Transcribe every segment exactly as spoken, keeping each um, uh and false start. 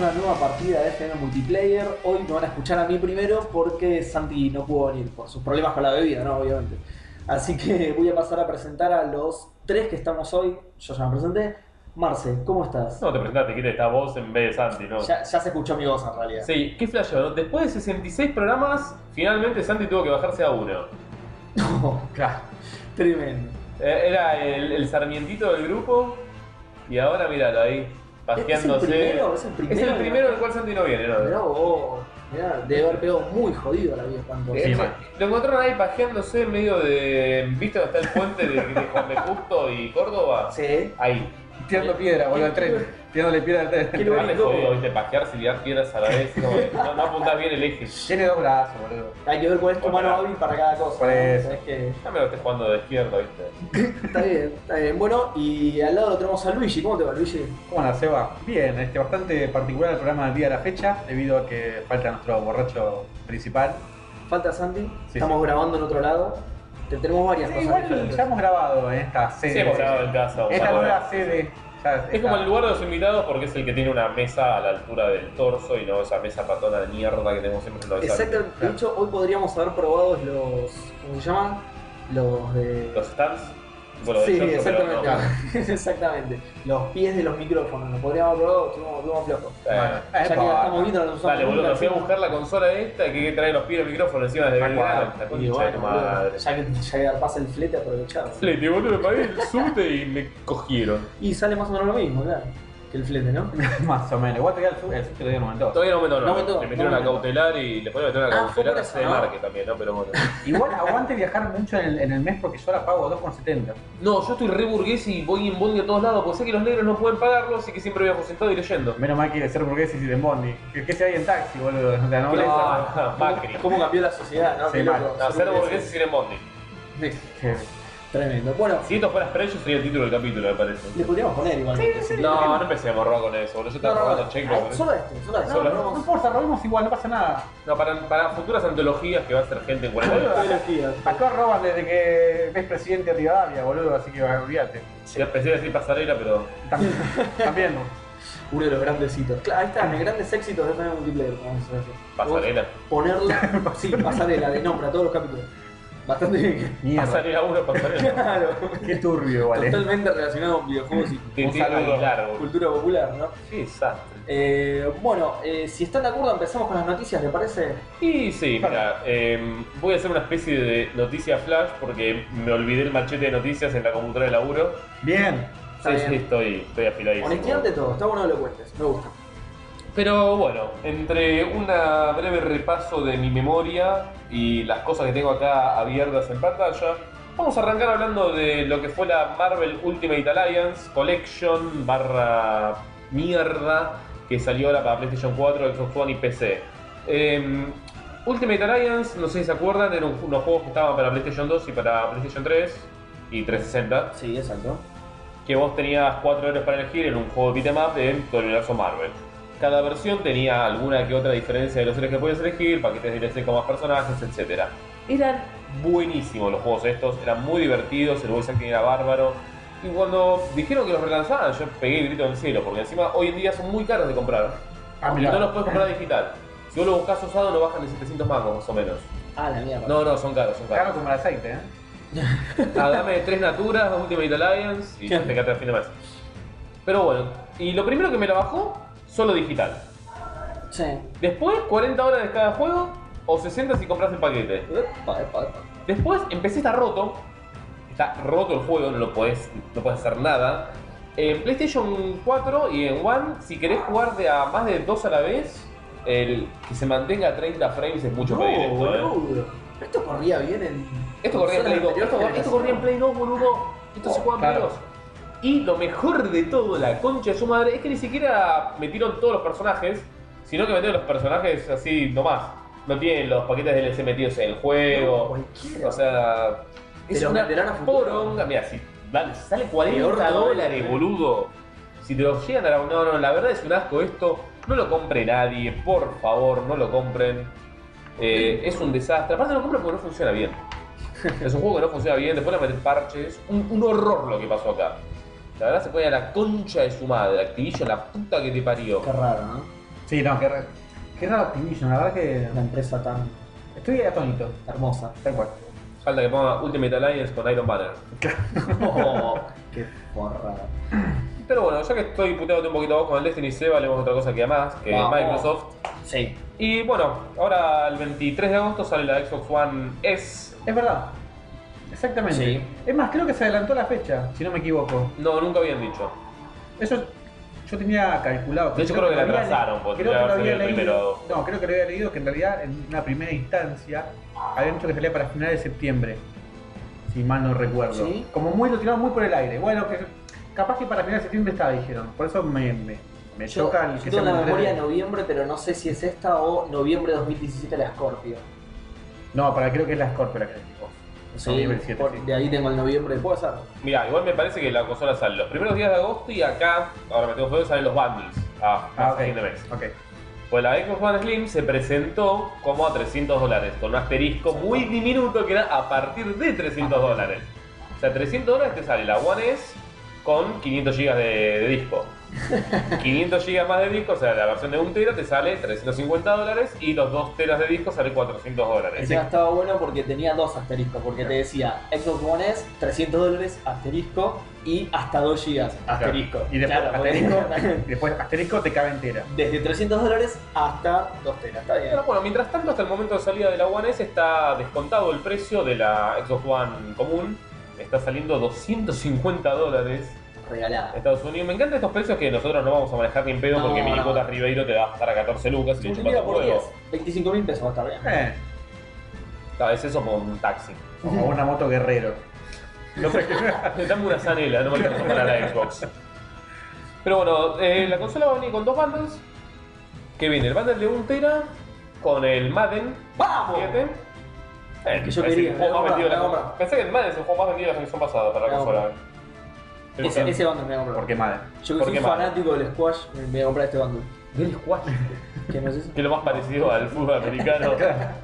una nueva partida de F M Multiplayer. Hoy me van a escuchar a mí primero porque Santi no pudo venir por sus problemas con la bebida, ¿no? Obviamente. Así que voy a pasar a presentar a los tres que estamos hoy. Yo ya me presenté. Marce, ¿cómo estás? No te presentaste, que esta voz en vez de Santi, ¿no? Ya, ya se escuchó mi voz en realidad. Sí, qué flash, ¿no? Después de sesenta y seis programas, finalmente Santi tuvo que bajarse a uno. No, claro. Tremendo. Eh, Era el, el sarmientito del grupo y ahora míralo ahí, paseándose. ¿Es el primero? ¿Es el primero? Es el primero del cual Santi no viene, ¿no? Mirá vos, mirá, debe haber pegado muy jodido la vida cuando... Eh, lo encontraron ahí pajeándose en medio de... ¿Viste dónde está el puente de, de Juan B. Justo y Córdoba? Sí. Ahí. Tirando piedra, boludo, al tren. Tirándole piedra al Qué tren. lugar Dale jodido, ¿viste? Pajearse y tirar piedras a la vez. No, no, no apuntás bien el eje. Tiene dos brazos, boludo. Hay que ver cuál es tu mano hábil para cada cosa. Por ¿no? eso. Es que... Ya me lo estés jugando de izquierda, ¿viste? Está bien, está bien. Bueno, y al lado tenemos a Luigi. ¿Cómo te va, Luigi? ¿Cómo anda, Seba? Bien, este, bastante particular el programa del día de la fecha, debido a que falta nuestro borracho principal. Falta Santi. Sí, Estamos sí. grabando en otro lado. Te- Tenemos varias Sí, cosas igual diferentes. ya hemos grabado en esta sede. Sí, hemos grabado en casa. Esta o sea, nueva sede. ya Es como está. el lugar de los invitados porque es el que tiene una mesa a la altura del torso y no esa mesa patona de mierda que tenemos siempre en los Exacto. De hecho, hoy podríamos haber probado los... ¿Cómo se llaman? Los de... Los stands. Bueno, de Sí, Giorgio, pero exactamente. no. Exactamente. Los pies de los micrófonos. Los podríamos haber probado, estuvimos estuvimos flojos. Eh, Bueno, Ya eh, que la pa- estamos viendo, no los usamos Dale, boludo, nunca, me fui a así- buscar la consola esta que hay que traer los pies del micrófono encima de Tal Belgrano. cual. La Y concha de bueno, tu boludo, madre. ya que ya pasa el flete, aprovechado. Flete, boludo, me pagué el subte y me cogieron. Y sale más o menos lo mismo, claro, que el flete, ¿no? Más o menos. Igual todavía el sur, el sur todavía no aumentó. Todavía no aumentó, no. No aumentó, Le metieron no una aumentó. cautelar y le podían meter una Ah, cautelar fue por a eso, de ¿no? marque también, ¿no? Pero bueno. Igual aguante viajar mucho en el, en el mes porque yo la pago dos con setenta. No, yo estoy re burgués y voy en bondi a todos lados porque sé que los negros no pueden pagarlo, así que siempre viajo sentado y leyendo. Menos mal que ser burgués y ir en bondi. Que, que se hay en taxi, boludo. La nobleza. No, Macri. ¿Cómo cambió la sociedad, no? Sí, Qué mal. loco. No, ser burgués es ir en bondi. Sí, Sí. tremendo. Bueno, Si esto fuera Spray, sería el título del capítulo, me parece. le podríamos poner igualmente. sí. No, no empecemos a robar con eso, boludo. Yo estaba No, no, robando no. checkbox Ah, con eso. Solo esto, solo esto. Solo No, No, no importa, robemos igual, no pasa nada. No, para, para futuras antologías que va a ser gente en cuarenta Boludo, años. acá, acá roban desde que ves presidente a Rivadavia, boludo, así que olvídate. Ya empecé a decir pasarela, pero. También, también. Uno de los grandes hitos. Claro, ahí están, los grandes éxitos de F M Multiplayer. Vamos a decir. Pasarela. Ponerla, sí, pasarela de nombre a todos los capítulos. Bastante bien. Mierda. Pasarela uno, pasarela. Claro. Qué turbio, vale. Totalmente relacionado con videojuegos y Te Un tiro saludo. largo. cultura popular, ¿no? Qué desastre. Eh, bueno, eh, si están de acuerdo, empezamos con las noticias, ¿le parece? Y sí, mira, eh, voy a hacer una especie de noticia flash porque me olvidé el machete de noticias en la computadora de laburo. Bien. Está Sí, bien. sí, estoy, estoy afiladísimo. Honestidad ante todo, está bueno que lo cuentes, me gusta. Pero bueno, entre un breve repaso de mi memoria y las cosas que tengo acá abiertas en pantalla, vamos a arrancar hablando de lo que fue la Marvel Ultimate Alliance Collection barra mierda que salió ahora para PlayStation cuatro, Xbox One y P C. Eh, Ultimate Alliance, no sé si se acuerdan, eran unos juegos que estaban para PlayStation dos y para PlayStation tres y trescientos sesenta, Sí, exacto. que vos tenías cuatro héroes para elegir en un juego de beat'em up en todo el universo Marvel. Cada versión tenía alguna que otra diferencia de los héroes que podías elegir, paquetes de D L C con más personajes, etcétera. Eran buenísimos los juegos estos, eran muy divertidos, el voice acting era bárbaro. Y cuando dijeron que los relanzaban, yo pegué el grito en el cielo, porque encima hoy en día son muy caros de comprar. Ah, y mirá. no los puedes comprar digital. Si vos lo buscas usado, no bajan de setecientos mangos más o menos. Ah, la mierda. No, no, son caros, son Caro caros. como el aceite, ¿eh? Ah, dame tres naturas, Ultimate Alliance y ya te quedaste a fin de mes. Pero bueno, y lo primero que me la bajó, solo digital. Sí. Después, cuarenta horas de cada juego o sesenta si compras el paquete. Epa, epa, epa. Después, empecé, está roto. Está roto el juego, no lo podés, no podés hacer nada. En PlayStation cuatro y en One, si querés jugar de a más de dos a la vez, el que se mantenga a treinta frames es mucho No, pedir esto, eh. boludo. Esto corría bien en. Esto corría en Play dos, consolas esto, anteriores esto corría en Play dos, boludo. Esto se juega en Play Claro. dos. Y lo mejor de todo, la concha de su madre, es que ni siquiera metieron todos los personajes, sino que metieron los personajes así nomás. No tienen los paquetes de D L C metidos en el No, juego. cualquiera. O sea, es Pero una venderán a futuro. poronga. Mira, si vale, sale Peor cuarenta todavía. dólares, boludo. Si te lo llegan a dar, no, no, la verdad es un asco esto. No lo compre nadie, por favor, no lo compren. Eh, es un desastre. Aparte no lo compren porque no funciona bien. Es un juego que no funciona bien, después le meten parches. Un, un horror lo que pasó acá. La verdad se pone a la concha de su madre, Activision, la puta que te parió. Qué raro, ¿no? Sí, no, qué, ra- qué raro Activision, la verdad que Una empresa tan estoy atónito. hermosa. Tal cual. Falta que ponga Ultimate Alliance con Iron Banner. Oh, qué porra. Pero bueno, ya que estoy puteándote un poquito a vos con el Destiny, Seba, hablemos de otra cosa que más, que Vamos. Microsoft. Sí. Y bueno, ahora el veintitrés de agosto sale la Xbox One S. Es verdad. Exactamente. Sí. Es más, creo que se adelantó la fecha, si no me equivoco. No, nunca habían dicho. Eso yo tenía calculado. De hecho, creo que la lo había atrasaron, le- porque creo que ya lo va a había salir el leído. primero. No, creo que lo había leído que en realidad en una primera instancia habían dicho que salía para finales de septiembre. Si mal no recuerdo. ¿Sí? Como muy lo tiraron muy por el aire. Bueno, que capaz que para finales de septiembre estaba, dijeron. Por eso me, me, me Yo, choca el yo que tengo sea la el memoria de veintitrés. noviembre, pero no sé si es esta o noviembre de dos mil diecisiete la Scorpio. No, para creo que es la Scorpio la que les dijo. Sí, Noviembre siete, por- sí. de ahí tengo el noviembre, puede ser. Mira, igual me parece que la consola sale los primeros días de agosto y acá, ahora me tengo feo, salen los bundles a, a Ah, ok. fin de mes. Ok. Pues la Xbox One Slim se presentó como a trescientos dólares, con un asterisco muy diminuto que era a partir de trescientos dólares. O sea, trescientos dólares te sale la One S con quinientos gigas de, de disco. quinientos gigas más de disco, o sea, la versión de un tera te sale trescientos cincuenta dólares y los dos teras de disco sale cuatrocientos dólares. Encima estaba bueno porque tenía dos asteriscos, porque te decía Xbox One S, trescientos dólares, asterisco, y hasta dos gigas, asterisco. Y después, Claro, porque- asterisco, y después asterisco te cabe entera. desde trescientos dólares hasta dos teras, está bien. Pero bueno, mientras tanto, hasta el momento de salida de la One S está descontado el precio de la Xbox One común. Está saliendo doscientos cincuenta dólares Regalada. en Estados Unidos. Me encantan estos precios que nosotros no vamos a manejar ni en pedo No, porque no. Minicuotas Ribeiro te va a gastar a catorce lucas y le chupas Multiplica un por huevo. diez, veinticinco mil pesos va a estar bien. Eh, Cada vez eso por un taxi. o una moto guerrero. No, dame una zanela, no me alcanza para la Xbox. Pero bueno, eh, la consola va a venir con dos bundles. Que viene el bundle de un tera con el Madden ¡Vamos! siete. Eh, que yo es el quería, juego me más voy a vendido de la comprar, me voy a consola. Pensé que el Madden es el juego más vendido de la generación pasada para la Me voy a consola. Pero Ese, está- ese bundle me voy a comprar. Porque madre. Yo que ¿por soy qué mal? fanático del squash, me voy a comprar este bundle. Del squash. ¿Qué no es eso? Que es lo más parecido al fútbol americano.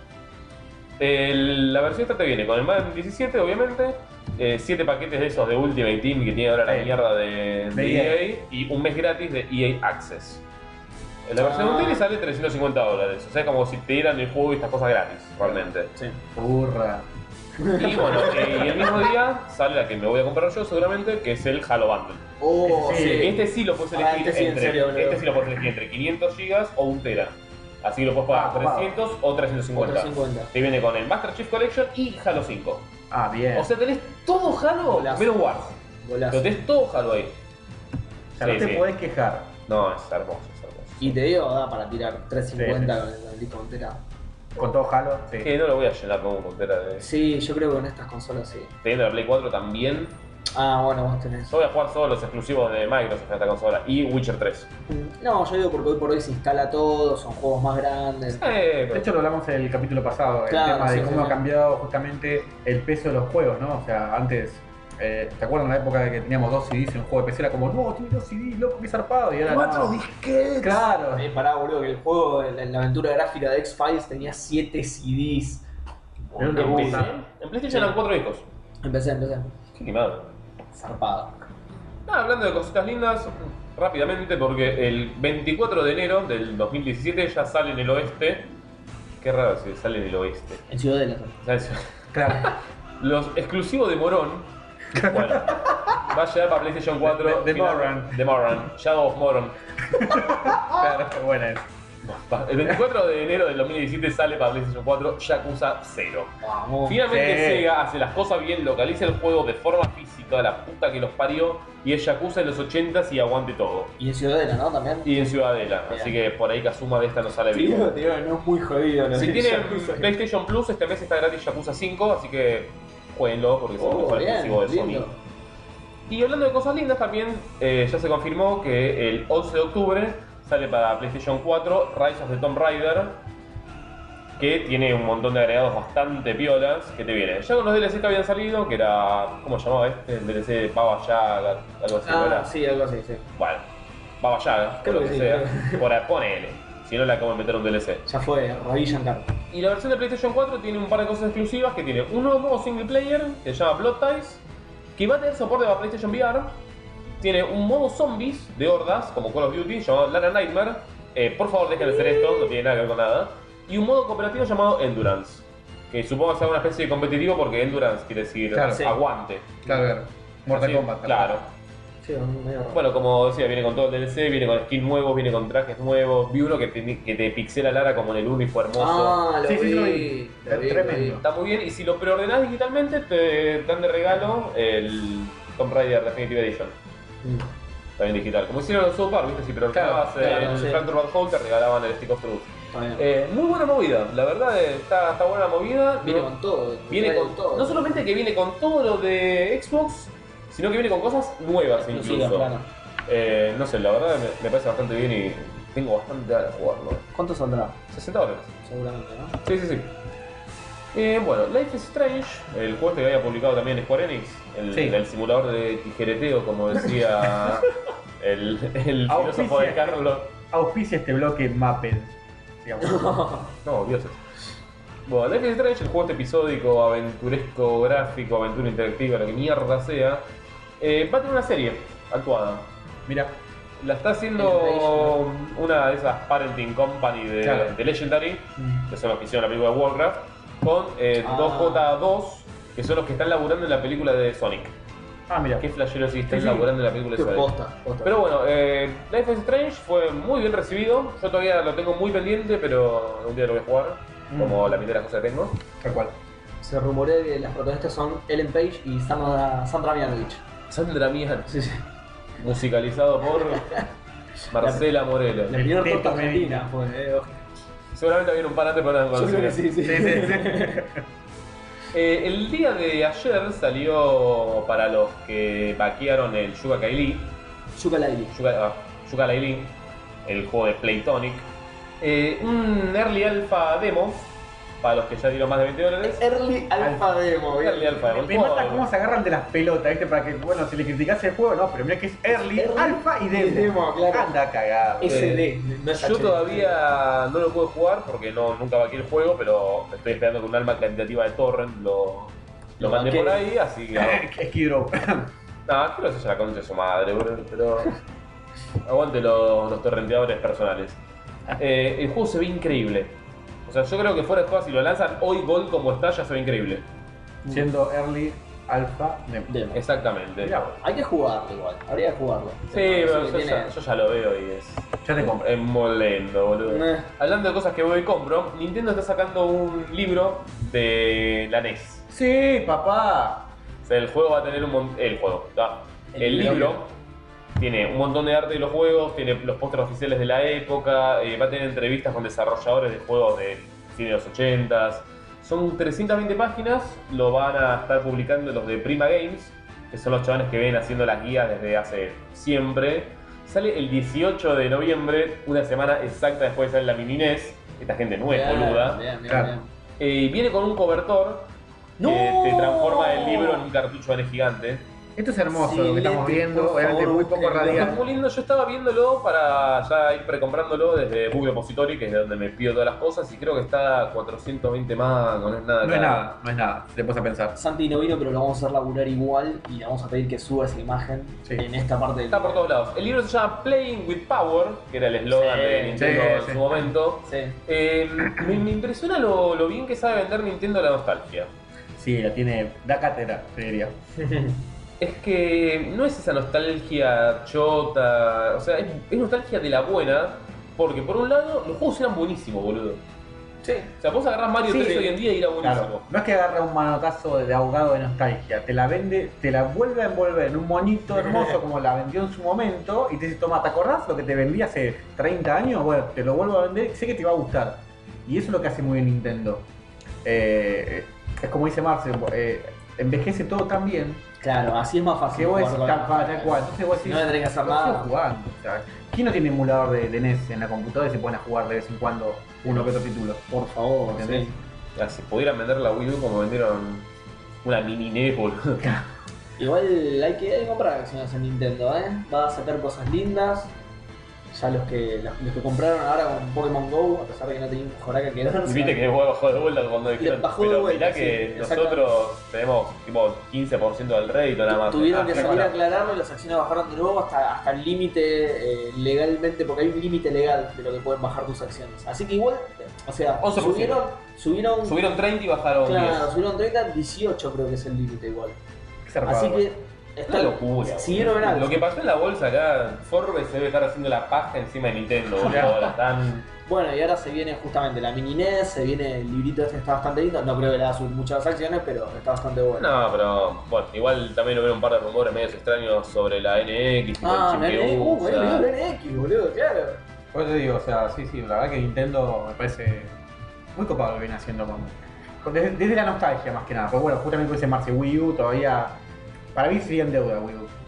El- la versión esta te viene con el Madden diecisiete, obviamente. siete paquetes de esos de Ultimate Team que tiene ahora la Sí. mierda de, de De E A. E A. Y un mes gratis de E A Access. La versión de Ah. un tera sale trescientos cincuenta dólares. O sea, como si te dieran el juego y estas cosas gratis, realmente. Sí. Burra. Y bueno, eh, y el mismo día sale la que me voy a comprar yo seguramente, que es el Halo Bundle. Oh, Sí, sí. Este sí lo puedes Ah, elegir este sí, en entre, serio, boludo. este sí lo puedes elegir entre quinientos gigas o un tera. Así que lo puedes pagar Ah, copado. trescientos o trescientos cincuenta. trescientos cincuenta. Te viene con el Master Chief Collection y Halo cinco. Ah, bien. O sea, tenés todo Halo Golazo. menos Wars. Golazo. Pero tenés todo Halo ahí. o sea, no sí, te sí. podés quejar. No, es hermoso, es hermoso. Y te digo, da para tirar trescientos cincuenta Sí, con el, con el disco entera. Con todo Halo, sí. Que no lo voy a llenar con un puntera de. Sí, yo creo que con estas consolas sí. Teniendo la Play cuatro también. Ah, bueno, vos tenés. Yo voy a jugar solo los exclusivos de Microsoft en esta consola. Y Witcher tres. Mm, No, yo digo porque hoy por hoy se instala todo, son juegos más grandes. Eh, De hecho lo hablamos en el capítulo pasado, el Claro, tema de sí, cómo sí, ha sí. cambiado justamente el peso de los juegos, ¿no? O sea, antes, eh, ¿te acuerdas en la época de que teníamos dos C Ds en un juego de P C? Era como, no, tiene dos C Ds, loco, qué zarpado. Y ahora no. disquetes! Claro. Eh, pará, boludo, que el juego, la, la aventura gráfica de X-Files tenía siete C Ds. Era una en, P C, puta. en PlayStation eran cuatro discos. Empecé, empecé. Qué quemado. Zarpado. Ah, hablando de cositas lindas, rápidamente, porque el veinticuatro de enero del dos mil diecisiete ya sale en el oeste. Qué raro si sale en el oeste. En Ciudadela. ¿Sabes? Claro. Los exclusivos de Morón. Bueno, va a llegar para PlayStation cuatro. De- de final- Moron. De Moron. Shadow of Moron. Claro, qué buena es. El veinticuatro de enero del dos mil diecisiete sale para PlayStation cuatro Yakuza cero. Vamos. Finalmente Sí. Sega hace las cosas bien, localiza el juego de forma física, la puta que los parió, y es Yakuza en los ochentas y aguante todo. Y en Ciudadela, ¿no? También. Y en Ciudadela, Bien. así que por ahí Kazuma de esta no sale Te bien. digo, te digo, no es muy jodido. lo Si de tienen Yakuza. PlayStation Plus, este mes está gratis Yakuza cinco, así que jueguenlo porque es el Oh, mejor bien, exclusivo de lindo. Sony. Y hablando de cosas lindas, también eh, ya se confirmó que el once de octubre sale para PlayStation cuatro Rise of the Tomb Raider, que tiene un montón de agregados bastante piolas que te vienen. Ya con los D L C que habían salido, que era, ¿cómo se llamaba este? El D L C de Baba Yaga, algo así, ¿no Ah, era? sí, algo así, sí. Bueno, Baba Yaga, Creo por lo que que sí, sea, creo. por ahí ponele, si no le acabo de meter un D L C. Ya fue, Ravi Shankar. Y la versión de PlayStation cuatro tiene un par de cosas exclusivas, que tiene un nuevo modo single player, que se llama Blood Ties, que va a tener soporte para PlayStation V R. Tiene un modo zombies de hordas, como Call of Duty, llamado Lara Nightmare, eh, por favor dejen de hacer esto, no tiene nada que ver con nada. Y un modo cooperativo llamado Endurance, que supongo que sea una especie de competitivo porque Endurance quiere decir Claro, sí. aguante. Claro, claro. Mortal Así, Kombat. Claro. Sí, medio raro. Bueno, como decía, viene con todo el D L C, viene con skins nuevos, viene con trajes nuevos. Vi uno que te, que te pixela la cara como en el uno y fue hermoso. Ah, lo Sí, sí, vi. lo vi. Lo vi, Es lo tremendo. vi. Está muy bien y si lo preordenás digitalmente te dan de regalo el Tomb Raider Definitive Edition. Mm. También digital. Como hicieron los South Park, ¿viste? Si preordenabas Claro, claro, el sí. Hunter Bad Hole te regalaban el Stick of Truth. Está bien. Eh, muy buena movida, la verdad eh, está, está buena la movida. Viene No- con todo. viene trae con todo. No solamente que viene con todo lo de Xbox, sino que viene con cosas nuevas Exclusivas, incluso. claro. Eh, no sé, la verdad me, me parece bastante bien y tengo bastante ganas de jugarlo. ¿Cuánto saldrá? sesenta dólares. Seguramente, ¿no? Sí, sí, sí. Eh, bueno, Life is Strange, el juego este que había publicado también Square Enix, el, Sí. el simulador de tijereteo, como decía el, el filósofo de Auspicia. Carlos. Auspicia este bloque Mapped. Digamos. No, dioses. Bueno, Life is Strange, el juego este episódico, aventuresco, gráfico, aventura interactiva, lo que mierda sea, eh, va a tener una serie actuada. Mira, La está haciendo una de esas parenting company de, Claro. de Legendary, Mm. que son los que hicieron la película de Warcraft, con eh, Ah. dos J dos, que son los que están laburando en la película de Sonic. ah, mira. Qué flashero si están Sí, sí. laburando en la película de Qué Sonic. posta, posta. Pero bueno, eh, Life is Strange fue muy bien recibido. Yo todavía lo tengo muy pendiente, pero un día lo voy a jugar, Mm. como la mitad de las cosas que tengo. Tal cual. Se rumorea que las protagonistas son Ellen Page y Sandra, Sandra Mianovich. Sandra Mian, Sí, sí. musicalizado por Marcela Morelo. La primera Teto torta argentina Medina. fue. Eh, ojo. Seguramente había un par antes, pero no Yo creo que conocía. sí, sí. Sí, sí, sí. Eh, el día de ayer salió para los que vaquearon el Yuga Kaili, Yuka Laili. Yuga, ah, Yuga Laili, el juego de Playtonic, eh, un early alpha demo para los que ya dieron más de veinte dólares. Early Alpha Demo, Early bien. alpha demo. Me mata cómo se agarran de las pelotas, ¿viste? Para que, bueno, si le criticás el juego, no, pero mira que es early, Early alfa y y demo. demo, claro. Anda cagado. S D, no es Yo H D. todavía no lo puedo jugar porque no, nunca vaqueé el juego, pero estoy esperando que un alma cantitativa de Torrent lo, lo Lo mande vaquee. por ahí, así que... Es Kid Row. No, creo que se la concha de su madre, boludo, pero... Aguante los, los torrenteadores personales. Eh, el juego se ve increíble. O sea, yo creo que fuera de juego, si lo lanzan hoy Gold como está, ya se ve increíble. Siendo early, alfa, demo. Demo. Exactamente. Mirá, Hay que jugarlo igual, habría que jugarlo. Sí, pero Sí, yo, tiene- ya, yo ya lo veo y es... ya te compré. Es molendo, boludo. Eh. Hablando de cosas que voy y compro, Nintendo está sacando un libro de la N E S. Sí, papá. O sea, el juego va a tener un montón... El juego, ¿tá? El El, libro. libro tiene un montón de arte de los juegos, tiene los pósteres oficiales de la época, eh, va a tener entrevistas con desarrolladores de juegos de cine de los ochentas. Son trescientas veinte páginas, lo van a estar publicando los de Prima Games, que son los chavales que ven haciendo las guías desde hace siempre. Sale el dieciocho de noviembre, una semana exacta después de salir la mini N E S. Esta gente no es Bien, boluda. bien, bien, Claro. bien. Eh, viene con un cobertor ¡No! que te transforma el libro en un cartucho de N E S gigante. Esto es hermoso lo que Silete, estamos viendo, por obviamente favor, muy poco búsquenlo. Está radial. muy lindo, yo estaba viéndolo para ya ir precomprándolo desde Book Depository, que es de donde me pido todas las cosas, y creo que está a cuatrocientos veinte más, no es nada No es caro. nada, no es nada, si te pones a pensar. Santi no vino, pero lo vamos a hacer laburar igual y le vamos a pedir que suba esa imagen Sí. en esta parte del Está por todos lados. El libro se llama Playing with Power, que era el eslogan Sí, de Nintendo sí, en sí. su momento. Sí. Eh, me, me impresiona lo, lo bien que sabe vender Nintendo la nostalgia. Sí, la tiene, da cátedra, te diría. Es que no es esa nostalgia chota, o sea, es, es nostalgia de la buena, porque por un lado los juegos eran buenísimos, boludo. Sí. O sea, vos agarrás Mario Sí, tres sí. hoy en día y era buenísimo. Claro, no es que agarra un manotazo de ahogado de nostalgia, te la vende, te la vuelve a envolver en un monito hermoso como la vendió en su momento y te dice, toma, ¿te acordás lo que te vendí hace treinta años? Bueno, te lo vuelvo a vender, sé que te va a gustar. Y eso es lo que hace muy bien Nintendo. Eh, es como dice Marcel, eh, envejece todo tan bien Claro, así es más fácil. que vos decís, jugar tal, con- cual, tal cual. Entonces vos decís, No le tenés que hacer lo sigo nada. jugando. O sea, ¿quién no tiene emulador de, de N E S en la computadora y se pone a jugar de vez en cuando uno que otro título? Por favor, ¿Entendés? sí. Ya, si pudieran vender la Wii U como vendieron una mini N E S, boludo. Igual hay que, hay que comprar acciones en Nintendo, ¿eh? Va a sacar cosas lindas. Ya los que, los, los que compraron ahora con Pokémon Go, a pesar de que no tenían un joraca que Y viste que después bajó de vuelta cuando dijeron, bajó de pero vuelta, mirá que sí, nosotros tenemos tipo quince por ciento del rédito nada más. tuvieron Ah, que sí, salir a claro. aclararlo y las acciones bajaron de nuevo hasta, hasta el límite eh, legalmente, porque hay un límite legal de lo que pueden bajar tus acciones. Así que igual, o sea, once por ciento. subieron, subieron, Subieron treinta y bajaron claro, diez. subieron treinta, dieciocho creo que es el límite igual. Qué zarpado, Así güey. que Una locura. siguieron en boludo. alza. Lo que pasó en la bolsa acá, Forbes se debe estar haciendo la paja encima de Nintendo, boludo. Ahora están. Bueno, y ahora se viene justamente la mini N E S, se viene el librito este que está bastante lindo. No creo que le va a subir muchas acciones, pero está bastante bueno. No, pero bueno, igual también hubo un par de rumores medios extraños sobre la N X, tipo Ah, el la chip que N X, uh, usa. la N X, boludo, claro. Por eso te digo, o sea, sí, sí, la verdad que Nintendo me parece muy copado lo que viene haciendo con, con- desde, desde la nostalgia más que nada. Porque bueno, justamente con ese Marce Wii U todavía, para mí sería en deuda Wii U.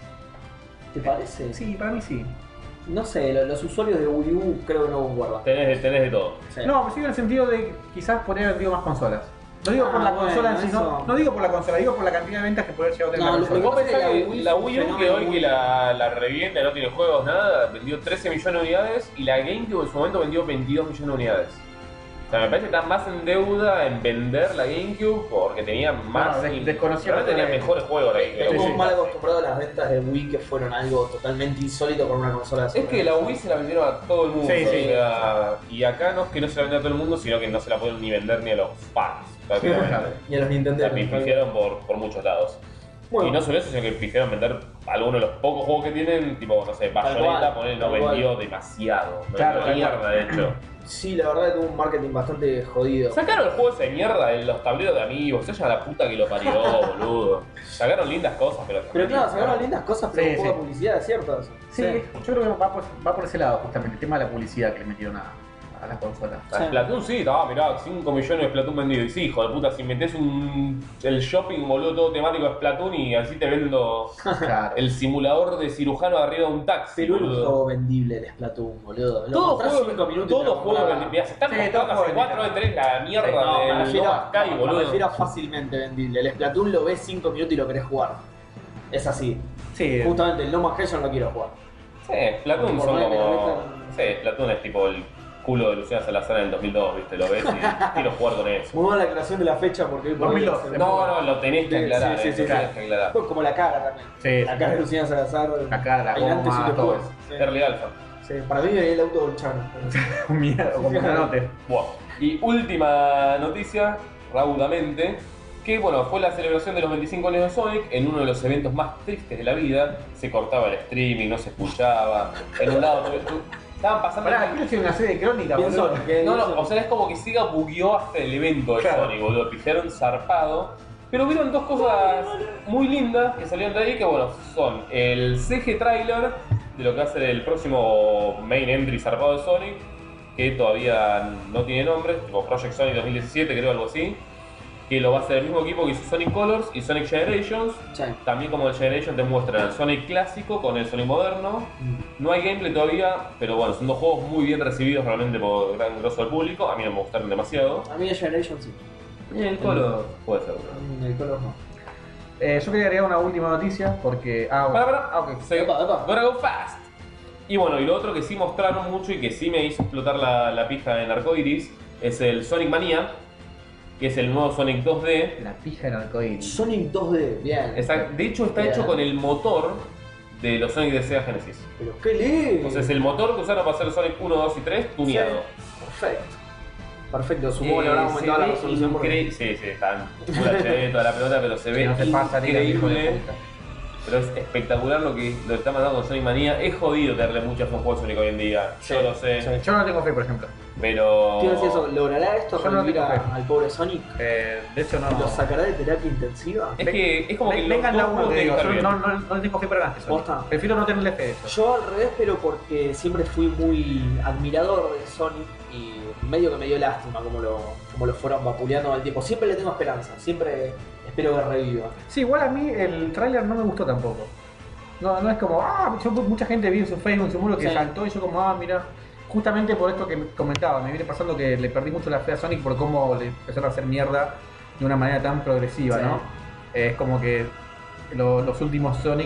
¿Te parece? Sí, para mí sí. No sé, lo- los usuarios de Wii U creo que no concuerdan. Tenés, tenés de todo. Sí. No, pero sí en el sentido de que quizás podría haber vendido más consolas. No digo por Ah, la bueno, consola en sí, eso- no, no digo por la consola, digo por la cantidad de ventas que podría llegar a tener No, la lo- consola. ¿Vos pasa es pensás que que la Wii la fue Wii U, un que fenómeno hoy muy- que la, la revienta, no tiene juegos, nada, vendió trece millones de unidades y la GameCube en su momento vendió veintidós millones de unidades? O sea, me parece que está más en deuda en vender la GameCube porque tenía más. Bueno, de- y- desconocía realmente tenía que- mejores juegos la GameCube. Estamos sí. mal acostumbrados a las ventas de Wii que fueron algo totalmente insólito con una consola de Es que la Wii se la vendieron a todo el mundo. Sí, sí. O sea, y acá no es que no se la vendió a todo el mundo, sino que no se la pueden ni vender ni a los fans. prácticamente. Y a los Nintendo. La pifiaron por, por muchos lados. Bueno. Y no solo eso, sino que pifiaron vender algunos de los pocos juegos que tienen, tipo, no sé, Tal Bayonetta, cual, poner, no tal cual. vendió demasiado. No Claro, vendió tal mierda, de hecho. Sí, la verdad que tuvo un marketing bastante jodido. Sacaron el juego ese de mierda en los tableros de amigos, ella la puta que lo parió, boludo. Sacaron lindas cosas, pero. Pero claro, sacaron lindas cosas, pero Sí, con poca sí. publicidad, ¿es cierto eso? Sí, yo creo que va por, va por ese lado justamente, el tema de la publicidad que le metieron a, a las consolas. A Sí. Splatoon sí, estaba, mirá, cinco millones de Splatoon vendidos. Y sí, hijo de puta, si metes un, el shopping, boludo, todo temático de Splatoon y así te vendo Claro. el simulador de cirujano arriba de un taxi, Pero un boludo. juego vendible de Splatoon, boludo. Lo Todo mostrás juego, cinco minutos y todo te lo juego comprás. vendible. Mirá, se están Sí, mostrando todo hace juego cuatro de tres la mierda Sí, no, me del refiero, No Man's Sky, no, me boludo. refiero a fácilmente vendible. El Splatoon lo ves cinco minutos y lo querés jugar. Es así. Sí, Justamente el No Man's Sky yo no lo quiero jugar. Sí, Splatoon Por son más que como. lo metan- Sí, Splatoon es tipo el culo de Luciana Salazar en el dos mil dos, ¿viste? Lo ves y quiero jugar con eso. Muy buena la aclaración de la fecha porque hoy por dos mil hoy dos. se- No, no, lo tenés que Sí, aclarar, sí, sí, eh, sí, lo sí. tenés que aclarar. Pues como la cara también. Sí, La sí. cara de Luciana Salazar. La cara, la el antes goma, y después. todo. Sí. Early Alpha. Sí, para mí venía el auto del Chano. un miedo, como una note. Buah. Y última noticia, raudamente, que bueno, fue la celebración de los veinticinco años de Sonic en uno de los eventos más tristes de la vida. Se cortaba el streaming, no se escuchaba. En un lado tu- tu- estaban pasando. Pará, quiero hacer una serie de crónicas, Bien boludo. Sonic, eh, No, bien no, o Sonic. sea, es como que Sega bugueó hasta el evento de Claro. Sonic, boludo. Pifiaron zarpado. Pero hubieron dos cosas muy lindas que salieron de ahí, que bueno, son el C G trailer de lo que va a ser el próximo main entry zarpado de Sonic, que todavía no tiene nombre, tipo Project Sonic dos mil diecisiete, creo, algo así, que lo va a hacer el mismo equipo que hizo Sonic Colors y Sonic Generations. Sí. También como el Generation te muestran el Sonic clásico con el Sonic moderno. No hay gameplay todavía, pero bueno, son dos juegos muy bien recibidos realmente por gran grosso del público. A mí no me gustaron demasiado. A mí el Generation sí. Y el Color puede ser. Mm, El color no. Eh, yo quería agregar una última noticia porque. Ah, Para, para. ah, ok. Se- Epa, epa. Gotta go fast. Y bueno, y lo otro que sí mostraron mucho y que sí me hizo explotar la, la pija en Arcoiris es el Sonic Mania, que es el nuevo Sonic dos D. La pija en arcoíris. Sonic dos D, bien. Esa- de hecho, está Bien. hecho con el motor de los Sonic de Sega Genesis. Pero qué lindo. O sea, es el motor que usaron para hacer Sonic uno, dos y tres tuneado. Perfecto. Perfecto, supongo que le Eh, habrán se aumentado la ve resolución porque. incre- Sí, sí, están Full H D toda la pelota, pero se ve Que no se pasa ni la hijo de increíble. puta. Pero es espectacular lo que lo está mandando con Sonic Manía. Es jodido tenerle mucha fe a un juego de Sonic hoy en día. Sí, Yo lo sé. sí. Yo no tengo fe, por ejemplo. Pero. Quiero decir eso, ¿logrará esto Yo no revivir tengo a- fe. al pobre Sonic? Eh, de hecho, no. ¿Lo sacará de terapia intensiva? Es que es como que Ven- los Vengan dos la uno, juegos te digo. tienen que Yo estar no, bien. no, no le tengo fe para nada. Posta. Prefiero no tenerle fe a eso. Yo al revés, pero porque siempre fui muy admirador de Sonic y medio que me dio lástima como lo, como lo fueron vapuleando al tiempo. Siempre le tengo esperanza, siempre espero que reviva. Sí, igual a mí el tráiler no me gustó tampoco. No, no es como, ah, yo, mucha gente vi en su Facebook, en su muro que Sí. saltó y yo como, ah, mira. Justamente por esto que me comentaba, me viene pasando que le perdí mucho la fe a Sonic por cómo le empezaron a hacer mierda de una manera tan progresiva, Sí. ¿no? Es como que lo- los últimos Sonic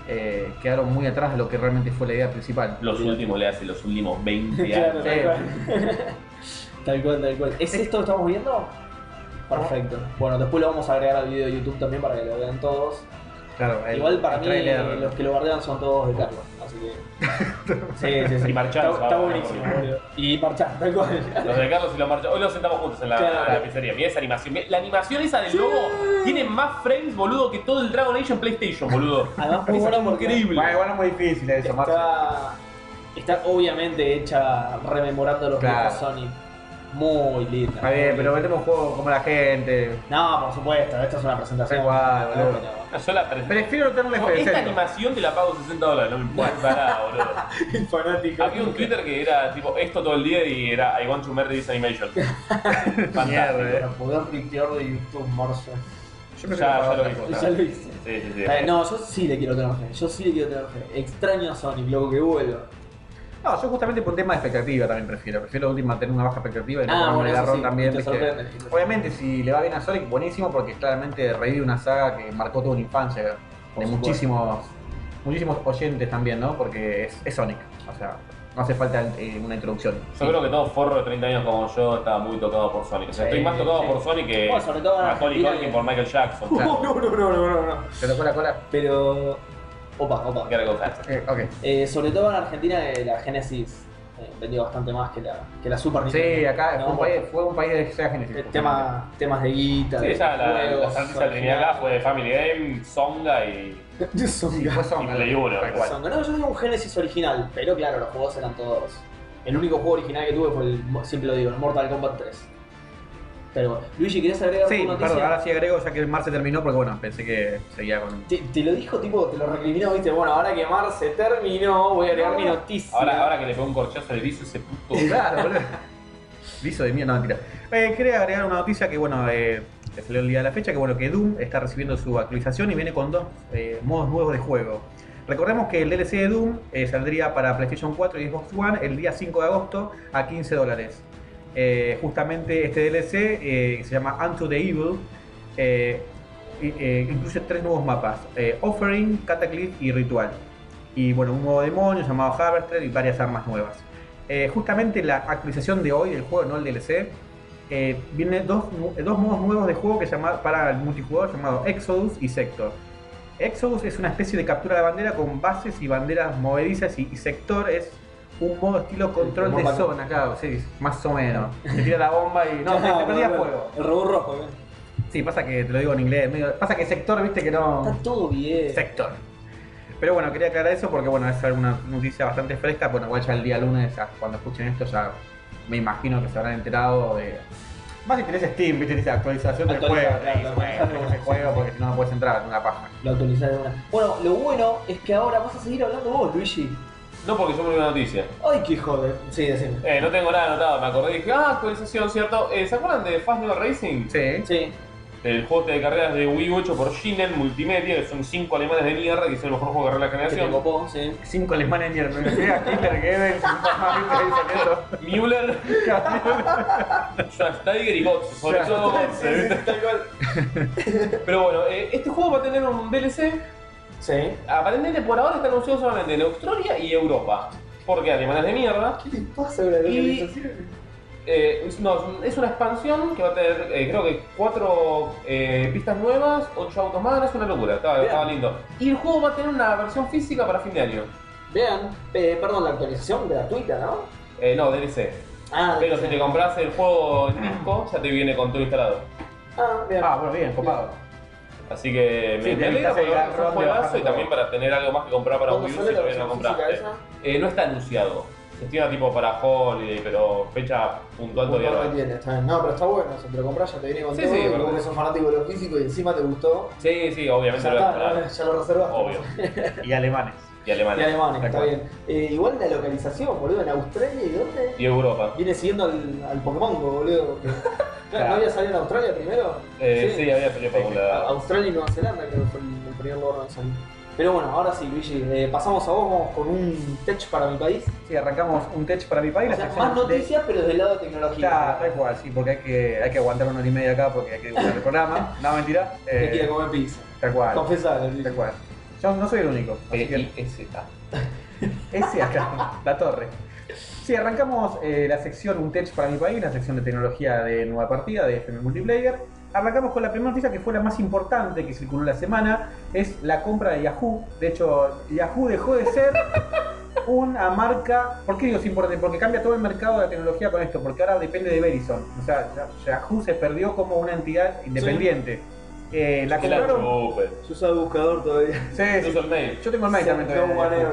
eh, quedaron muy atrás de lo que realmente fue la idea principal. Los últimos le hace los últimos veinte Claro, años. tal cual. Tal cual, tal cual. ¿Es esto que estamos viendo? Perfecto. Bueno, después lo vamos a agregar al video de YouTube también para que lo vean todos. Claro, el, Igual para el mí trailer- los que lo guardean son todos de Carlos, así que... Sí, sí, sí. Y Marchán, Está, está ¿sabes? buenísimo, boludo. Y Marchán, tal cual. Los de Carlos y los Marcha. Hoy los sentamos juntos en la, Claro. en la pizzería. Mirá esa animación. Mirá, la animación esa del logo tiene más frames, boludo, que todo el Dragon Age en PlayStation, boludo. Además, muy Es bueno porque increíble. Bueno, igual es muy difícil eso, Marce. está, está obviamente hecha rememorando los Claro. viejos Sonic. Muy linda. Está bien, pero vendemos juegos como la gente. No, por supuesto, esta es una presentación. Igual, boludo. Pero- Yo la pre- Prefiero no tenerle No, fe, esta serio. animación te la pago sesenta dólares, no me importa nada, boludo. El fanático. Había un Twitter que era tipo esto todo el día y era I want to murder this animation. Fantástico. Mierda, eh. Para poder rictear de YouTube, Marzo. Yo prefiero Ya, ya pagar lo otra vi. cosa. Ya lo hice. Sí, sí, sí. Eh, no, yo sí le quiero tener fe. Yo sí le quiero tener fe. Extraño a Sonic, loco, que vuelva. No, yo justamente por un tema de expectativa también prefiero. Prefiero última tener una baja expectativa y no Ah, ponerme bueno, el eso garrón sí, también. te ¿viste? sorprende, te sorprende. Obviamente, si le va bien a Sonic, buenísimo, porque claramente revive una saga que marcó toda una infancia de supuesto. muchísimos muchísimos oyentes también, ¿no? Porque es, es Sonic. O sea, no hace falta eh, una introducción. Yo creo que todo forro de treinta años como yo estaba muy tocado por Sonic. O sea, Sí, estoy más tocado sí. por Sonic que Bueno, sobre todo en Macaulay Argentina Culkin que- por Michael Jackson. No, no, no, no, no, no. ¿Te tocó la cola? Pero. Opa, opa. Gotta go faster. Eh, ok. Eh, sobre todo en Argentina eh, la Genesis eh, vendió bastante más que la, que la Super Nintendo. Sí, acá No, fue, un país, fue un país de Sega Genesis. eh, tema, temas de guita. Sí, de ya la, juegos, la franquicia que tenía acá fue de Family Game, Songa y, Songa. Sí, fue y Songa. Play uno. Tal cual. Songa. No, yo tengo un Genesis original, pero claro, los juegos eran todos. El único juego original que tuve fue el, siempre lo digo, el Mortal Kombat tres. Pero, Luigi, ¿querés agregar Sí, alguna noticia? perdón, ahora sí agrego ya que el Mar se terminó porque bueno, pensé que seguía con. Te, te lo dijo, tipo, te lo recriminó, viste, bueno, ahora que Mar se terminó, voy a agregar mi noticia. Ahora, ahora que le pegó un corchazo al vicio ese puto. Claro, boludo. Liso de mierda, no mentira. Eh, quería agregar una noticia que bueno, eh, que salió el día de la fecha, que bueno, que Doom está recibiendo su actualización y viene con dos eh, modos nuevos de juego. Recordemos que el D L C de Doom eh, saldría para PlayStation cuatro y Xbox One el día cinco de agosto a quince dólares. Eh, justamente este D L C eh, se llama Unto the Evil. eh, y, eh, incluye tres nuevos mapas: eh, Offering, Cataclysm y Ritual. Y bueno, un nuevo demonio llamado Harvester y varias armas nuevas. Eh, justamente la actualización de hoy del juego, no el D L C, eh, viene dos, nu- dos modos nuevos de juego que llama, para el multijugador llamado Exodus y Sector. Exodus es una especie de captura de bandera con bases y banderas movedizas y, y Sector es un modo estilo control de Mortal zona, claro, sí, más o menos. Te tira la bomba y no, te, te perdías fuego. El robot rojo, ¿eh? Sí, pasa que te lo digo en inglés, medio- pasa que Sector, viste que no... Está todo bien. Sector. Pero bueno, quería aclarar eso porque bueno, es una noticia bastante fresca. Bueno, igual ya el día lunes, ya cuando escuchen esto, ya me imagino que se habrán enterado de. Más si tenés Steam, viste, dice actualización del juego. Actualiza, claro, Sí, lo bueno, actualizás de tenés una. ese juego porque si no, no puedes entrar en una página. Lo actualizás de una. Bueno, lo bueno es que ahora vas a seguir hablando vos, Luigi. No porque yo me vi una noticia. Ay, qué joder. Sí, decime. Eh, no tengo nada anotado, me acordé y dije, ah, actualización, ¿cierto? Eh, ¿Se acuerdan de Fast New Racing? Sí. Sí. El juego de carreras de Wii U hecho por Shinen Multimedia, que son cinco alemanes de mierda que hicieron el mejor juego de carrera de la Que te generación. copó, sí. Cinco alemanes mierda. Me refiero a Hitler, Goebbels, Müller, Schweinsteiger y Gotze, sobre Ya. todo Gotze, ¿viste? Tal cual. Pero bueno, eh, este juego va a tener un D L C. Sí. Aparentemente por ahora está anunciado solamente en Australia y Europa. Porque alemanes de mierda. ¿Qué le pasa con la Y- localización? Eh, es- no, es una expansión que va a tener, eh, creo que cuatro eh, pistas nuevas, ocho autos más, es una locura, estaba, Bien. estaba lindo. Y el juego va a tener una versión física para fin de año. Vean, eh, perdón, la actualización gratuita, ¿no? Eh, no, D L C. Ah, Pero si te compras el juego en disco, ya te viene con todo instalado. Ah, bien. Ah, bueno, bien, copado. Así que Sí, me, te me alegra evitas el porque es un garrón de juegazo bajar y también todo. para tener algo más que comprar para ¿Cuándo Wii U sale si la todavía no lo versión compraste. física Eh, no está anunciado. Se estima tipo para Holiday, pero fecha puntual todavía no No, hay. tiene, está bien. No, pero está bueno, si te lo compras ya te viene con Sí, todo, sí, y pero- vos que sos fanático de lo físico y encima te gustó, Sí, sí, obviamente ya lo voy a está, comprar. ya lo reservaste. Obvio. Y alemanes. Y Y Alemania. alemanes, Tal está cual. bien. Eh, igual la localización, boludo, en Australia y dónde? Y Europa. Viene siguiendo al, al Pokémon, boludo. que- Claro, Claro. ¿no había salido en Australia primero? Eh, sí. había salido para algún A- lado. Australia y Nueva Zelanda creo que fue el, el primer lugar donde salió. Pero bueno, ahora sí, Luigi, eh, pasamos a vos, vamos con un tech para mi país. Sí, arrancamos un tech para mi país. O la sea, sección más de- noticias, pero desde el lado de tecnología. Claro, tal cual, sí, porque hay que, hay que aguantar una hora y media acá porque hay que buscar el programa. No, mentira. Te quiere Eh, comer pizza. tal cual. Confesalo, Luigi. Tal cual. Yo no soy el único. Así que P I S A. ese acá, la torre. Sí, arrancamos eh, la sección Un Tech para mi país, la sección de tecnología de Nueva Partida de F M Multiplayer. Arrancamos con la primera noticia que fue la más importante que circuló la semana, es la compra de Yahoo. De hecho, Yahoo dejó de ser una marca. ¿Por qué digo es importante? Porque cambia todo el mercado de la tecnología con esto, porque ahora depende de Verizon. O sea, Yahoo se perdió como una entidad independiente. Sí. Eh, la compraron. Yo uso el buscador todavía. Sí, sí. Yo, el mail. Yo tengo el mail Sí, también no, todavía.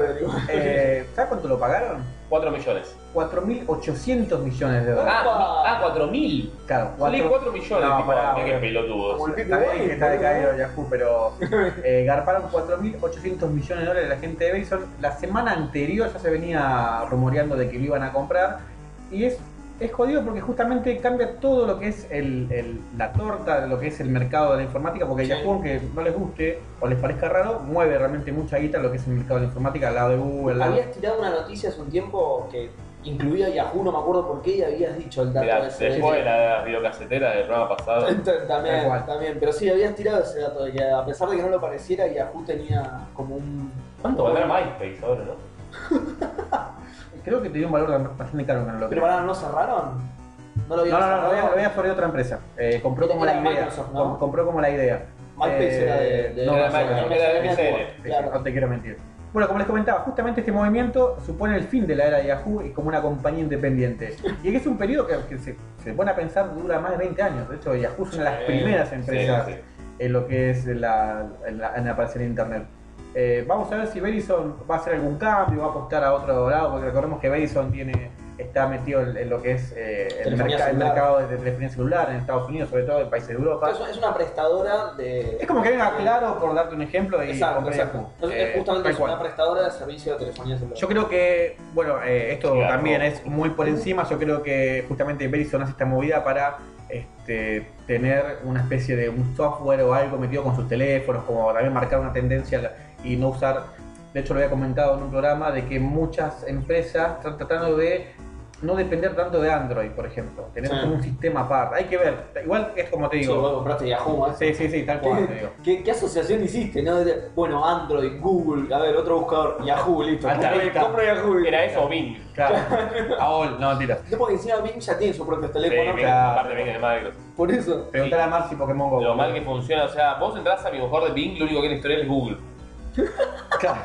eh, ¿Sabes cuánto lo pagaron? cuatro millones. cuatro mil ochocientos millones de dólares. Ah, ah cuatro mil. Claro, Salí cuatro millones, No, tipo, pará, mira qué boludo. pelotudos. Como el Está bien que está decaído Yahoo, pero eh, garparon cuatro mil ochocientos millones de dólares la gente de Verizon. La semana anterior ya se venía rumoreando de que lo iban a comprar. Y es, es jodido porque justamente cambia todo lo que es el, el, la torta de lo que es el mercado de la informática. Porque Sí. Yahoo, aunque no les guste o les parezca raro, mueve realmente mucha guita en lo que es el mercado de la informática al lado de Google. al lado- Habías tirado una noticia hace un tiempo que incluía Yahoo, no me acuerdo por qué, y habías dicho el dato Mira, ese. después de la videocasetera del programa pasado. También, Tal cual. también, pero sí, habías tirado ese dato de que a pesar de que no lo pareciera, Yahoo tenía como un... ¿Cuánto valdrá MySpace ahora, no? Creo que tenía un valor bastante caro. No lo Pero creo. para, ¿no cerraron? No lo No, habían no, no, lo cerrado. había, lo había absorbido otra empresa. Eh, compró como Era la idea. Microsoft, ¿no? Com- compró como la idea. MySpace Eh, era de... de no, era no, Microsoft, no, no, era de Network, M S N. claro. no te quiero mentir. Bueno, como les comentaba, justamente este movimiento supone el fin de la era de Yahoo y como una compañía independiente. Y es que es un periodo que, que se, se pone a pensar dura más de veinte años. De hecho, Yahoo es una de las Sí, primeras sí, empresas sí. en lo que es la, en, la, en aparecer en internet. Eh, vamos a ver si Verizon va a hacer algún cambio, va a apostar a otro lado, porque recordemos que Verizon tiene, está metido en, en lo que es eh, el, Telefonía merca- el celular. mercado de telefonía celular en Estados Unidos, sobre todo en países de Europa. Es, es una prestadora de... Es como que venga Claro, por darte un ejemplo, y Exacto, compré exacto. Yahoo. Es, Eh, es justamente tal es cual. una prestadora de servicio de telefonía celular. Yo creo que, bueno, eh, esto Sí, claro. también es muy por encima. Yo creo que justamente Verizon hace esta movida para este, tener una especie de un software o algo metido con sus teléfonos, como también marcar una tendencia y no usar. De hecho, lo había comentado en un programa de que muchas empresas están tratando de no depender tanto de Android, por ejemplo. Tener Sí. como un sistema aparte. Hay que ver. Igual es como te Sí, digo. vos compraste Yahoo, ¿eh? Sí, sí, sí, tal cual te digo. ¿Qué, qué, qué asociación hiciste? ¿No? De- bueno, Android, Google, a ver, otro buscador, Yahoo, listo. Alta Compro, vista. compro Yahoo. Era eso o Bing. Claro. AOL, no mentiras. No, porque encima Bing ya tiene su propio Sí, teléfono. Bing, claro. aparte Bing es de Microsoft. Por eso. Preguntar a Marcy Pokémon Go. Lo mal que funciona, o sea, vos entras a mi mejor de Bing, lo único que tiene historial es Google. Claro.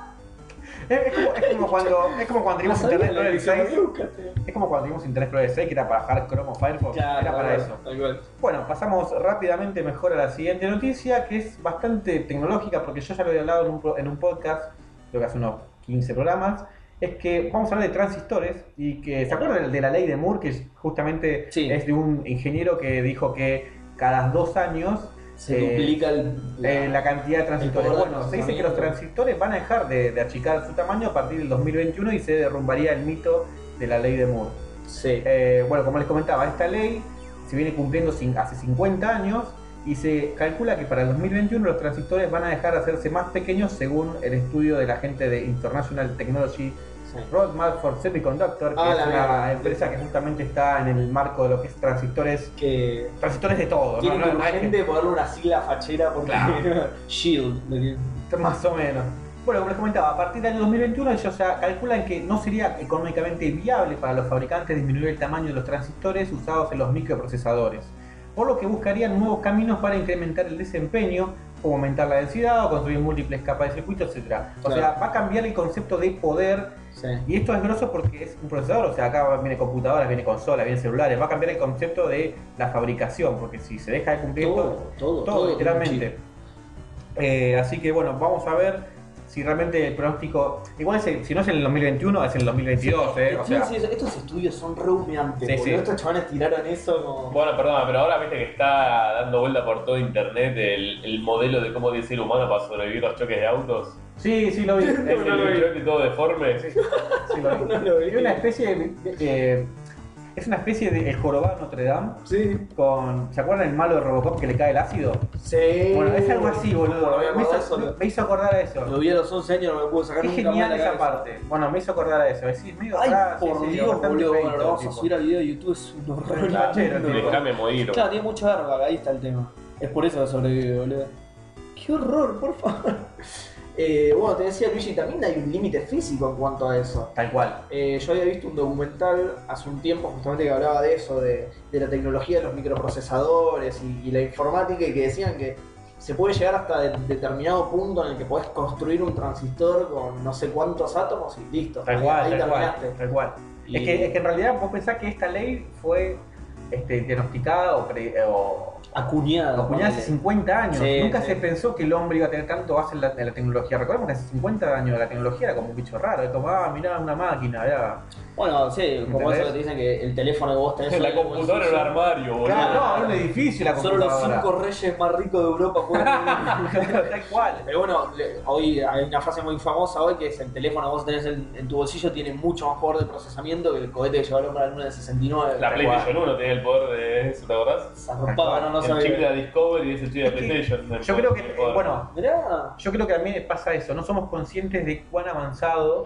Es, es como, es como cuando es como cuando teníamos No sabía Internet la Explorer edición seis. de Lucas, tío. Es como cuando teníamos Internet Explorer seis, que era para bajar Chrome o Firefox. Claro, era para tal eso. cual, tal cual. Bueno, pasamos rápidamente mejor a la siguiente noticia, que es bastante tecnológica, porque yo ya lo había hablado en un, pro- en un podcast, creo que hace unos quince programas. Es que vamos a hablar de transistores y que, ¿se acuerdan de la ley de Moore? Que es- justamente Sí. es de un ingeniero que dijo que cada dos años Se eh, duplica el, eh, la cantidad de transistores. el poder de Bueno, se dice que los procesamiento. transistores van a dejar de, de achicar su tamaño a partir del dos mil veintiuno y se derrumbaría el mito de la ley de Moore. Sí. Eh, bueno, como les comentaba, esta ley se viene cumpliendo cin- hace cincuenta años y se calcula que para el dos mil veintiuno los transistores van a dejar de hacerse más pequeños según el estudio de la gente de International Technology Sí. Roadmap for Semiconductor, que Ah, es la una mierda. empresa que justamente está en el marco de lo que es transistores, Que transistores de todo, ¿no? tiene No, que no es que- urgente ponerle una sigla fachera porque Claro. Shield. de que- Más o menos. Bueno, como les comentaba, a partir del año dos mil veintiuno ellos ya calculan que no sería económicamente viable para los fabricantes disminuir el tamaño de los transistores usados en los microprocesadores, por lo que buscarían nuevos caminos para incrementar el desempeño, como aumentar la densidad o construir múltiples capas de circuito, etcétera. O Claro. sea, va a cambiar el concepto de poder, Sí. y esto es grosso porque es un procesador, o sea, acá viene computadoras, viene consolas, viene celulares, va a cambiar el concepto de la fabricación, porque si se deja de cumplir esto, Todo, todo, todo, literalmente. Eh, así que bueno, vamos a ver si realmente el pronóstico. Igual si, si no es en el dos mil veintiuno, es en el dos mil veintidós, eh. O Sí, sea, sí, estos estudios son re humeantes. Sí, boludo. sí. Estos chavales tiraron eso como. Bueno, perdona, pero ahora viste que está dando vuelta por todo internet el, el modelo de cómo debe ser humano para sobrevivir los choques de autos. sí, sí lo vi. Es Es- el bichote todo deforme. sí, sí lo vi. No lo vi. Es una especie de. de- de- es una especie de el jorobado de Notre Dame. Sí. Con, ¿se acuerdan el malo de Robocop que le cae el ácido? Sí. Bueno, es algo así, boludo. No, me Me acordé hizo, eso. me hizo acordar a eso. Lo vi a los once años, no me pude sacar Qué nunca genial más de la esa cabeza. parte. Bueno, me hizo acordar a eso. Es decir, medio Ay, atrás, por sí, sí, Dios, bastante boludo. Bueno, feito, lo vamos a tipo. subir al video de YouTube, es un horror. Claro, inmundo. tipo. Déjame morir. Claro, tiene mucho airbag, ahí está el tema. Es por eso que sobrevive, boludo. Qué horror, por favor. Eh, bueno, te decía Luigi, también hay un límite físico en cuanto a eso. Tal cual. Eh, yo había visto un documental hace un tiempo justamente que hablaba de eso, de, de la tecnología de los microprocesadores y, y la informática, y que decían que se puede llegar hasta de, determinado punto en el que podés construir un transistor con no sé cuántos átomos y listo. Tal ahí, cual, ahí tal terminaste. cual, tal cual. Y- Es, que, es que en realidad vos pensás que esta ley fue este, diagnosticada o, pre- o Acuñado. acuñada hace ponele. cincuenta años. Sí, Nunca sí. se pensó que el hombre iba a tener tanto base en la, en la tecnología. Recordemos que hace cincuenta años la tecnología era como un bicho raro. Es como, ah, mirá, una máquina, era... Bueno, sí, como ¿Entendés? eso que te dicen que el teléfono que vos tenés. La hoy en el computadora era un bolsillo, armario, boludo. Claro, no, era un edificio la Solo los computadora. cinco reyes más ricos de Europa pueden vivir. Tal cual. Pero bueno, le- hoy hay una frase muy famosa hoy que es el teléfono que vos tenés en, en tu bolsillo tiene mucho más poder de procesamiento que el cohete que llevó el hombre a la luna del sesenta y nueve. La Tal PlayStation uno tenía el poder de eso, ¿te acordás? Zarpado, no, no el chip de sabía. la Discovery y ese chip de la Es que PlayStation. el Yo poder- creo el que, poder. bueno, Mirá. yo creo que también pasa eso. No somos conscientes de cuán avanzado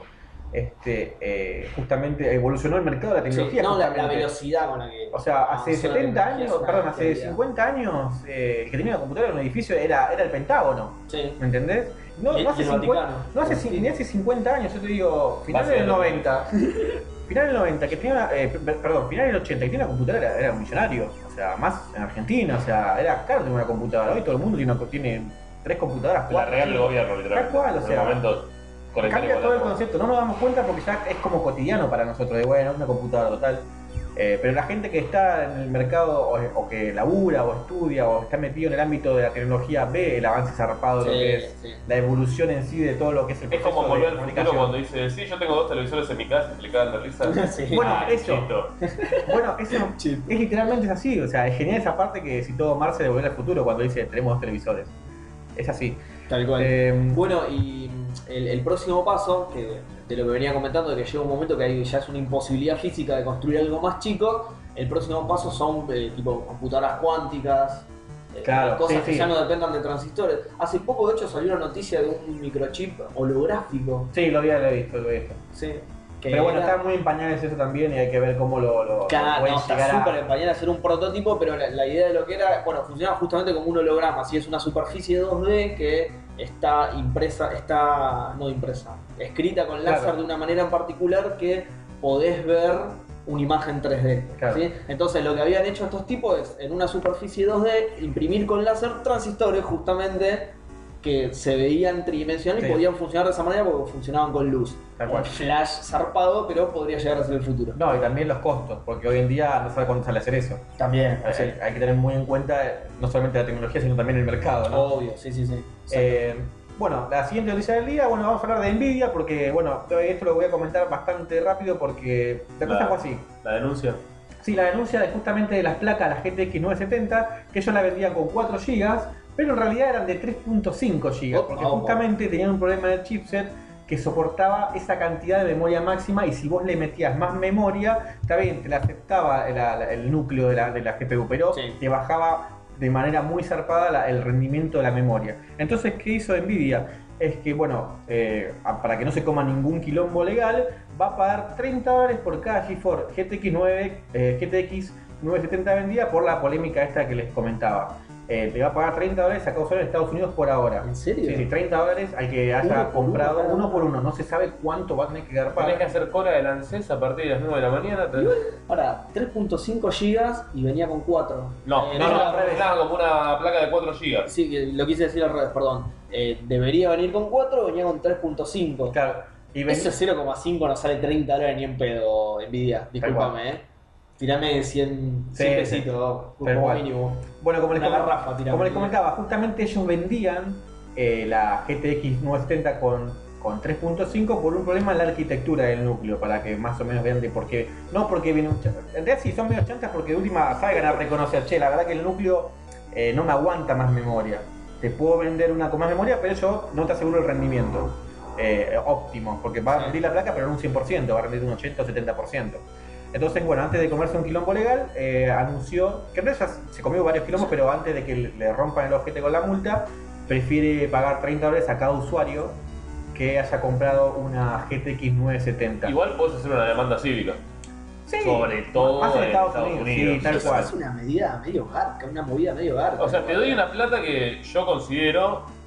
este, eh, justamente evolucionó el mercado de la Sí, tecnología. no, la, la justamente. velocidad con la que. O sea, hace avanzó la setenta tecnología años, es una perdón, hace bestialidad. cincuenta años, eh, el que tenía una computadora en un edificio era, era el Pentágono, Sí. ¿me entendés? No, Y- no hace y el cincuenta, Vaticano. no hace, cin- ni hace cincuenta años, yo te digo, final del Básicamente. noventa, final del noventa, que tenía, una- eh, per- perdón, final del ochenta, que tenía una computadora, era, era un millonario, o sea, más en Argentina, o sea, era caro tener una computadora, hoy todo el mundo tiene, una- tiene tres computadoras, Te la cuatro, regala el cinco. gobierno, literalmente. Tal cual, o En sea, el momento, con el Cambia teléfono todo el en la mano. concepto, no nos damos cuenta porque ya es como cotidiano para nosotros, de bueno, una computadora total. Eh, pero la gente que está en el mercado o, o que labura o estudia o está metido en el ámbito de la tecnología ve el avance zarpado de lo Sí, que es sí. la evolución en sí de todo lo que es el Es proceso como de volver al futuro comunicación. cuando dice, sí, yo tengo dos televisores en mi casa y le cagan de risa. Sí. Bueno, Ah, eso. chito. Bueno, eso Chip. es literalmente es así, o sea, es genial esa parte que citó Marce de Volver al Futuro cuando dice tenemos dos televisores. Es así. Tal cual. Eh, Bueno, y el, el próximo paso, que de lo que venía comentando, de que llega un momento que hay, ya es una imposibilidad física de construir algo más chico, el próximo paso son eh, tipo computadoras cuánticas, eh, Claro, cosas sí, que sí. ya no dependan de transistores. Hace poco, de hecho, salió una noticia de un microchip holográfico. sí, lo había lo he visto, lo he visto. Sí. Que Pero bueno, era- está muy en pañales eso también y hay que ver cómo lo, lo, lo Claro, pueden no, está llegar a- súper empañada a hacer un prototipo, pero la, la idea de lo que era, bueno, funcionaba justamente como un holograma, si es una superficie dos D que está impresa, está, no impresa, escrita con Claro. láser de una manera en particular que podés ver una imagen tres D. Claro. ¿sí? Entonces lo que habían hecho estos tipos es, en una superficie dos D, imprimir con láser transistores justamente que se veían tridimensionales Sí. y podían funcionar de esa manera porque funcionaban con luz. Tal Un cual. flash zarpado, pero podría llegar a ser el futuro. No, y también los costos, porque hoy en día no sabe cuánto sale hacer eso. También, Eh, Hay que tener muy en cuenta eh, no solamente la tecnología, sino también el mercado, ¿no? Obvio, sí, sí, sí. Eh, bueno, la siguiente noticia del día, bueno, vamos a hablar de Nvidia, porque, bueno, esto lo voy a comentar bastante rápido porque la cosa La- fue así. La denuncia. Sí, la denuncia de justamente de las placas, las G T X novecientos setenta, que ellos la vendían con cuatro gigas, pero en realidad eran de tres punto cinco gigas, Opa, porque opa. justamente tenían un problema del chipset que soportaba esa cantidad de memoria máxima y si vos le metías más memoria, está bien, te la aceptaba la- la- el núcleo de la, de la G P U, pero Sí. te bajaba de manera muy zarpada la- el rendimiento de la memoria. Entonces, ¿qué hizo Nvidia? Es que, bueno, eh, a- para que no se coma ningún quilombo legal, va a pagar treinta dólares por cada GeForce G T X nueve, eh, G T X novecientos setenta vendida por la polémica esta que les comentaba. Eh, te va a pagar treinta dólares acá solo en Estados Unidos por ahora. ¿En serio? Sí, sí, treinta dólares al que haya Uno por comprado uno, uno por uno. No se sabe cuánto va a tener que dar Tenés que para. hacer cola del ANSES a partir de las nueve de la mañana. te- Ahora, tres punto cinco gigas y venía con cuatro. No, Eh, no, era no, al revés. era como una placa de cuatro gigas. Sí, que lo quise decir al revés, perdón. Eh, debería venir con cuatro, venía con tres punto cinco. Claro. Y ven- Ese cero coma cinco no sale treinta dólares ni en pedo, Nvidia. Discúlpame, eh. Tirame cien, Sí, cien sí. pesitos Tal como cual. mínimo. Bueno, como les, Una com- garrafa, tirame. como les comentaba, justamente ellos vendían eh, la G T X novecientos setenta con, con tres punto cinco por un problema en la arquitectura del núcleo, para que más o menos vean de por qué. No porque viene un ch- en realidad sí son medio chantas porque de última salgan a reconocer, che, la verdad que el núcleo eh, no me aguanta más memoria. Te puedo vender una con más memoria, pero yo no te aseguro el rendimiento eh, óptimo, porque va a Sí. rendir la placa, pero no un cien por ciento, va a rendir un ochenta o setenta por ciento. Entonces, bueno, antes de comerse un quilombo legal, eh, anunció, que en realidad ya se comió varios quilombos, pero antes de que le le rompan el ojete con la multa, prefiere pagar treinta dólares a cada usuario que haya comprado una G T X novecientos setenta. Igual podés hacer una demanda cívica. Sí, sobre todo más en en Estados, Estados Unidos, Unidos. sí, tal Es, cual. es una medida medio garca, una movida medio garca. O sea, te doy una plata que yo considero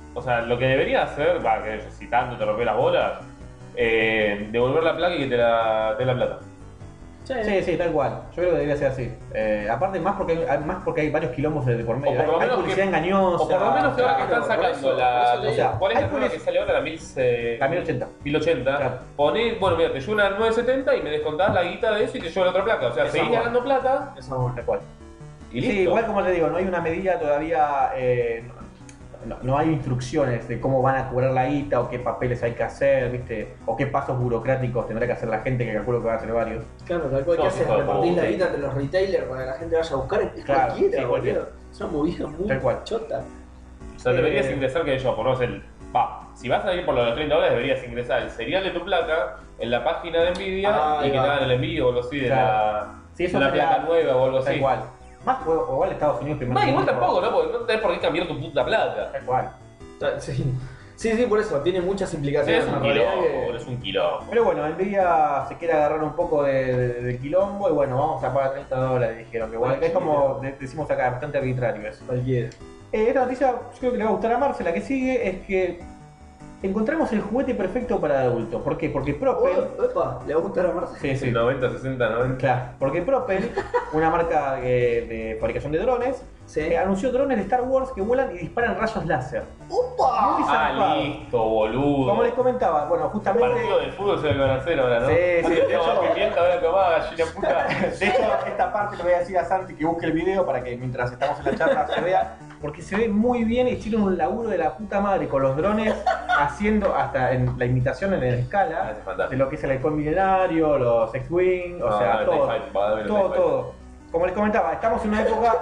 o sea, lo que debería hacer, va, que si tanto te rompió las bolas, eh, devolver la placa y que te la, te dé la plata. Sí, sí, tal cual. Yo creo que debería ser así. Eh, aparte, más porque, hay, más porque hay varios quilombos de, de por medio. O por lo Hay menos publicidad que- engañosa. O por lo menos que ahora que están Claro, por sacando eso, la. por eso te o sea, digo. ¿cuál es Hay la nueva publici- que sale ahora? La mil, eh, La mil ochenta. mil ochenta. Claro. Poné, bueno, mira, te llevo una nueve setenta y me descontás la guita de eso y te llevo la otra placa. O sea, Eso seguís es bueno. ganando plata Eso Tal cual. y Sí, listo. igual como te digo, no hay una medida todavía, eh, no, no hay instrucciones de cómo van a cobrar la guita o qué papeles hay que hacer, ¿viste? O qué pasos burocráticos tendrá que hacer la gente, que calculo que van a ser varios. Claro, tal cual que No, haces, hijo de repartís la puta. guita entre los retailers para que la gente vaya a buscar. Es Claro, cualquiera, sí, cualquiera. boludo. Es una movida muy Tal cual. chota. O sea, deberías Eh, ingresar que yo, por lo menos el. Va, si vas a ir por los treinta dólares, deberías ingresar el serial de tu placa en la página de Nvidia Ah, y ahí que te va. hagan el envío o algo así de Claro. la, Sí, eso de la sería- placa nueva o algo Tal así. cual. Más o o igual Estados Unidos primero. No, igual tampoco, ¿no? Porque no tenés por qué cambiar tu puta placa. Tal cual. Sí. sí, sí, por eso. Tiene muchas implicaciones. Es un en realidad quilombo, que- boludo, es un quilombo. Pero bueno, Nvidia se quiere agarrar un poco de, de- del quilombo y bueno, vamos a pagar treinta dólares, dijeron. Que igual es como de- decimos acá, bastante arbitrario eso. Cualquiera. Eh, esta noticia yo creo que le va a gustar a Marce. La que sigue es que encontramos el juguete perfecto para adultos. ¿Por qué? Porque Propel. Oh, epa, le va a gustar a Marce. Sí, sí. noventa, sesenta, noventa. Claro, porque Propel, una marca eh, de fabricación de drones, Sí. eh, anunció drones de Star Wars que vuelan y disparan rayos láser. ¡Opa! Muy Ah, zarpado. listo, boludo. Como les comentaba, bueno, justamente. Partido de fútbol se lo van a hacer ahora, ¿no? Sí, sí, Antes de teníamos hecho- pimienta, ahora tomaba gallina puta. De hecho, esta parte le voy a decir a Santi que busque el video para que mientras estamos en la charla se vea, porque se ve muy bien y hicieron un laburo de la puta madre con los drones, haciendo hasta en la imitación en Ah, escala es de fantástico. lo que es el halcón milenario, los X-Wing, o sea, Ah, todo, TIE Fighter, va a haber todo, TIE Fighter. todo. Como les comentaba, estamos en una época.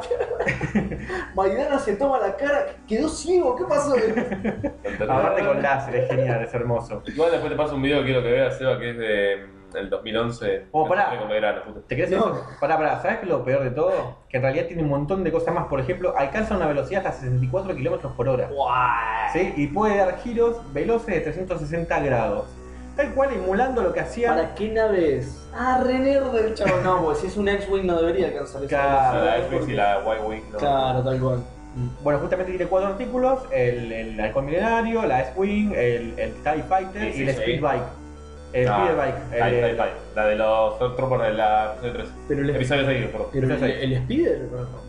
Maidana se toma la cara. Quedó ciego. ¿Qué pasó? Aparte con láser, es genial, es hermoso. Igual después te paso un video que quiero que veas, Seba, que es de mm, el dos mil once. Oh, Me pará. encontré con Belgrano, justo. ¿Te querés No. Pará, pará, ¿sabes qué es lo peor de todo? Que en realidad tiene un montón de cosas más. Por ejemplo, alcanza una velocidad hasta sesenta y cuatro kilómetros por hora. Guay. ¿Sí? Y puede dar giros veloces de trescientos sesenta grados. Tal cual emulando lo que hacía. ¿Para qué nave es? Ah, re nerd el chavo. No, porque si es un X-Wing no debería alcanzar esa Claro. Sí, velocidad, la X-Wing porque- y la Y-Wing. ¿no? Claro, tal cual. Bueno, justamente tiene cuatro artículos: el, el halcón milenario, la S-Wing, el, el TIE Fighter Sí, sí, y el sí. Speed Bike. El Ah, Speed Bike. La, el- la, la, la de los Stormtroopers de la episodio tres. Pero el, Episodio seis, perdón. pero el, Episodio el Speeder,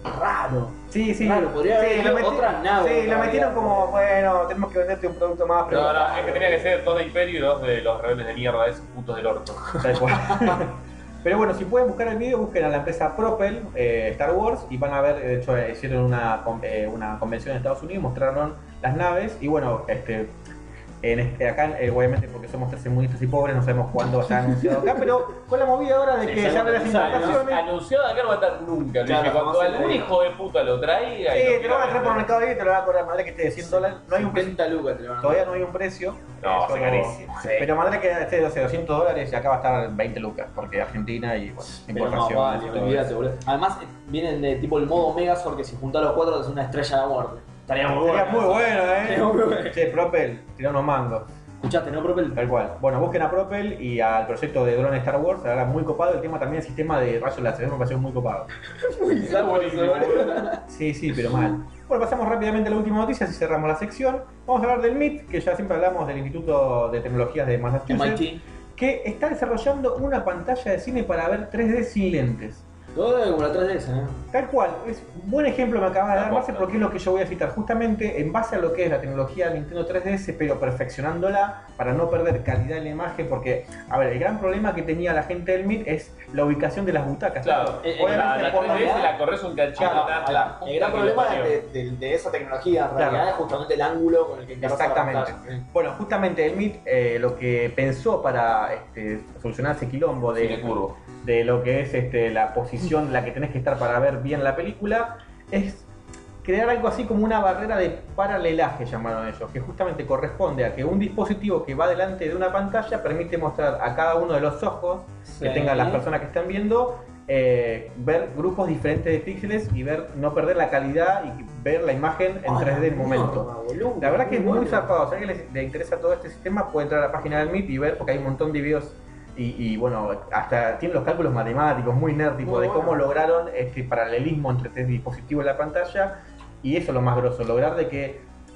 raro. Sí, sí. Claro, podría haber sí, sido lo meti- otra nave, Sí, lo todavía. metieron como, bueno, tenemos que venderte un producto más. Pero No, no, es que tenía que ser dos de Imperio y dos de los rebeldes de mierda, esos putos del orto. Tal cual. Pero bueno, si pueden buscar el video, busquen a la empresa Propel, eh, Star Wars, y van a ver, de hecho, eh, hicieron una, con- eh, una convención en Estados Unidos, mostraron las naves, y bueno, este, en este, acá, eh, obviamente porque somos tercermundistas y pobres, no sabemos cuándo se ha anunciado acá, pero con la movida ahora de Sí, que se ya lo de las pensaron, ¿no? importaciones... Anunciado acá no va a estar nunca, Claro, Luis, que cuando jamás en la algún vida. hijo de puta lo traiga. y Sí, lo te lo van a traer quiera por vender. Mercado Libre y te lo van a cobrar madre que esté de cien dólares. No hay un precio, cincuenta lucas te lo van a todavía no hay un precio. No, eh, hace solo- carísimo. Sí. Pero madre que esté de doscientos dólares y acá va a estar veinte lucas, porque Argentina y bueno, Pero no, importación. vale, todo olvídate, eso. boludo. Además, eh, vienen de tipo el modo Megazord que si juntás los cuatro es una estrella de muerte. Estaría muy Sería bueno. muy bueno, Sería eh. muy bueno. Che, Propel, tirá unos mangos. Escuchaste, ¿no, Propel? Tal cual. Bueno, busquen a Propel y al proyecto de drone Star Wars. La verdad, muy copado. El tema también, el sistema de rayos láser, me pareció muy copado. Muy Está bizarro eso, buenísimo, boludo. Sí, sí, pero mal. Bueno, pasamos rápidamente a la última noticia y cerramos la sección. Vamos a hablar del M I T, que ya siempre hablamos del Instituto de Tecnologías de Massachusetts, M I T. que está desarrollando una pantalla de cine para ver tres D sin lentes. Todo como la tres D S, ¿eh? Tal cual, es un buen ejemplo me acaba de La dar Marce posta. porque es lo que yo voy a citar justamente en base a lo que es la tecnología de Nintendo tres D S, pero perfeccionándola para no perder calidad en la imagen, porque, a ver, el gran problema que tenía la gente del M I T es la ubicación de las butacas. Claro, Eh, eh, Obviamente la, por la tres D S la- la corres un cachito. Claro, la- la puta el gran que lo problema parió. de, de- de esa tecnología en realidad Claro. es justamente el ángulo con el que encarás la Exactamente. pantalla. Bueno, justamente el M I T eh, lo que pensó para este, solucionar ese quilombo de, Cine curvo. de lo que es este, la posición en la que tenés que estar para ver bien la película, es crear algo así como una barrera de paralelaje, llamaron ellos, que justamente corresponde a que un dispositivo que va delante de una pantalla permite mostrar a cada uno de los ojos que Sí. tengan las personas que están viendo, eh, ver grupos diferentes de píxeles y ver no perder la calidad y ver la imagen en Ah, tres D en la momento. mierda, boludo, La verdad que es muy bueno. zarpado. Si a alguien le, le interesa todo este sistema, puede entrar a la página del M I T y ver, porque hay un montón de videos y, y, bueno, hasta tienen los cálculos matemáticos muy nerd, tipo Muy de bueno. cómo lograron este paralelismo entre tres dispositivos en la pantalla. Y eso es lo más grosso, lograr de que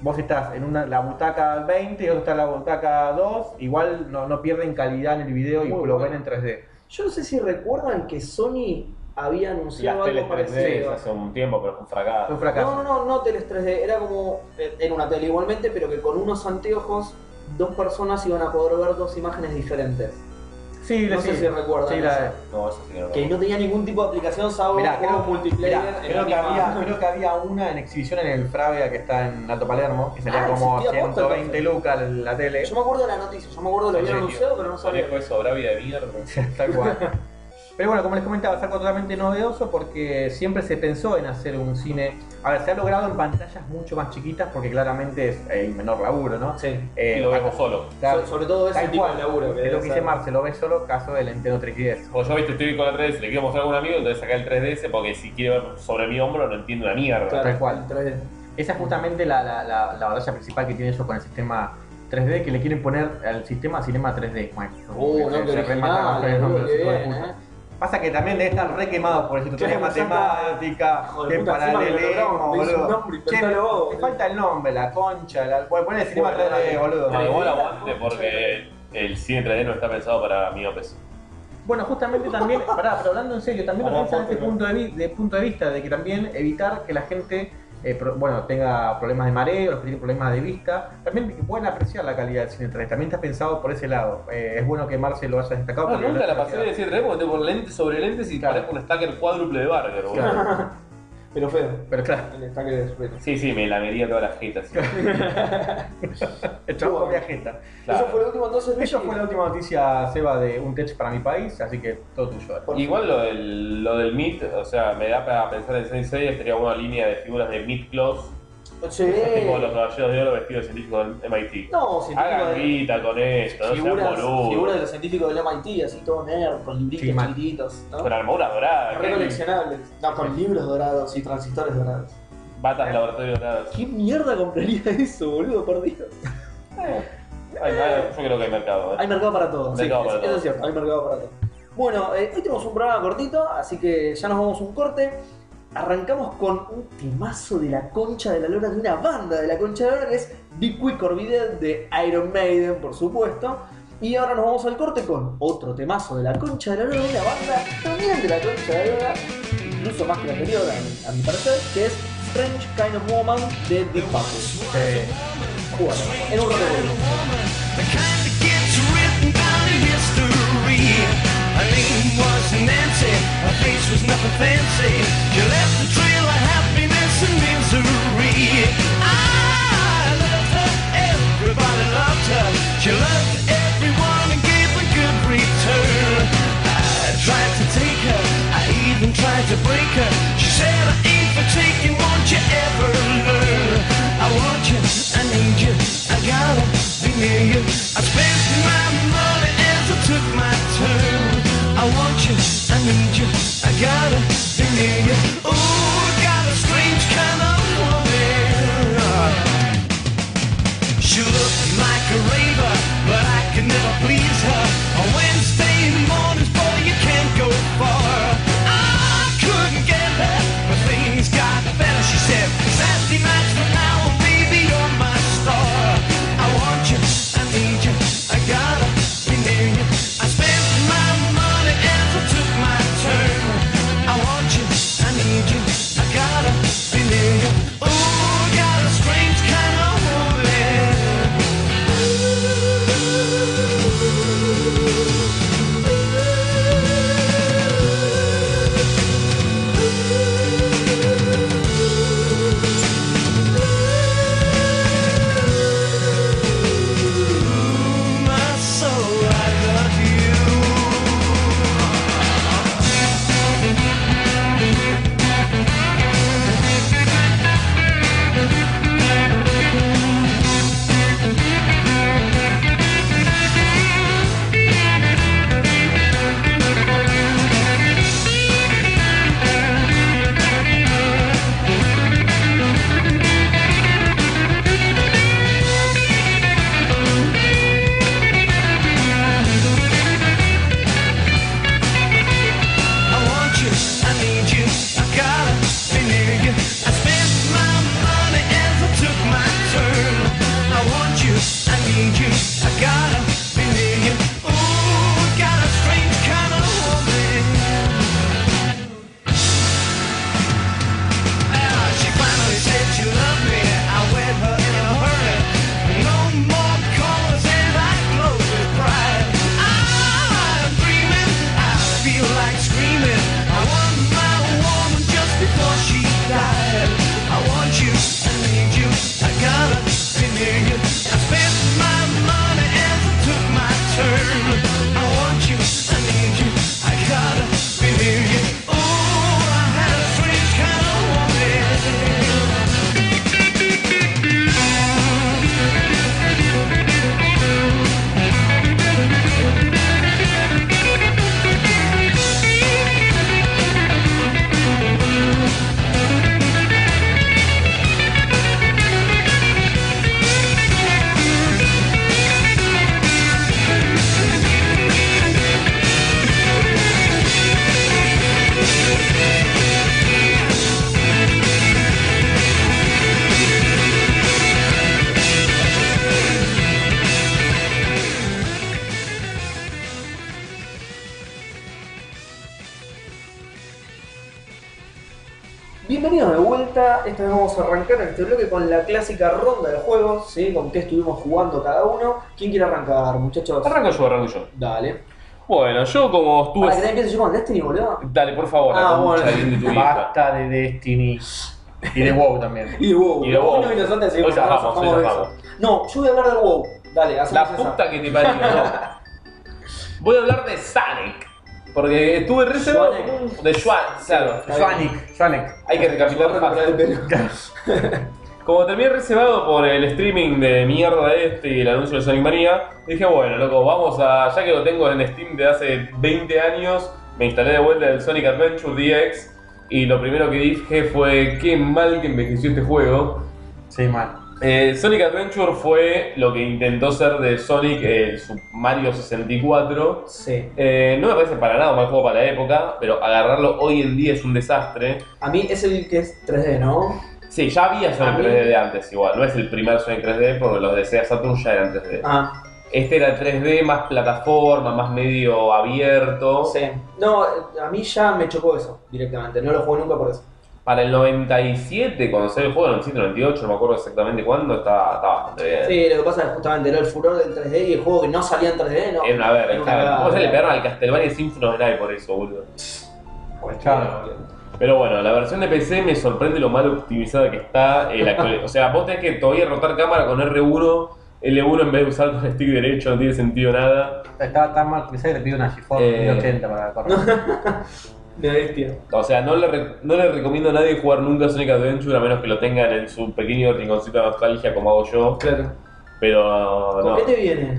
vos estás en una, la butaca veinte y otro está en la butaca dos, igual no, no pierden calidad en el video y Muy lo bueno. ven en tres D. Yo no sé si recuerdan que Sony había anunciado Las algo teles tres D parecido. hace un tiempo, pero fue un Fue un fracaso. fracaso. No, no, no, no teles tres D, era como en una tele igualmente, pero que con unos anteojos dos personas iban a poder ver dos imágenes diferentes. Sí, No sí, sé si recuerdan sí, eso. la- No, eso sí que no. Que no tenía ningún tipo de aplicación salvo Mirá, juegos creo, multiplayer. mirá, en creo, la que misma- había, creo que había una en exhibición en el Fravia que está en Alto Palermo, que salía Ah, como existía posta, ciento veinte entonces. lucas en la tele. Yo me acuerdo de la noticia, yo me acuerdo de lo habían anunciado, pero no sabía. Conejo eso, Bravia de mierda. Tal cual. Pero bueno, como les comentaba, es algo totalmente novedoso porque siempre se pensó en hacer un cine. A ver, se ha logrado en pantallas mucho más chiquitas porque claramente es eh, menor laburo, ¿no? Sí. Eh, Y lo vemos solo. claro, So- sobre todo ese tal tipo cual. de laburo. Es lo debe que dice ser. Marce, lo ves solo caso del Nintendo tres D S. Como yo viste, estoy con la tres D S, le quiero mostrar a algún amigo, entonces sacar el tres D S porque si quiere ver sobre mi hombro no entiende una mierda. Claro, Tal cual. el tres D. Esa es justamente la, la, la, la batalla principal que tiene ellos con el sistema tres D, que le quieren poner al sistema Cinema tres D. Bueno, Uh, se- no, se que rematan con el original, nombre, boludo, qué hijo de bien, puta. eh. Pasa que también debe estar re quemado por eso, tutoría Claro, ya matemática, Hijo de que puta, encima que lo paralelismo, logramos, pedís un boludo. nombre, Che, inventalo vos, te boludo. falta el nombre, la concha, la... Bueno, ponle Cinema Bueno, tres D, dale. boludo. No, igual Dale. aguante porque el cine tres D no está pensado para miopes. Bueno, justamente también, pará, pero hablando en serio, también lo Pará, piensan desde este ponte, punto de, vi- de punto de vista, de que también evitar que la gente eh, pro- bueno, tenga problemas de mareo, los que tienen problemas de vista, también que puedan apreciar la calidad del cine tres D. También está pensado por ese lado. Eh, es bueno que Marce lo haya destacado. No, porque nunca lo la ha pasé de apreciado. cine tres D porque tengo lentes sobre lentes y Claro. parezco un stacker cuádruple de Barger, boludo. Claro. Pero feo. Pero claro, El destaque de Sprite. Sí, sí, me lamería todas las jetas. sí. el chavo Bueno. comía jeta. Claro. Eso fue lo último entonces, Eso Luigi. fue la última noticia, Seba, de un tech para mi país, así que todo tuyo. ahora. Por Igual lo del, lo del Meet, o sea, me da para pensar en Sensei, estaría una línea de figuras de Meet Close, Sí. tipo los caballeros de oro vestidos de científicos del M I T. No, científico Hagan de... guita con esto, no sean Figuras, boludos. figuras de los científicos del M I T, así todo nerd, con libritos Sí, mal. chiquititos, ¿no? Con armadura dorada, Re ¿qué? coleccionables. No, con libros dorados y transistores dorados. Batas de laboratorio doradas. ¿Qué mierda compraría eso, boludo? Perdido. Ay, ay, yo creo que hay mercado, ¿eh? Hay mercado para todo, sí, Mercado es- para eso todo. es cierto, hay mercado para todo. Bueno, eh, hoy tenemos un programa cortito, así que ya nos vamos a un corte. Arrancamos con un temazo de la concha de la lora, de una banda de la concha de la lora, que es Be Quick or Be Dead de Iron Maiden, por supuesto. Y ahora nos vamos al corte con otro temazo de la concha de la lora, de una banda también de la concha de la lora, incluso más que la anterior, a mi, a mi parecer, que es Strange Kind of Woman de Deep Purple. Eh, Bueno, en un rato volvemos. The kind that gets written down in history. Her name was Nancy, her face was nothing fancy. She left a trail of happiness and misery. I loved her, everybody loved her. She loved everyone and gave a good return. I tried to take her, I even tried to break her. She said I ain't for taking, won't you ever learn? I want you, I need you, I gotta be near you. I spent my money as I took my turn. I want you, I need you, I gotta be near you. Ooh, Bienvenidos de vuelta. Esta vez vamos a arrancar en este bloque con la clásica ronda de juegos, ¿sí? Con qué estuvimos jugando cada uno. ¿Quién quiere arrancar, muchachos? Arranco yo, arranco yo. Dale. Bueno, yo como estuve... Para que te empieces yo con Destiny, boludo. Dale, por favor, Ah, la concha bueno. de bien de tu hija. Basta de Destiny. Y de WoW también. Y de WoW. Y de WoW. Uno y nosotros Hoy seguimos zafamos, hablando, hoy zafamos de zafamos. eso. No, yo voy a hablar del WoW. Dale, hacemos La esa. puta que te parió, no. Voy a hablar de Sonic. Porque estuve reservado Sonic. de Schwan, claro. Sonic, Sonic. Hay que recapitular fácil. Como terminé reservado por el streaming de mierda este y el anuncio de Sonic Mania, dije, bueno, loco, vamos a... Ya que lo tengo en Steam de hace veinte años, me instalé de vuelta el Sonic Adventure D X y lo primero que dije fue, qué mal que envejeció este juego. Sí, mal. Eh, Sonic Adventure fue lo que intentó ser de Sonic el Super Mario sesenta y cuatro. Sí. Eh, no me parece para nada un mal juego para la época, pero agarrarlo hoy en día es un desastre. A mí es el que es tres D, ¿no? Sí, ya había A Sonic mí- tres D de antes igual, no es el primer Sonic tres D porque los de Sega Saturn ya eran tres D. Ah, Este era tres D más plataforma, más medio abierto. sí. No, a mí ya me chocó eso directamente. No lo jugué nunca por eso. Para el noventa y siete, cuando salió el juego, noventa y siete, noventa y ocho, no me acuerdo exactamente cuándo, estaba, estaba bastante bien. Sí, lo que pasa es que justamente era el furor del tres D y el juego que no salía en tres D, ¿no? Era una verga, Era una claro. cagada. ¿Cómo se le pegaron al Castlevania Symphony of the Night por eso, boludo? Claro. Pero bueno, la versión de P C me sorprende lo mal optimizada que está. eh, la actual- o sea, vos tenés que todavía rotar cámara con R uno, L uno en vez de usar con el stick derecho, no tiene sentido nada. Estaba tan mal que le pido una GeForce Eh. mil ochenta para correr. De bestia. O sea, no le, re- no le recomiendo a nadie jugar nunca Sonic Adventure a menos que lo tengan en su pequeño rinconcito de nostalgia como hago yo. Claro. Pero ¿Con no. qué te viene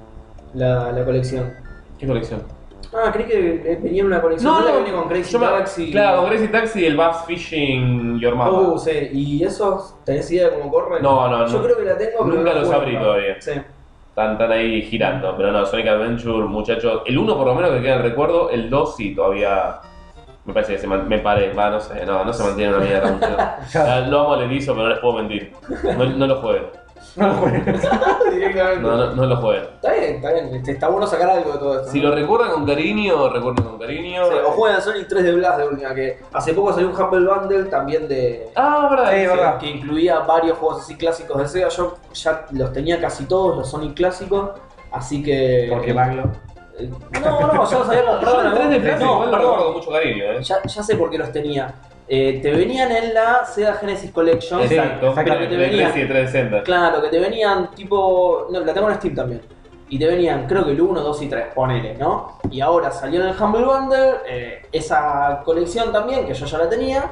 la, la colección? ¿Qué colección? Ah, creí que venía en una colección. la que viene con Crazy yo me- Taxi. Claro, con Crazy Taxi y el Bass Fishing Your Mama. Uh, sí. ¿Y esos? ¿Tenés idea de cómo corren? No, no, Yo no. creo que la tengo, pero Nunca no la los juego, abrí ¿no? todavía. Sí. Están, están ahí girando, pero no, Sonic Adventure, muchachos. El uno por lo menos que queda en recuerdo, el dos sí, todavía me parece que se man- me paré, va, no sé, no, no se mantiene una mierda. muchacho. Ah, Lo amo, le hizo, pero no les puedo mentir. No, no lo jueguen, No lo juegues. Directamente. no, no, no lo jueguen. Está bien, está bien. Este, Está bueno sacar algo de todo esto. Si ¿no? lo recuerdan con cariño, recuerden con cariño. Sí, o juegan a Sonic tres de Blast de última, que hace poco salió un Humble Bundle también de... Ah, verdad. Sí, sí. verdad. que incluía varios juegos así clásicos de Sega. Yo ya los tenía casi todos, los Sonic clásicos, así que... Porque Maglo. Eh, No, no, yo los había comprado en Yo el tres de algún- Blast No, igual lo perdón. recuerdo con mucho cariño, eh. Ya, ya sé por qué los tenía. Eh, te venían en la Sega Genesis Collection. Sí, Exacto, exactamente. pero de tres y trescientos sesenta. Claro, que te venían tipo... No, la tengo en Steam también. Y te venían, creo que el uno, dos y tres, ponele, ¿no? Y ahora salió en el Humble Bundle eh, esa colección también, que yo ya la tenía.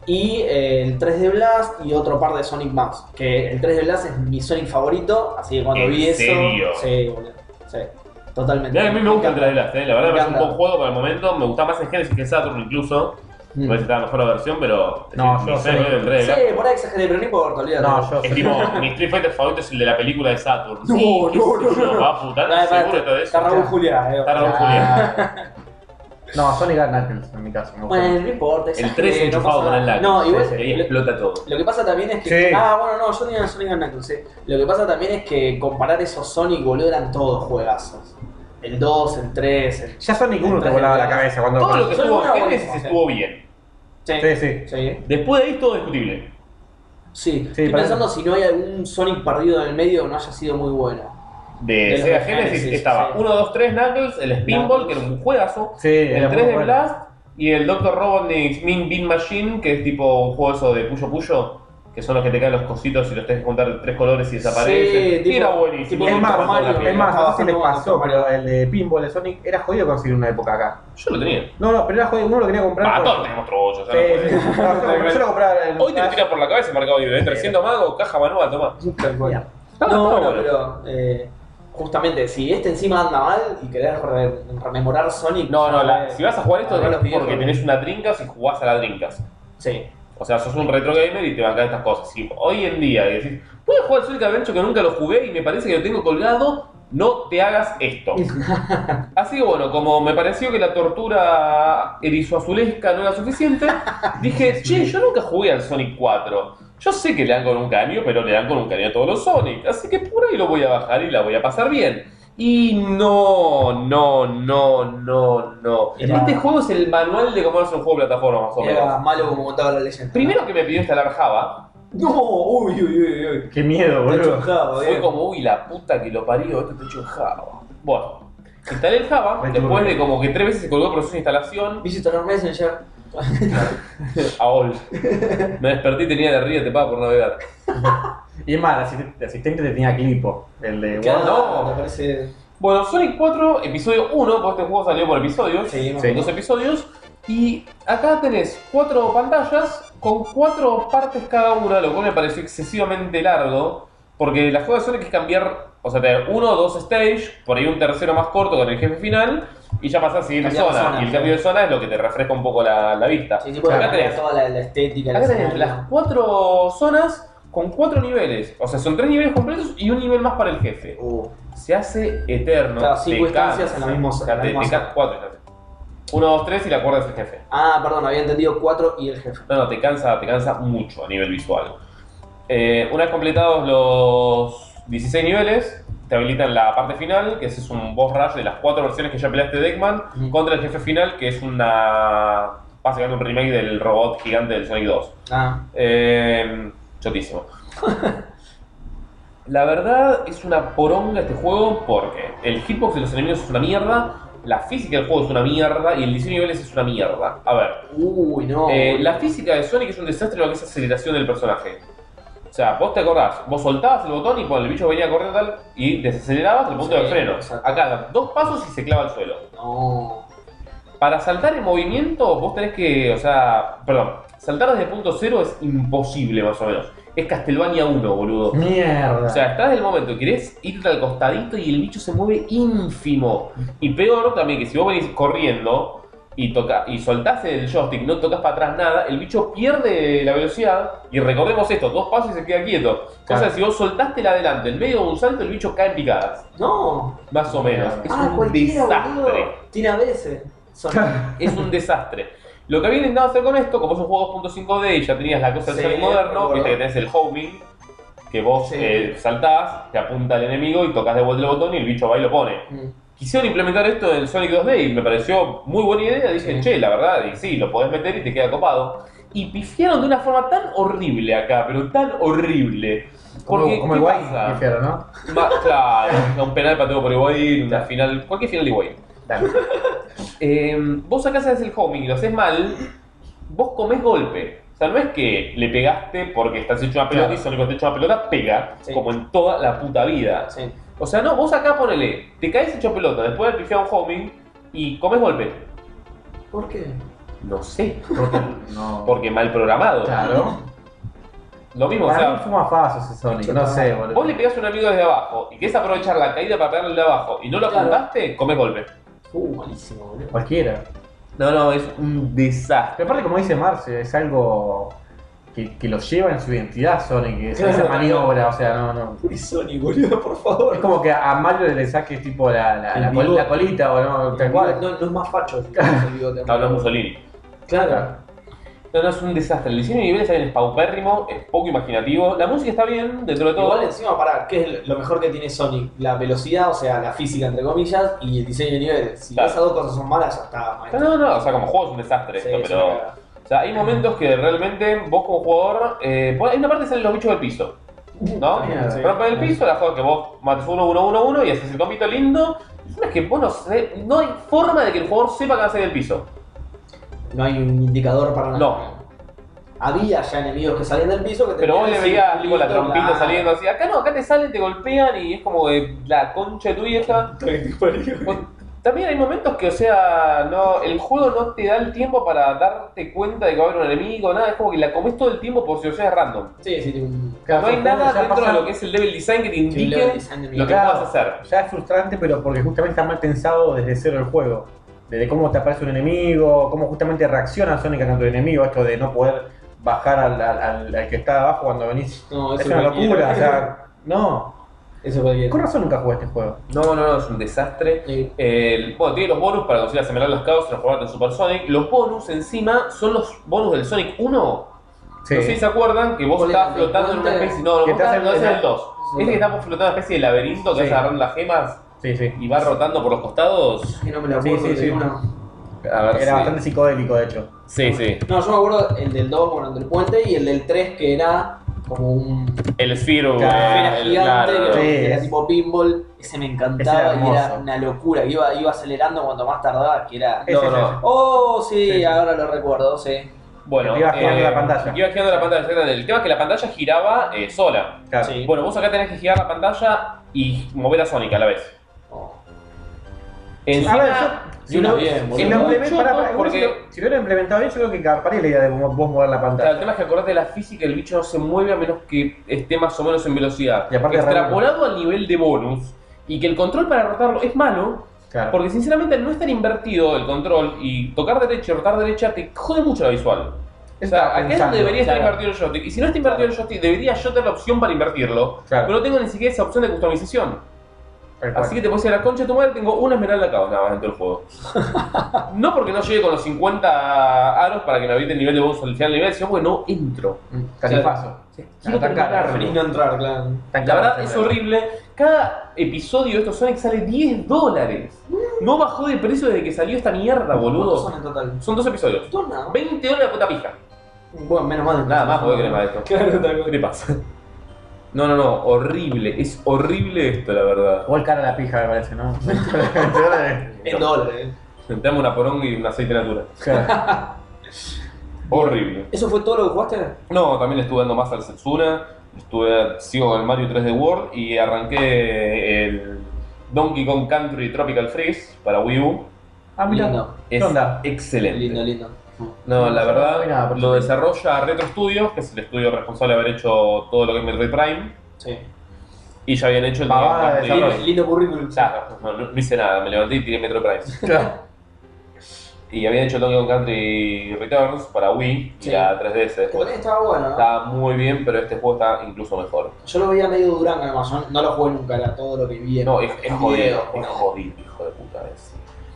Y eh, el tres D Blast y otro par de Sonic más. Que el tres D Blast es mi Sonic favorito, así que cuando ¿En vi serio? eso... Sí, boludo. Sí, totalmente. Mira, a mí me gusta el tres de Blast, eh. La verdad Me me parece un encanta. buen juego para el momento. Me gusta más en Genesis que en Saturn incluso. Mm. Me parece que está mejor la versión, pero. No, mi yo sueño sé. es el tres de Sí, Blast. por ahí exageré, pero no importa, olvídate. No, yo Es sé. tipo, mi Street Fighter favorito es el de la película de Saturn. No, Sí, no, qué no, sé no, yo, no. va puta, Pará, pará, seguro de todo eso. Está Raúl Julián, eh. Está Raúl Ah. No, Sonic Knuckles en mi caso. Me gusta. Bueno, no importa. El exageré, tres no enchufado pasa con el nada. lag. No, igual. Sí, Y ahí lo- explota todo. Lo que pasa también es que. Sí. Ah, bueno, no, yo tenía Sonic and Knuckles, sí. Lo que pasa también es que comparar esos Sonic, boludo, eran todos juegazos. El dos, el tres, el. Ya Sonic uno te el volaba la tres, cabeza cuando Todo lo que Soy estuvo una en Genesis buena, estuvo bien. Sí, Sí, sí. sí. Después de ahí todo discutible. Sí, estoy para- pensando si no hay algún Sonic perdido en el medio que no haya sido muy bueno. De, De los Sega de Genesis, Genesis, estaba sí. uno, dos, tres Knuckles, el Spinball, que era un juegazo, Sí, el era muy tres de bueno. Blast y el doctor Robotnik's Mean Bean Machine, que es tipo un juego eso de Puyo Puyo, que son los que te caen los cositos y los tenés que juntar tres colores y desaparecen. Sí, y tipo- era buenísimo. tipo Es el más, Super Mario, la es pila. más, no sé si bastante les bueno, pasó, Super Mario. pero el de Pinball de Sonic era jodido conseguir una época acá. Yo lo tenía. No, no, pero era jodido, uno lo quería comprar. Ah, por- todos tenemos trollos. Sí, sí, sí. No, yo, yo lo compraba en Hoy te lo tiras por la cabeza, Mercado Libre. trescientos magos, caja manual, toma. Tal cual. Ya. Ah, No, está bueno, bueno. pero eh, justamente si este encima anda mal y querés re- rememorar Sonic. No, no, la- eh, si vas a jugar esto agarrá es los videos, porque ¿no? tenés una Dreamcast y jugás a la Dreamcast. Sí. O sea, sos un retro gamer y te van a caer estas cosas. Si hoy en día y decís, voy a jugar Sonic Adventure que nunca lo jugué y me parece que lo tengo colgado, no te hagas esto. Así que bueno, como me pareció que la tortura erizoazulesca no era suficiente, dije, che, yo nunca jugué al Sonic cuatro. Yo sé que le dan con un caño, pero le dan con un caño a todos los Sonic. Así que por ahí lo voy a bajar y la voy a pasar bien. Y no, no, no, no, no. Era- Este juego es el manual de cómo hacer un juego de plataforma, más o Era menos. malo como contaba la leyenda. Primero que me pidió instalar Java, No, uy, uy, uy, uy. Qué miedo, Te boludo. chocaba, fue bien. como, uy, la puta que lo parió, esto está hecho en Java. Bueno, instalé el Java, Ay, después qué de como que tres veces se colgó el proceso de instalación, Visitor Messenger. a all. Me desperté y tenía de arriba te paga por navegar. Y es más, el asistente, el asistente te tenía clipo. El de Claro, no. me parece. Bueno, Sonic cuatro, episodio uno, porque este juego salió por episodios, Sí, son sí. dos episodios, y acá tenés cuatro pantallas con cuatro partes cada una, lo cual me pareció excesivamente largo, porque la juego de Sonic es cambiar, o sea, tener uno o dos stage, por ahí un tercero más corto con el jefe final, y ya pasás a siguiente Cambiar de zona, zona, y el sí. cambio de zona es lo que te refresca un poco la, la vista. Sí, sí, puede acá cambiar tenés, toda la, la estética. el acá tenés escenario. las cuatro zonas con cuatro niveles, o sea, son tres niveles completos y un nivel más para el jefe. Uh, Se hace eterno. Claro, cinco te instancias cansa, en la misma zona, te- en la te misma can- zona. Cuatro instancias. Uno, dos, tres y la cuerda es el jefe. Ah, perdón, había entendido cuatro y el jefe. No, no, te cansa, te cansa mucho a nivel visual. Eh, una vez completados los dieciséis niveles, te habilitan la parte final, que ese es un boss rush de las cuatro versiones que ya peleaste de Eggman, Ujú. contra el jefe final, que es una. Básicamente un remake del robot gigante del Sonic dos. Ah, Eh, chotísimo. La verdad es una poronga este juego porque el hitbox de los enemigos es una mierda, la física del juego es una mierda y el diseño de niveles es una mierda. A ver, uy, no. eh, la física de Sonic es un desastre lo que es aceleración del personaje. O sea, vos te acordás, vos soltabas el botón y cuando el bicho venía corriendo tal y desacelerabas el punto Sí, de freno. exacto. Acá da dos pasos y se clava al suelo. No. Para saltar en movimiento, vos tenés que, o sea, perdón, saltar desde el punto cero es imposible más o menos. Es Castlevania uno, boludo. Mierda. O sea, estás en el momento, querés irte al costadito y el bicho se mueve ínfimo. Y peor también que si vos venís corriendo y toca, y soltás el joystick, no tocas para atrás nada, el bicho pierde la velocidad. Y recordemos esto, dos pasos y se queda quieto. O Claro. sea, si vos soltaste la adelante en medio de un salto, el bicho cae en picadas. No. Más o menos. Es ah, un cualquiera, desastre. boludo. Tiene A B S. Son- Es un desastre. Lo que había intentado hacer con esto, como es un juego dos punto cinco D y ya tenías la cosa del Sí, Sonic moderno, recuerdo. viste que tenés el homing, que vos Sí. eh, saltás, te apunta al enemigo y tocas de vuelta el botón y el bicho va y lo pone. Mm. Quisieron implementar esto en el Sonic dos D y me pareció muy buena idea. Dije, Sí. che, la verdad, y sí, lo podés meter y te queda copado. Y pifiaron de una forma tan horrible acá, pero tan horrible. como, Porque, como ¿qué el guay, pasa? dijeron, ¿no? Ma- claro, un penal pateo por Higuaín, una final, cualquier final de Higuaín. Dale. Eh, vos acá haces el homing y lo haces mal, vos comés golpe. O sea, no es que le pegaste porque estás hecho una pelota Claro. y Sonic cuando te hecho una pelota pega, Sí. como en toda la puta vida. Sí. O sea, no, vos acá ponele, te caes hecho pelota después de pifiar un homing y comes golpe. ¿Por qué? No sé, Porque no. porque mal programado. Claro. Lo mismo, o Para mí sea, fue más fácil ese Sonic, no sé, boludo. vos le pegás a un amigo desde abajo y querés aprovechar la caída para pegarle de abajo y no lo Claro. apuntaste, comes golpe. Uh, malísimo, boludo. Cualquiera. No, no, es un desastre. Pero aparte, como dice Marce, es algo que, que lo lleva en su identidad Sonic, que es Claro, esa claro. maniobra, o sea, no, no. Y Sony, boludo, por favor. Es como que a Mario le saques tipo la, la, El la, col- bigote. la colita o no, tal cual. No, no es más facho el el bigote. Habla Mussolini. Claro. No, no, es un desastre. El diseño de niveles también es paupérrimo, es poco imaginativo. La música está bien, dentro de todo. Igual encima, para ¿qué es lo mejor que tiene Sonic? La velocidad, o sea, la física entre comillas, y el diseño de niveles. Si Claro. esas dos cosas son malas, ya está, No, maestro. no, no, o sea, como juego es un desastre Sí, esto, es pero. una cagada. O sea, hay momentos que realmente vos como jugador. Eh, hay una parte que salen los bichos del piso. ¿No? Bien, sí. Rompen el piso, la juega que vos mates uno, uno, uno, uno y haces el combito lindo. El tema es que vos no sé, no hay forma de que el jugador sepa que va a salir del piso. No hay un indicador para nada. No. Había ya enemigos que salían del piso que Pero vos le tenían veías ese tipo, la circulito, trompita claro. saliendo así. Acá no, acá te salen, te golpean y es como de la concha de tu vieja. Pues, también hay momentos que, o sea, no, el juego no te da el tiempo para darte cuenta de que va a haber un enemigo, nada, es como que la comes todo el tiempo por situaciones random. Sí, sí, tiene un... Claro, No hay son nada juegos ya dentro de pasan- lo que es el level design que te Sí, level indique design de lo que mierda. puedas hacer. Ya es frustrante, pero porque justamente está mal pensado desde cero el juego. Desde cómo te aparece un enemigo, cómo justamente reacciona Sonic ante tu enemigo, esto de no poder bajar al, al, al- al que está abajo cuando venís. No, Es eso una cualquiera. locura, o sea, no. Eso cualquiera. Con razón nunca jugué este juego. No, no, no, es un desastre. Sí. El- bueno, tiene los bonus para conseguir acelerar los caos en los jugadores de Super Sonic. Los bonus encima son los bonus del Sonic uno. Sí. No sé si se acuerdan que vos ¿Cuál estabas era? flotando en una ¿Cuál era? especie. No, no, Que vos te estabas- hacen- no, ese es el dos. Sí. Este que estamos flotando en una especie de laberinto que Sí. vas agarrando las gemas. Sí, sí. y va rotando por los costados. Que no me lo Sí, acuerdo sí, de sí. uno. A ver Era si- bastante psicodélico, de hecho. Sí, sí. No, yo me acuerdo el del dos, bueno, el del puente, y el del tres que era como un El Sphere, Claro. eh, era el- gigante, claro, que Sí, era es- tipo pinball, ese me encantaba Ese era y era hermoso. una locura, que iba, iba acelerando cuanto más tardaba, que era... Ese, No, ese, no. ese. Oh, sí, Sí, sí. ahora lo recuerdo, sí. Bueno, Que te iba girando la pantalla. que Iba girando la pantalla, exactamente. El tema es que la pantalla giraba eh, sola. Claro. Sí. Bueno, vos acá tenés que girar la pantalla y mover a Sonic a la vez. Oh. Encima, A ver, yo, Y si una lo, bien, si boludo. lo Muy implemento- choto, pará, pará, igual porque- si lo, si lo hubiera implementado bien, yo creo que garparía la idea de vos, vos mover la claro, el pantalla. tema es que acordate de la física, el bicho no se mueve a menos que esté más o menos en velocidad. Y aparte Extrapolado al nivel de bonus y que el control para rotarlo es malo, Claro. porque sinceramente al no estar invertido el control y tocar derecha y rotar derecha te jode mucho la visual. O sea, Estaba acá es pensando, donde debería estar claro. invertido el joystick. Y si no está invertido el joystick, debería yo tener la opción para invertirlo. Claro. Pero no tengo ni siquiera esa opción de customización. Tal cual. Así que te puedes ir a la concha de tu madre, tengo una esmeralda acá nada más dentro del juego. No porque no llegue con los cincuenta aros para que me habilite el nivel de bonus al final del nivel, sino porque no entro. Mm, Tarifazo. Quiero Tan caro. terminarlo. Preferís no entrar, claro. Tan La caro verdad que es se horrible. Cada episodio de estos Sonic sale diez dólares. No bajó de precio desde que salió esta mierda, ¿Cuántos boludo. son en total? Son dos episodios. Dos nada más. veinte dólares de puta pija. Bueno, menos mal. Nada más, porque querés más de esto. Claro, tal ¿Qué cual. te pasa? No, no, no, horrible. Es horrible esto, la verdad. Igual cara la pija, me parece, ¿no? veinte dólares. En dólares. Entramos una poronga y un aceite natural. Claro. Horrible. ¿Eso fue todo lo que jugaste? No, también estuve dando más al Setsuna. Estuve, sigo con el Mario tres D World y arranqué el Donkey Kong Country Tropical Freeze para Wii U. Ah, mira. Lindo. ¿Qué Es onda? excelente. Lindo, lindo. No, la No verdad, sabía nada, por lo eso. desarrolla Retro Studios, que es el estudio responsable de haber hecho todo lo que es Metroid Prime. Sí. Y ya habían hecho el Pavada Donkey Kong de Country. Lindo, desarrollo. lindo currículum. Claro, no, no- no hice nada, me levanté y tiré Metroid Prime. Claro. Y habían hecho el Donkey Kong Country Returns para Wii Sí. y la tres D S. Que también estaba bueno, ¿no? Está muy bien, pero este juego está incluso mejor. Yo lo veía medio Durango nomás, yo no lo jugué nunca, era todo lo que vi en No, es, es en jodido, video, es bueno. jodido, hijo de puta. Es.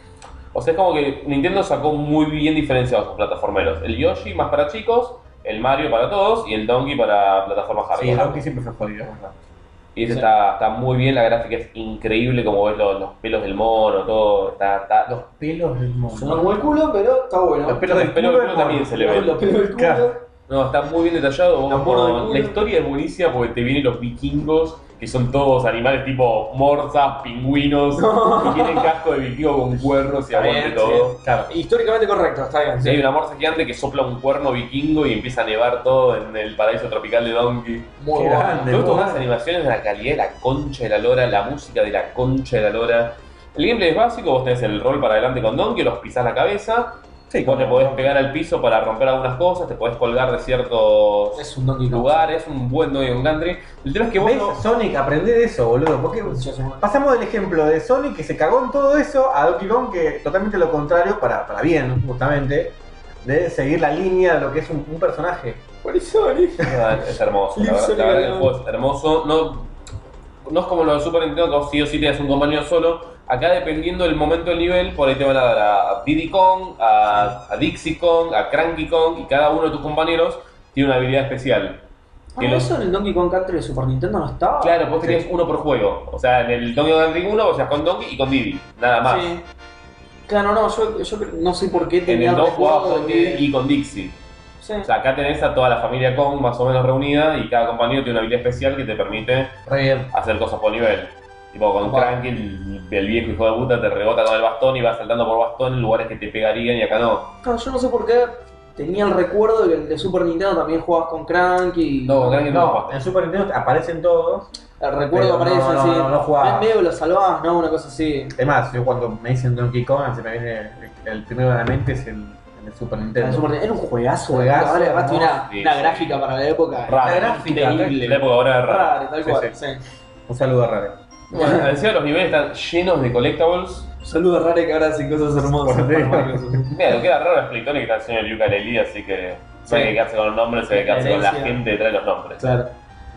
O sea, es como que Nintendo sacó muy bien diferenciados sus plataformeros. El Yoshi más para chicos, el Mario para todos y el Donkey para plataformas Sí, hardcore. Donkey siempre fue jodido, ¿verdad? Y ese Sí. está, está muy bien, la gráfica es increíble, como ves los, los pelos del mono, todo. Está, está, Los pelos del mono. Sonó como el culo, pero está bueno. Los pelos del pelo culo del culo también se le ve. Los pelos del culo. Claro. No, está muy bien detallado. vos Los monos con- del culo. la historia es buenísima porque te vienen los vikingos, que son todos animales tipo morsas, pingüinos, que tienen casco de vikingo con cuernos y Está aguante bien, todo. Claro. Históricamente correcto, está bien. Sí, hay una morsa gigante que sopla un cuerno vikingo y empieza a nevar todo en el paraíso tropical de Donkey. Muy Qué bueno. grande. Todo esto, muy unas bueno. animaciones de la calidad de la concha de la lora, la música de la concha de la lora. El gameplay es básico, vos tenés el rol para adelante con Donkey, los pisás la cabeza, Sí, vos te como- podés pegar al piso para romper algunas cosas, te podés colgar de ciertos Es un Donkey Kong. lugares, es un buen Donkey Kong Country. El tema es que vos ¿Ves? no- Sonic, aprendé de eso, boludo. Porque pasamos del ejemplo de Sonic que se cagó en todo eso a Donkey Kong que totalmente lo contrario, para, para bien, justamente, de seguir la línea de lo que es un, un personaje. Por eso, Sonic. Ah, es hermoso, la Liv verdad, Sonic la verdad que el Alone. juego es hermoso. No, no es como lo de Super Nintendo que vos sí o sí tienes un compañero solo. Acá dependiendo del momento del nivel, por ahí te van a dar a Diddy Kong, a, a Dixie Kong, a Cranky Kong y cada uno de tus compañeros tiene una habilidad especial. Ah, Que los- ¿eso en el Donkey Kong Country de Super Nintendo no estaba? Claro, vos tenías uno por juego. O sea, en el Donkey Kong Country uno vos seas con Donkey y con Diddy, nada más. Sí. Claro, no, yo, yo no sé por qué En tenía el dos jugabas recuerdo con de Diddy que... y con Dixie. Sí. O sea, acá tenés a toda la familia Kong más o menos reunida y cada compañero tiene una habilidad especial que te permite Re bien. hacer cosas por nivel. Tipo con Wow. Cranky, el, el viejo hijo de puta te rebota con el bastón y vas saltando por bastón en lugares que te pegarían y acá no. Claro, yo no sé por qué tenía el recuerdo de que el de Super Nintendo también jugabas con Cranky. No, con Cranky no No, jugaste. en Super Nintendo aparecen todos. El recuerdo Pero aparece no, no, así. no, no jugaba. Medio lo salvabas, ¿no? Una cosa así. Es más, yo cuando me dicen Donkey Kong, se me viene el, el primero de la mente es el, el de Super Nintendo. El Super Nintendo era un juegazo. Juegazo, Ahora además tiene una, sí, una sí. gráfica para la época. Raro. La gráfica, increíble. La época ahora era rara. Raro, tal Sí, cual. sí. Sí. Un saludo a Rare. Bueno, decía, los niveles están llenos de collectibles. Saludos a Rare que ahora hacen cosas hermosas. Bueno, sí. para Microsoft. Mira, lo que era raro es Playtonic que está enseñando el ukulele, así que no hay Sí. que quedarse con los nombres, hay que quedarse con la Herencia. gente detrás de los nombres. Claro.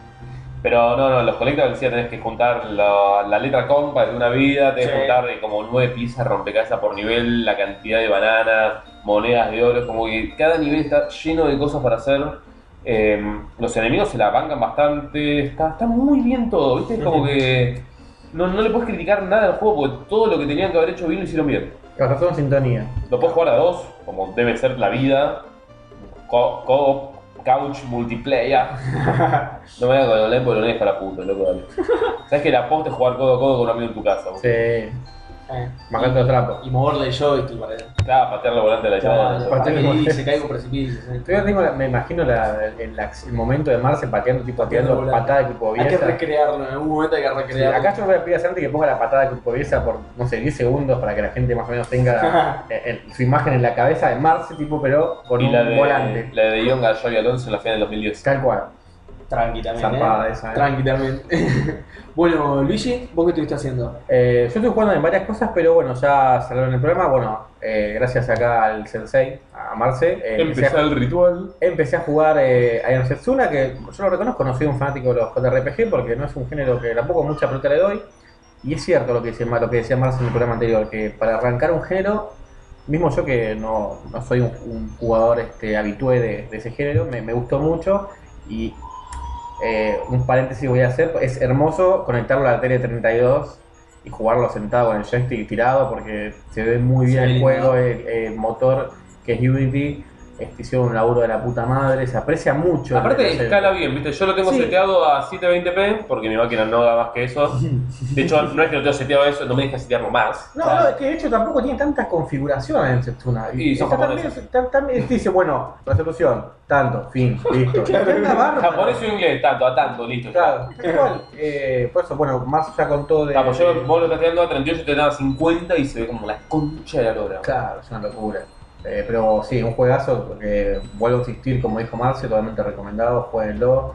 Pero no, no, los collectibles sí tenés que juntar la, la letra Kong para que una vida, tenés que Sí. juntar de como nueve piezas rompecabezas por nivel, la cantidad de bananas, monedas de oro, como que cada nivel está lleno de cosas para hacer. Eh, los enemigos se la bancan bastante, está, está muy bien todo, ¿viste? Es como que no, no le puedes criticar nada al juego porque todo lo que tenían que haber hecho bien lo hicieron bien. Los son sintonía. Lo puedes jugar a dos, como debe ser la vida. Co- Co-op, couch, multiplayer. No me hagas con el porque lo tenés para puto, loco, dale. ¿Sabes que la posta es jugar codo a codo con un amigo en tu casa? Vos? Sí. Eh, Bajando el trapo. y moverle el joystick para él. Claro, patear la volante de la llave. Claro, patear el ahí volante. se cae un precipicio. sí. Todavía tengo la- me imagino la- el, la- el momento de Marce pateando, tipo Pateando tirando volante. patada de tipo Hay que Bielsa. recrearlo, en algún momento hay que Sí, recrearlo. acá yo le voy a pedir a Santi que ponga la patada de Grupo Bielsa por, no sé, diez segundos para que la gente más o menos tenga eh, el- su imagen en la cabeza de Marce, tipo, pero con Y un la de, volante. la de Dion Gallo y Alonso en la final del dos mil diez. Tal cual. Tranqui también. Zarpada eh. esa, eh. Tranqui también. Bueno, Luigi, ¿vos qué estuviste haciendo? Eh, yo estoy jugando en varias cosas, pero bueno, ya salieron el programa. Bueno, eh, gracias acá al Sensei, a Marce. eh, empecé, Empezar a, el ritual. empecé a jugar eh, a Iron Setsuna, que yo lo reconozco, no soy un fanático de los J R P G porque no es un género que tampoco mucha pelota le doy. Y es cierto lo que decía, lo que decía Marce en el programa anterior, que para arrancar un género, mismo yo que no, no soy un, un jugador este, habitué de, de ese género, me, me gustó mucho. Y eh, un paréntesis voy a hacer, es hermoso conectarlo a la tele treinta y dos y jugarlo sentado con el joystick tirado porque se ve muy bien Sí, el juego, ¿no? el, el motor que es Unity, este, hicieron un laburo de la puta madre, se aprecia mucho. Aparte el- escala bien, viste, yo lo tengo Sí. seteado a setecientos veinte p porque mi máquina no da más que eso. De hecho, no es que lo tengo seteado a eso, no me deja setearlo más. No, Claro. no, es que de hecho tampoco tiene tantas configuraciones en Setsuna. Y son Está también, japoneses. está- también dice, bueno, resolución, tanto, fin, listo. Anda bárbaro. Japonés o inglés, tanto, a tanto, listo. ya. Claro, tal cual. Eh, por eso, bueno, más ya contó de. Vamos, yo vos lo estás tirando a treinta y ocho, te daba cincuenta y se ve como la concha de la lora. Claro, es una locura. Eh, pero sí, un juegazo que vuelve a existir, como dijo Marce, totalmente recomendado, jueguenlo.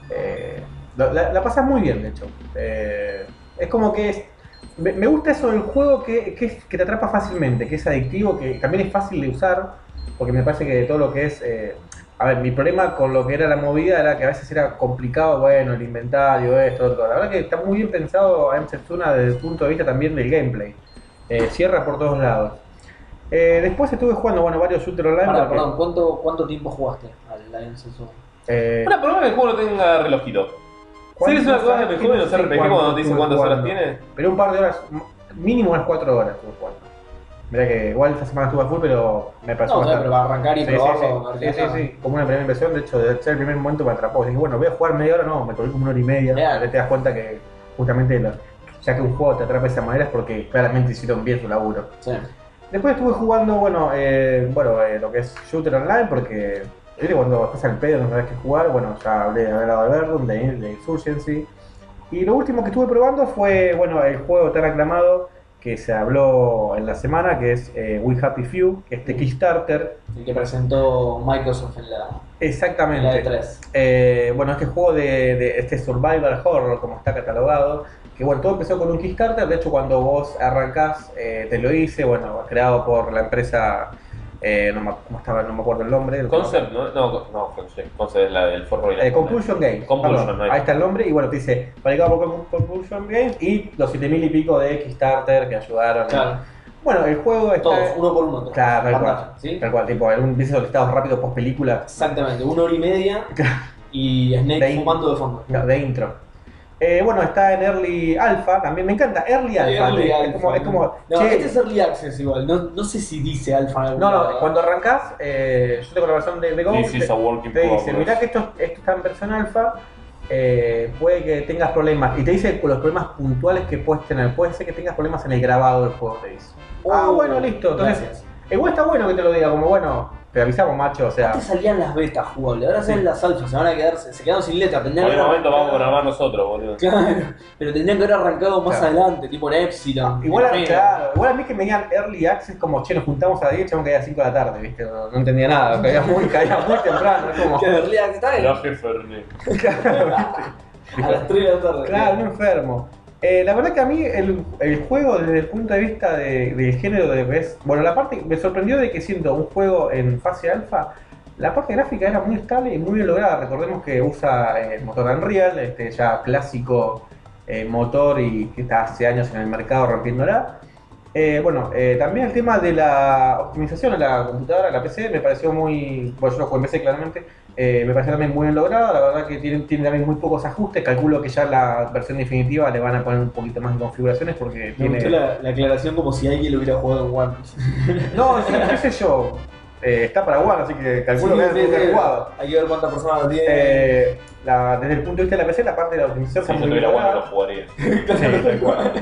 Eh, la, la, la pasás muy bien, de hecho. Eh, es como que es, me, me gusta eso del juego que, que, es- que te atrapa fácilmente, que es adictivo, que también es fácil de usar, porque me parece que todo lo que es... eh, a ver, mi problema con lo que era la movida era que a veces era complicado, bueno, el inventario, esto, otro. La verdad que está muy bien pensado en Setsuna desde el punto de vista también del gameplay. Eh, cierra por todos lados. Eh, después estuve jugando, bueno, varios shooters online. Pará, porque, perdón, ¿cuánto, ¿cuánto tiempo jugaste al Lion Sensor? eh, Una problema que el juego no tenga relojito. ¿Sí es una cosa de mejor en los R P G cuando te dicen cuántas horas tiene? Pero un par de horas, m- mínimo unas cuatro horas estuve jugando. Mirá que igual esta semana estuve a full, pero me pareció No, claro, bastante. pero para arrancar y Sí, sí, probarlo. a ver sí, qué sí, tal. sí, como una primera impresión, de hecho, de ser el primer momento me atrapó. Dije, bueno, voy a jugar media hora, no, me tomé como una hora y media. Bien. Ahí te das cuenta que justamente lo- ya que un juego te atrapa de esa manera es porque claramente hicieron bien su laburo. Sí. Después estuve jugando, bueno, eh, bueno eh, lo que es Shooter Online, porque ¿viste? Cuando estás al pedo no sabes qué jugar, bueno, ya hablé de hablado de Verdun, de, de Insurgency. Y lo último que estuve probando fue, bueno, el juego tan aclamado que se habló en la semana, que es eh, We Happy Few, este Kickstarter. El que presentó Microsoft en la, en la Exactamente. E tres. Eh, bueno, este juego de, de este survival horror, como está catalogado, que bueno, todo empezó con un Kickstarter. De hecho, cuando vos arrancás, eh, te lo hice, bueno, creado por la empresa, eh, no, me, ¿cómo estaba? No me acuerdo el nombre. Concept, ¿no? No, no, Concept, Concept es la del forro y la Eh, Compulsion Games. Compulsion, Perdón, no hay. ahí está el nombre. Y bueno, te dice, fabricado por Com- Compulsion Games y los siete mil y pico de Kickstarter que ayudaron. Claro. Bueno, el juego está. Todos, uno por uno. todos. Claro, tal Pantalla, cual. ¿sí? Tal cual, tipo, un de esos listados rápidos post película Exactamente, una hora y media y Snake De- fumando de fondo. de intro. Eh, bueno, está en Early Alpha, también me encanta, Early Alpha. Early te- Alpha, es como, es como no, che, este es Early Access igual, no, no sé si dice Alpha en algún no, lado. no, cuando arrancás, eh, yo tengo la versión de, de Go, This is te, a work in te dice, progress. mirá que esto, esto está en versión alfa, eh, puede que tengas problemas, y te dice los problemas puntuales que puedes tener, puede ser que tengas problemas en el grabado del juego, te dice. ah, Oh, bueno, listo, entonces, gracias. igual está bueno que te lo diga, como bueno, te avisamos macho, o sea, Antes salían las betas jugables, ahora salen Sí. las alfas, se van a quedar, se, se quedaron sin letra, tendrían Por que el haber momento vamos a arrancado- grabar nosotros, boludo. Claro, pero tendrían que haber arrancado más Claro. adelante, tipo en Epsilon. igual, en claro, igual a mí que me digan Early Access como, che, nos juntamos a diez, tenemos que ir a cinco de la tarde, viste, no, no entendía nada, caía muy, caía muy temprano, es como, Que Early Access está bien, Traje Fernet. claro, ¿viste? a las tres de la tarde. Claro, un enfermo. Eh, la verdad que a mí el, el juego desde el punto de vista de- del género de ves, bueno, la parte me sorprendió de que siendo un juego en fase alfa, la parte gráfica era muy estable y muy bien lograda. Recordemos que usa el motor Unreal, este ya clásico eh, motor y que está hace años en el mercado rompiéndola. Eh, bueno, eh, también el tema de la optimización de la computadora, la P C, me pareció muy, bueno, yo lo jugué en P C claramente, Eh, me parece también muy bien logrado, la verdad que tiene, tiene también muy pocos ajustes, calculo que ya la versión definitiva le van a poner un poquito más de configuraciones porque Me tiene... gustó la, la aclaración como si alguien lo hubiera jugado en One. No, sí, qué sé yo, eh, está para One, así que calculo Sí, que sí, debe sí. ser jugado. Hay que ver cuántas personas lo tienen. Eh, la- desde el punto de vista de la P C, la parte de la optimización Si está yo muy bien tuviera bueno, lo lograda. jugaría. Sí, tal cual.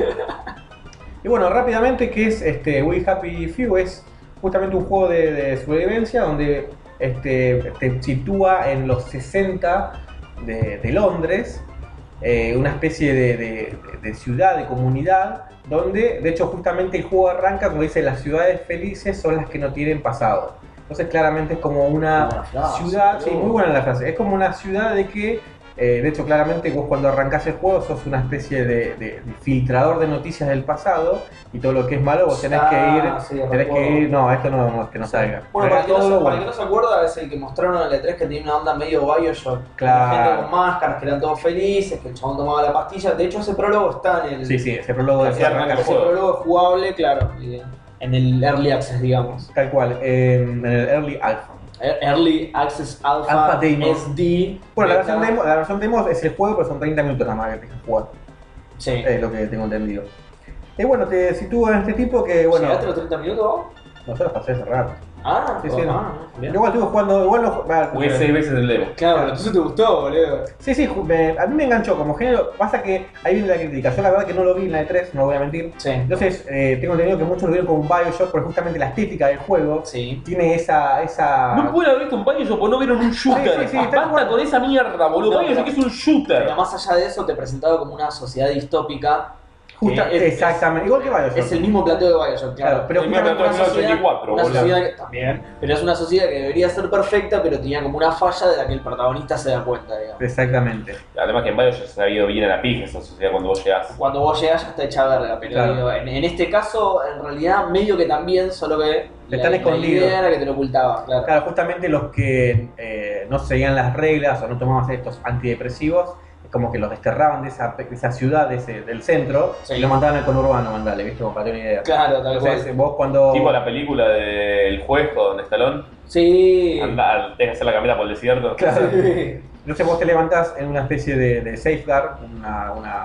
Y bueno, rápidamente, ¿qué es este We Happy Few? Es justamente un juego de, de sobrevivencia donde este, te sitúa en los sesenta de, de Londres, eh, una especie de, de- de ciudad, de comunidad, donde de hecho justamente el juego arranca como dice, las ciudades felices son las que no tienen pasado. Entonces claramente es como una Buena frase, ciudad, sí, boludo. muy buena la frase, es como una ciudad de que Eh, de hecho, claramente vos cuando arrancás el juego sos una especie de, de- de filtrador de noticias del pasado y todo lo que es malo vos tenés Ah, que ir, sí, tenés recuerdo. que ir, no, esto no, no, que no salga. Bueno, Pero para el, que no, todo se, lo para el que bueno. no se acuerda, es el que mostraron en el E tres que tenía una onda medio Bioshock. Claro. La gente con máscaras, que eran todos felices, que el chabón tomaba la pastilla. De hecho, ese prólogo está en el. Sí, sí, ese prólogo de Sí, arranca el Ese juego. prólogo es jugable, claro, y en el Early Access, digamos. tal cual, en, en el Early Alpha. Early Access Alpha, Alpha Demo. S D. Bueno, la beta. versión, demo, la versión demo es el juego, pero son treinta minutos nada más que tienes que jugar, Sí. es lo que tengo entendido. Y bueno, te sitúa en este tipo que, bueno, ¿Llegaste a los treinta minutos vos? no se los pasé hace rato. Ah, Sí, sí, ah, no. ah, Yo bien. igual estuve jugando, igual no, ah, Jugué seis veces el demo. Claro, pero entonces te gustó, boludo. Sí, sí, ju- me- a mí me enganchó como género. Pasa que ahí viene la crítica. Yo la verdad que no lo vi en la E tres, no voy a mentir. Sí. Entonces, eh, tengo entendido que muchos lo vieron como un Bioshock, pero justamente la estética del juego Sí. tiene esa. esa... No pueden haber visto un Bioshock porque no vieron un shooter. Sí, sí, sí, tal Basta cual. con esa mierda, boludo. No, Bioshock pero- es un shooter. Pero más allá de eso, te presentaba como una sociedad distópica. Justa- que es- exactamente, igual que Bioshock. Es el mismo planteo de Bioshock, claro. Claro, pero El mismo justamente planteo una de sociedad, ochenta y cuatro, una boludo. sociedad que también, pero es una sociedad que debería ser perfecta, pero tenía como una falla de la que el protagonista se da cuenta, digamos. Exactamente. Además que en Bioshock se ha ido bien a la pija esa sociedad cuando vos llegás. Cuando vos llegas ya está hecha verga, pero Claro. digo, en, en este caso, en realidad, medio que también, solo que la, Están la escondidos. idea era que te lo ocultaba, claro. Claro, justamente los que eh, no seguían las reglas o no tomaban estos antidepresivos, como que los desterraban de esa, de esa ciudad, de ese, del centro, Sí. y los mandaban al conurbano, mandale, ¿viste? Como para tener una idea. Claro, tal Entonces, cual. vos cuando. Tipo la película del juez con Stallone. Sí. Anda, tenés que hacer la caminata por el desierto. Claro. Sí. Entonces vos te levantás en una especie de, de safeguard, una, una.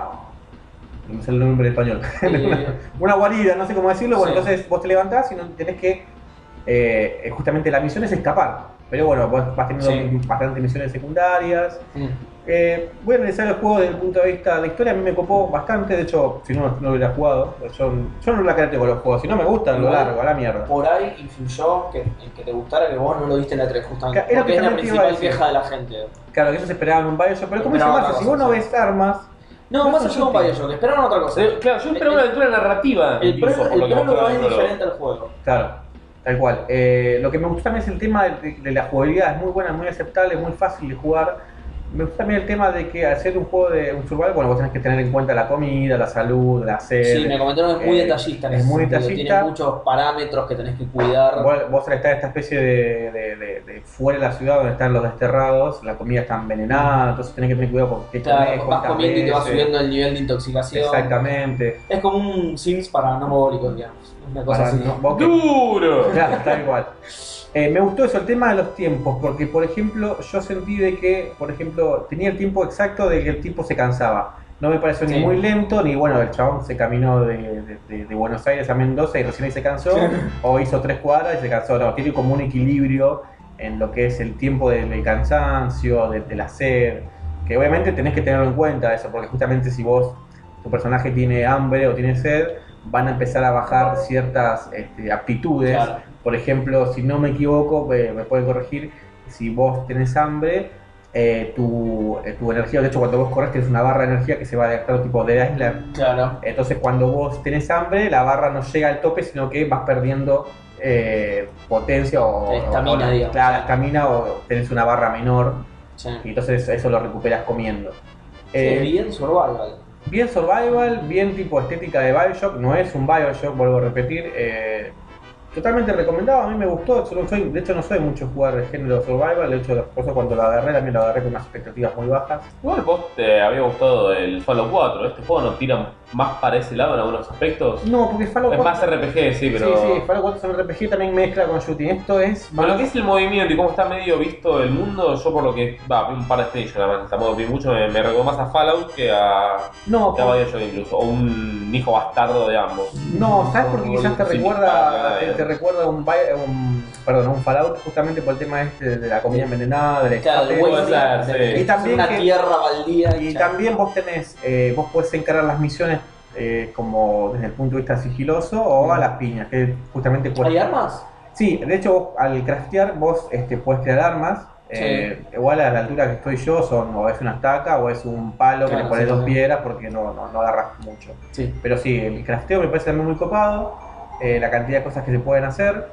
No sé el nombre en español. una, una guarida, no sé cómo decirlo. Bueno, Sí. entonces vos te levantás y no tenés que. eh, justamente la misión es escapar. Pero bueno, vos vas teniendo Sí. bastantes misiones secundarias. Mm. Eh, voy a analizar el juego desde el punto de vista de la historia. A mí me copó bastante. De hecho, si no, no lo hubiera jugado. Yo, yo no la carete con los juegos. Si no me gustan, lo Igual. largo, a la mierda. Por ahí influyó que, en que te gustara que vos no lo viste en la tres, justamente. Era Porque es la justamente iba a principal decir. queja de la gente. Claro, que ellos esperaban un Bioshock. Pero como dice Esperaban Marcio, otra si vos no cosa, ves armas. No, No más es un allá de un shooting. Bioshock, esperaban otra cosa. Eh, Claro, yo esperaba una aventura narrativa. El incluso, prólogo por lo el que prólogo mostraba es el prólogo. diferente al juego. Claro, tal cual. Eh, lo que me gusta también es el tema de, de la jugabilidad, es muy buena, muy aceptable, es muy fácil de jugar. Me gusta también el tema de que al ser un juego de un survival, bueno, vos tenés que tener en cuenta la comida, la salud, la sed. Sí, me comentaron que es muy eh, detallista. en es ese muy sentido. detallista. Tiene muchos parámetros que tenés que cuidar. Vos, vos al estar en esta especie de, de, de- de fuera de la ciudad donde están los desterrados, la comida está envenenada, entonces tenés que tener cuidado con qué comés, Claro, vas cuántas comiendo y te vas veces. subiendo el nivel de intoxicación. Exactamente. Es como un Sims para no mogólicos, digamos. Una cosa Para así. no- vos que- ¡Duro! Claro, tal igual. Eh, me gustó eso, el tema de los tiempos, porque por ejemplo yo sentí de que, por ejemplo, tenía el tiempo exacto de que el tipo se cansaba. No me pareció Sí. ni muy lento, ni bueno, el chabón se caminó de, de- de- de Buenos Aires a Mendoza y recién ahí se cansó, o hizo tres cuadras y se cansó. No, tiene como un equilibrio en lo que es el tiempo del, del cansancio, de, de la sed, que obviamente tenés que tenerlo en cuenta eso, porque justamente si vos, tu personaje tiene hambre o tiene sed, van a empezar a bajar ciertas este, aptitudes. Claro. Por ejemplo, si no me equivoco, eh, me pueden corregir, si vos tenés hambre, eh, tu, eh, tu energía, de hecho cuando vos corres tienes una barra de energía que se va adaptando tipo de Island. Claro. Entonces cuando vos tenés hambre, la barra no llega al tope, sino que vas perdiendo eh, potencia o... Estamina, o- digamos. Claro, estamina o tenés una barra menor, Sí. y entonces eso lo recuperas comiendo. Sí, Eh, bien survival. Bien survival, bien tipo estética de Bioshock, no es un Bioshock, vuelvo a repetir. eh, totalmente recomendado, a mí me gustó, yo no soy, de hecho no soy mucho jugar de género survival, de hecho por eso cuando lo agarré también lo agarré con unas expectativas muy bajas. Igual vos te había gustado el Fallout cuatro. Este juego no tira más para ese lado en algunos aspectos. No, porque Fallout Es más R P G, sí, pero. Sí, sí, Fallout cuatro es un R P G, también mezcla con shooting. Esto es. Pero lo que es el movimiento y cómo está medio visto el mundo, yo por lo que. Va, vi un par de stages nada más, tampoco vi mucho, me, me recordó más a Fallout que a. No, que a por- Bioshock incluso. O un hijo bastardo de ambos. no, ¿sabes por qué quizás te Sin recuerda, disparar, te, nada, te recuerda un, Bi- un, perdón, un Fallout justamente por el tema este de la comida envenenada, del Claro, escape? el puede Wasteland, ser, de- sí. Y también una que- tierra baldía. Y hecha. también vos tenés, eh, vos podés encarar las misiones eh, como desde el punto de vista sigiloso o a las piñas, que justamente ¿Hay cuesta. armas? Sí, de hecho vos, al craftear vos este, podés crear armas. eh, igual a la altura que estoy yo son o es una estaca o es un palo que Claro, le pones sí, dos sí. piedras porque no, no, no agarras mucho. Sí. Pero sí, el crafteo me parece también muy copado, eh, la cantidad de cosas que se pueden hacer.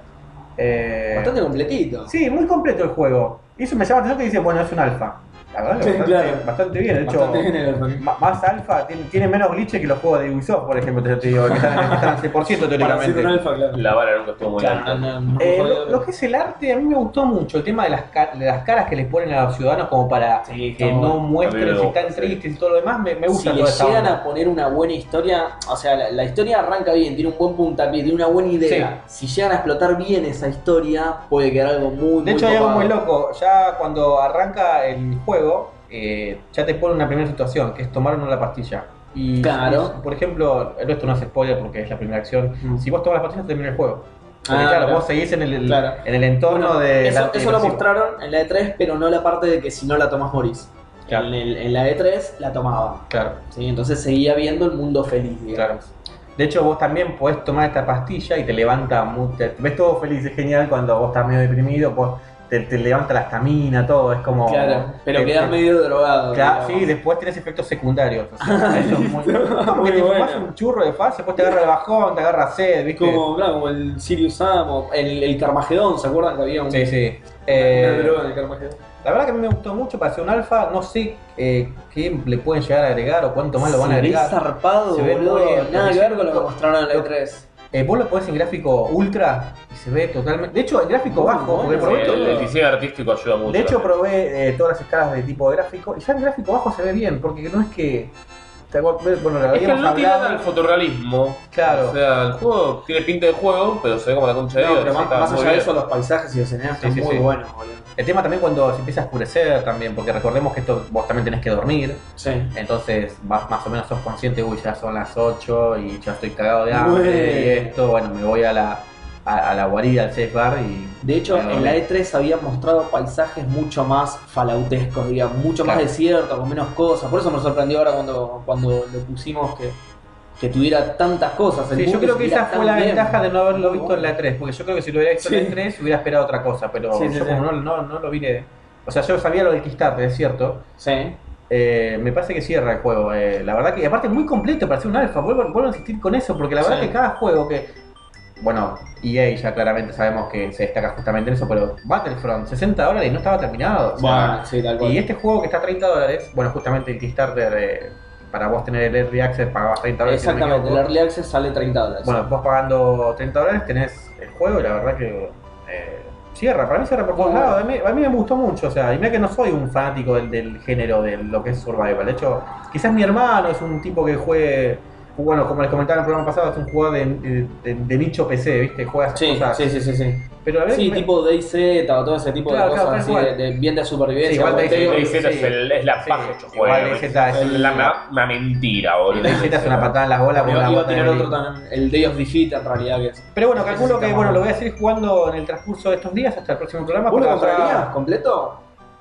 eh, Bastante completito. Sí, muy completo el juego. Y eso me llama la atención que dice, bueno, es un alfa. La verdad que Sí, bastante, claro. bastante bien. De hecho, Bastante bien el alfa. ma- más alfa, tiene, tiene menos glitches que los juegos de Ubisoft, por ejemplo, te, te digo, que están, que están al seis por ciento Para hacer un teóricamente. alfa, claro. La vara nunca estuvo muy Claro, alta. no, no, Eh, no, lo, lo que es el arte, a mí me gustó mucho el tema de las, ca- de las caras que les ponen a los ciudadanos como para Sí, que está no bueno. A mí muestren me si gusta, están sí. tristes y todo lo demás. Me, me gusta Si le toda esa llegan onda. a poner una buena historia, o sea, la, la historia arranca bien, tiene un buen puntapié, tiene una buena idea. Si llegan a explotar bien esa historia, puede quedar algo muy, De muy hecho, hay algo copado. muy loco. Ya cuando arranca el juego, eh, ya te pone una primera situación, que es tomar o no la pastilla. Y, Claro. y, por ejemplo, esto no es spoiler porque es la primera acción. Mm. Si vos tomas la pastilla, termina el juego. Porque Ah, claro, claro. vos seguís en el, el- Claro. en el entorno Bueno, de. eso, la- eso de lo los- mostraron en la E tres, pero no la parte de que si no la tomas morís. Claro. En, el- en la E tres la tomaban. Claro, ¿Sí? Entonces seguía viendo el mundo feliz, claro. digamos. De hecho, vos también podés tomar esta pastilla y te levanta, mu- te, te ves todo feliz, es genial cuando vos estás medio deprimido, vos, te, te levanta la estamina, todo, es como. Claro, pero te- quedas te- medio drogado. Claro, digamos. sí, después tenés efectos secundarios. O sea, eso es muy. Como Muy que te fumás bueno. un churro de fase, después te agarra el bajón, te agarra sed, ¿viste? Como, claro, como el Sirius Sam o el, el Carmagedón, ¿se acuerdan que había un, Sí, sí. una Eh, droga en el Carmagedón? la verdad que a mí me gustó mucho para ser un alfa. No sé eh, qué le pueden llegar a agregar o cuánto más lo van a Se ve agregar. zarpado, Se ve boludo. muy bien. Nada Lo que que ver con lo que yo- mostraron en la lo- E tres. Eh, vos lo podés en gráfico ultra y se ve totalmente. De hecho, el gráfico Muy bajo, porque bueno, probé Sí, todo- el, el diseño artístico ayuda mucho. De hecho, también. probé eh, todas las escalas de tipo de gráfico y ya el gráfico bajo se ve bien, porque no es que. Bueno, lo Es que habíamos no tira hablado. al fotorrealismo. Claro. O sea, el juego tiene pinta de juego, pero se ve como la concha de No, Dios. pero más, está más muy allá de bien. eso, los paisajes y los escenarios Sí, están sí, muy sí. buenos, boludo. El tema también cuando se empieza a oscurecer también, porque recordemos que esto vos también tenés que dormir, Sí. entonces vas más o menos sos consciente, uy, ya son las ocho y ya estoy cagado de hambre Bueno. y esto, bueno, me voy a la, a, a la guarida, al safe bar y... De hecho, Bueno, en la E tres habían mostrado paisajes mucho más falautescos, digamos, mucho más Claro. desierto, con menos cosas. Por eso me sorprendió ahora cuando, cuando lo pusimos que, que tuviera tantas cosas. El Sí, yo buque creo se que veía esa fue tan la bien. ventaja de no haberlo visto en la E tres, porque yo creo que si lo hubiera visto en Sí. la E tres hubiera esperado otra cosa, pero Sí, sí, yo sí. como no, no, no lo vine... O sea, yo sabía lo del Kickstarter, es cierto. Sí. Eh, me parece que cierra el juego. eh, la verdad que, aparte, es muy completo para ser un alfa. Vuelvo, vuelvo a insistir con eso, porque la verdad Sí. que cada juego que. Bueno, E A ya claramente sabemos que se destaca justamente en eso, pero Battlefront, sesenta dólares y no estaba terminado. o sea, Bueno, sí, tal cual. y este juego que está a treinta dólares, bueno, justamente el Kickstarter, eh, para vos tener el Early Access pagabas treinta dólares. si no me Exactamente, el equivoco. Early Access sale treinta dólares. Bueno, vos pagando treinta dólares tenés el juego y la verdad que. eh, Cierra, para mí cierra por todos Bueno. lados. A mí, a mí me gustó mucho, o sea, y mira que no soy un fanático del, del género de lo que es Survival. De hecho, quizás mi hermano es un tipo que juegue, bueno, como les comentaba en el programa pasado, es un jugador de, de, de nicho P C, ¿viste? Juega esas sí, cosas. sí, sí, sí, sí. Pero a ver, Sí, me- tipo DayZ o todo ese tipo Claro, de claro, cosas tal así, cual. de, de bien de supervivencia. Sí, igual como DayZ te digo. DayZ es, sí. el- es la Sí, paja hecho igual juego. DayZ Es es la- el- una, una mentira, boludo. DayZ es una patada en las bolas. con Iba, una iba a bota de tener brillo. otro también, el Day of Defeat en realidad que es. Pero bueno, calculo que Necesitamos- bueno, lo voy a seguir jugando en el transcurso de estos días hasta el próximo programa. ¿Vos lo porque comprarías ahora- completo?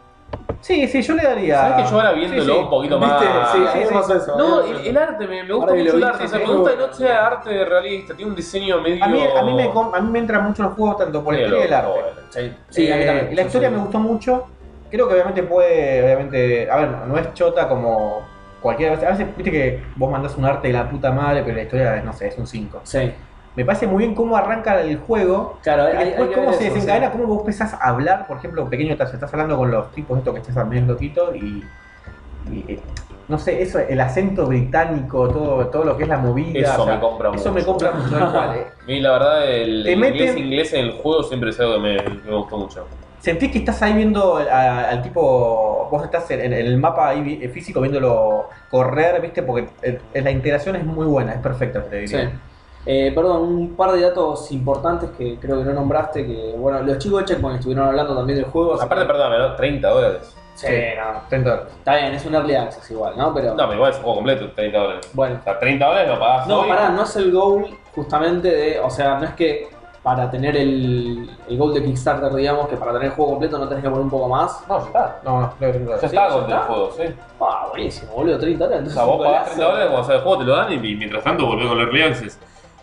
Sí, sí, yo le daría. ¿Sabes que yo ahora viéndolo Sí, sí. un poquito ¿Viste? más. Sí, a mí sí, me sí. pasó eso. No, a mí me el, pasó el arte, me, me gusta Ahora que mucho lo el viste, arte. O sea, sí, me gusta que sí. no sea arte realista, tiene un diseño medio. A mí, a, mí me, com- a mí me entran mucho los juegos tanto por el medio historia y el arte. loco, bueno. Sí, sí, a mí Eh, también. y la historia Sí, me sí. gustó mucho. Creo que obviamente puede, obviamente, a ver, no es chota como cualquier vez. A veces, viste que vos mandás un arte de la puta madre, pero la historia, es, no sé, es un cinco. Sí, Me parece muy bien cómo arranca el juego. claro, hay, Y hay- después hay que cómo ver se eso, desencadena, sí. cómo vos empezás a hablar, por ejemplo, pequeño detalle, estás hablando con los tipos estos que estás medio loquitos y, y, eh, no sé, eso, el acento británico, todo, todo lo que es la movida. Eso o sea, me compra mucho. Eso me compra mucho, tal cual, eh. A mí, la verdad, el, Te el meten- inglés inglés en el juego siempre es algo que me, que me gustó mucho. Sentís que estás ahí viendo a- al tipo vos estás en, en el mapa ahí vi- físico viéndolo correr, ¿viste? Porque eh, la integración es muy buena, es perfecta, te Sí. diría. Eh, perdón, un par de datos importantes que creo que no nombraste, que bueno, los chicos de Checkpoint estuvieron hablando también del juego. así Aparte, que- perdóname, ¿no? treinta dólares. Sí, Sí. no. treinta dólares. Está bien, es un early access igual, ¿no? Pero No, pero igual es un juego completo, treinta dólares. bueno. O sea, treinta dólares lo pagás No, hoy. pará, no es el goal justamente de, o sea, no es que para tener el, el goal de Kickstarter, digamos, que para tener el juego completo no tenés que poner un poco más. No, ya está. No, no, creo que treinta Ya dólares. está ya con el está. juego, sí. Ah, buenísimo, boludo, treinta dólares. O Entonces sea, es vos un pagás golazo. treinta dólares cuando sale el juego, te lo dan y mientras tanto volvés con el Early Access.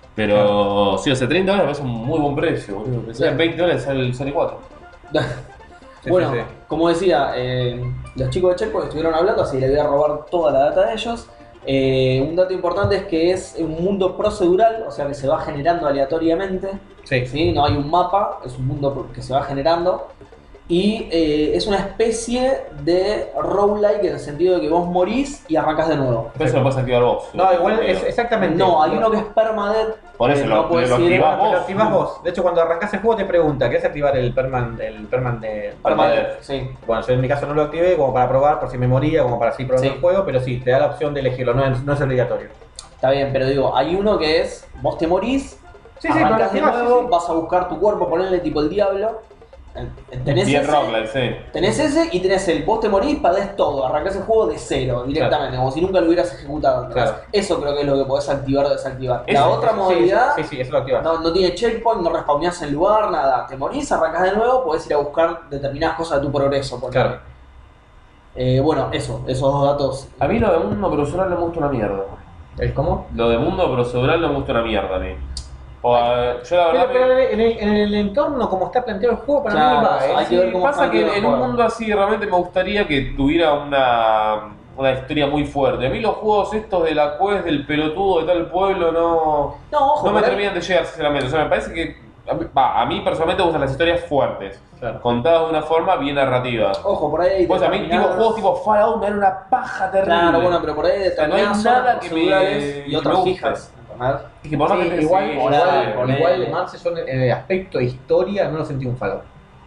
Pero sí, o sea, treinta dólares es un muy buen precio, boludo. Pensé que en veinte dólares sale el Sony cuatro. Sí, Bueno, sí, sí. como decía, eh, los chicos de Checkpoint estuvieron hablando, así que le voy a robar toda la data de ellos. Eh, un dato importante es que es un mundo procedural, o sea que se va generando aleatoriamente. Sí. ¿Sí? No hay un mapa, es un mundo que se va generando. Y eh, es una especie de roguelike en el sentido de que vos morís y arrancás de nuevo. Pero eso lo puedes activar vos. No, igual es exactamente. No, hay uno que es permadeath. Por eso que lo- no puedes lo ir- activás Pero vos. activás vos. De hecho, cuando arrancás el juego te pregunta, ¿querés activar el perman, el perman de Permadeath, sí. Bueno, yo en mi caso no lo activé como para probar por si me moría, como para seguir probando Sí. el juego, pero sí, te da la opción de elegirlo, no es, no es obligatorio. Está bien, pero digo, hay uno que es, vos te morís, Sí, sí, pero arrancás de activás, nuevo, sí, sí. vas a buscar tu cuerpo, ponerle tipo el diablo. Tenés Bien ese, roguelike, sí. tenés ese y tenés el vos te morís, perdés todo, arrancás el juego de cero directamente, como si nunca lo hubieras ejecutado antes. Claro. Eso creo que es lo que podés activar o desactivar. Eso, La otra Sí, modalidad Sí, sí, eso lo activas. no, no tiene checkpoint, no respawneás en lugar, nada. Te morís, arrancás de nuevo, podés ir a buscar determinadas cosas de tu progreso. ponele. Claro. Eh, bueno, eso, esos dos datos. A mí lo de mundo procedural no me gusta una mierda. ¿El cómo? Lo de mundo procedural no me gusta una mierda a mí. O, eh, yo la Pero, verdad pero me- en, el, en el entorno, como está planteado el juego, para Claro, mí va, ¿eh? hay que ver cómo pasa está que el en un juego. mundo así realmente me gustaría que tuviera una, una historia muy fuerte. A mí los juegos estos de la quest, del pelotudo de tal pueblo, no, No, ojo, no me por ahí- terminan de llegar sinceramente. O sea, me parece que a mí, va, a mí personalmente me gustan las historias fuertes, Claro. contadas de una forma bien narrativa. Ojo, por ahí hay Pues a mí tipo, determinadas- juegos tipo Fallout me dan una paja terrible. Claro, bueno, pero por ahí sea, no hay determinadas nada zonas que me- procedurales y que otras me guste. fijas. ¿entendés? Es que por más Sí, que te- igual, sí, igual, ponele, ponele. igual, Marce, yo en el aspecto historia no lo sentí un Fallout.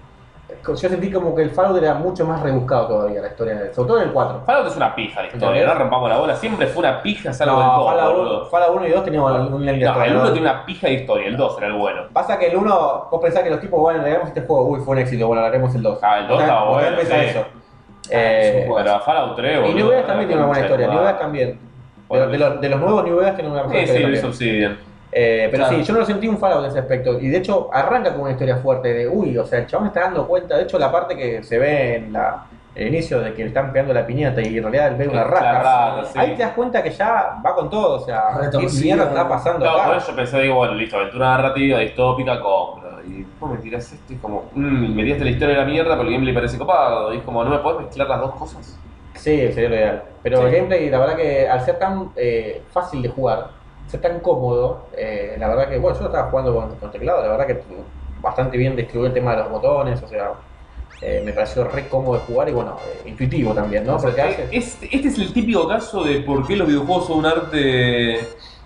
Yo sentí como que el Fallout era mucho más rebuscado todavía la historia, sobre todo en el cuatro. Fallout es una pija la historia, ¿Entendés? no rompamos la bola, siempre fue una pija salvo del No, dos, Fallout boludo. uno, Fallout uno y dos teníamos un lente No, el uno tiene una pija de historia, el dos era el bueno. Pasa que el uno, vos pensás que los tipos, bueno, le haremos este juego, uy, fue un éxito, bueno, le haremos el dos. Ah, el dos Vos estaba vos bueno, pensás sí. eso. es Eh, un juego. Pero Fallout tres, y boludo. New Vegas también tiene una buena concha de historia, tu New Vegas madre. también. De, los- de los, de los nuevos New Vegas tiene una mejor Sí, sí, historia lo hizo también. Obsidian. Eh, pero Claro. sí, yo no lo sentí un Fallout en ese aspecto. Y de hecho, arranca con una historia fuerte de, uy, o sea, el chabón está dando cuenta. De hecho, la parte que se ve en la, el inicio de que le están pegando la piñata y en realidad él ve una La rata. rata, sí. Ahí te das cuenta que ya va con todo. O sea, ¿qué Retorcido. mierda está pasando No, por acá? eso pensé, digo, bueno, listo, aventura narrativa, distópica, compro. Y vos me tirás esto y es como, mmm, me tiraste la historia de la mierda, pero el gameplay parece copado. Y es como, ¿no me podés mezclar las dos cosas? Sí, sería lo ideal. Pero Sí. el gameplay, la verdad que al ser tan eh, fácil de jugar, ser tan cómodo, eh, la verdad que, bueno, yo lo estaba jugando con, con teclado, la verdad que bastante bien distribuido el tema de los botones, o sea, eh, me pareció re cómodo de jugar y bueno, eh, intuitivo también, ¿no? Porque hace... Este, este es el típico caso de por qué los videojuegos son un arte.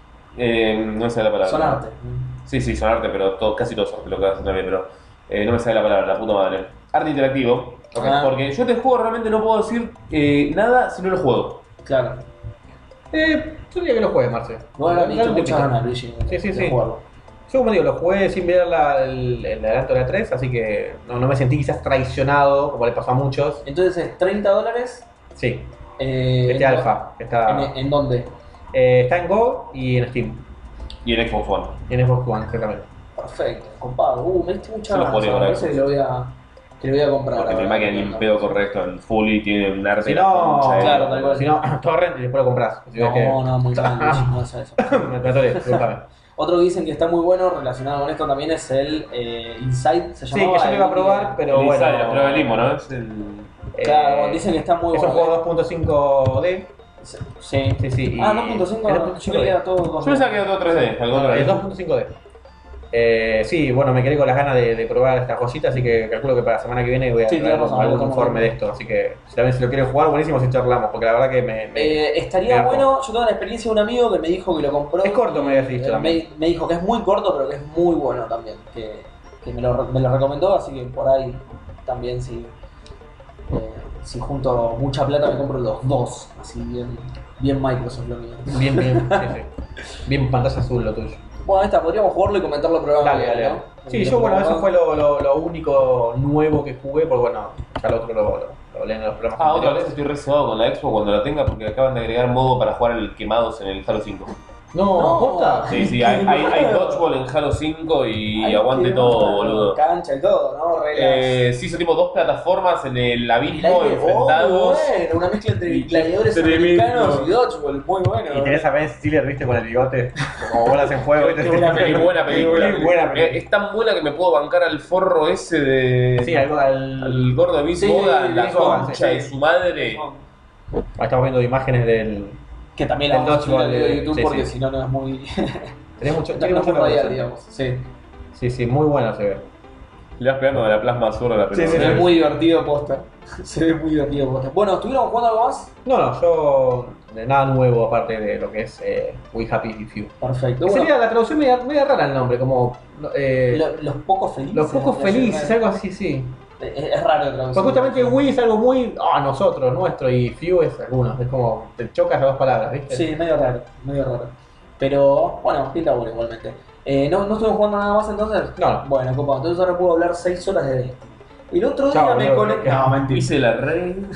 Eh, no me sale la palabra. Son arte. Sí, sí, son arte, pero todo, casi todos son lo que hacen también, pero eh, no me sale la palabra, la puta madre. Arte interactivo. Ok. Porque yo este juego realmente no puedo decir eh, nada si no lo juego. Claro. Eh, yo diría que lo juegues, Marce. Bueno, han dicho Dale un muchas tiempito. ganas, Luigi, Sí, sí, de sí. jugarlo. Yo, como digo, lo jugué sin ver la- el, el adelanto de la tres, así que no, no me sentí quizás traicionado, como le pasó a muchos. Entonces es treinta dólares. Sí, Eh, este en- alfa está, ¿En, en dónde? eh, está en Go y en Steam. Y en Xbox One. Y en Xbox One, exactamente. Perfecto, compadre. Uh, me diste mucha Yo lo ganas. jugaré Me con parece que lo voy a, que lo voy a comprar. Porque mi ahora. máquina ni en pedo correcto en Fully tiene un arte Si de la no, concha, eh. claro, tal cual. si no, torrent y después lo compras. Si ves que... No, no, muy mal, Luigi, no hagas eso. me me atoré, disculpame. Otro que dicen que está muy bueno relacionado con esto también es el eh, Inside, se Sí, llamaba. que yo lo iba a el- probar, pero El bueno. Inside, la prueba de limbo, ¿no? Es el... Claro, eh, dicen que está muy es un bueno. juego dos punto cinco D. Sí. Sí, sí. y- Ah, dos punto cinco, es yo dos punto cinco creía D. todo dos Yo pensaba que era todo tres D, al contrario. Es dos punto cinco D. Eh, sí, bueno, me quedé con las ganas de, de probar estas cositas, así que calculo que para la semana que viene voy a Sí, traer tienes razón, algún como- informe de esto. Así que si también si lo quieren jugar, buenísimo si charlamos, porque la verdad que me. me- Eh, estaría me bueno, yo tengo la experiencia de un amigo que me dijo que lo compró. Es corto, me habías dicho Eh, también. me, me dijo que es muy corto, pero que es muy bueno también. Que, que me, lo, me lo recomendó, así que por ahí también si, eh, si junto mucha plata me compro los dos, así bien, bien Microsoft lo mío. Bien, bien, sí, sí. Bien pantalla azul lo tuyo. Bueno, esta podríamos jugarlo y comentarlo el programa. Dale, dale, dale. Sí, yo bueno, eso fue lo, lo, lo único nuevo que jugué, porque bueno, ya lo otro lo, lo, lo leen en los programas. Ah, otra vez anteriores. estoy reservado con la Xbox cuando la tenga porque acaban de agregar modo para jugar el quemados en el Halo cinco. No, No. ¿posta? Sí, sí, hay, hay, hay dodgeball en Halo cinco y Ay, aguante qué todo, bueno. boludo. Cancha y todo, ¿no? Reglas. Eh, sí, son tipo dos plataformas en el El abismo aire, enfrentados. oh, bueno, una mezcla entre Y gladiadores tremendo. americanos y dodgeball, muy bueno. Y tenés a Ben Stiller, viste, con el bigote, como bolas en fuego. Qué ¿viste? buena Qué buena película. Qué buena película. Eh, es tan buena que me puedo bancar al forro ese de. Sí, algo al... al gordo de Vince Sí, Vaughn, la Vince Vaughn, concha sí. de su madre. Ahí estamos viendo imágenes del... Que también la El vamos a subir al dodgeball video de de- YouTube sí, porque sí. si no, no es muy. Tiene mucho... no Tiene es mucho muy radial, razón. digamos. Sí. Sí, sí, muy bueno se ve. Le vas pegando de la plasma azul a la pelota. Se ve muy divertido posta. Se ve muy divertido posta. Bueno, ¿estuvieron jugando algo más? No, no, yo... de nada nuevo aparte de lo que es eh, We Happy With You. Perfecto. Que Bueno, sería la traducción media, media rara el nombre, como... eh, lo- los pocos felices. los pocos la felices, llama- algo así, sí. Es, es raro la traducción. Porque justamente We es algo muy... Ah, nosotros, nuestro, y Few es algunos. Es como... te chocas las dos palabras, ¿viste? Sí, medio raro, medio raro. Pero bueno, pinta bueno igualmente. Eh, ¿no, ¿No estuvimos jugando nada más entonces? No. Bueno, copa, entonces ahora puedo hablar seis horas de Destiny. El otro día Chao, me boludo, conecté. que- No, mentira. Hice la rey.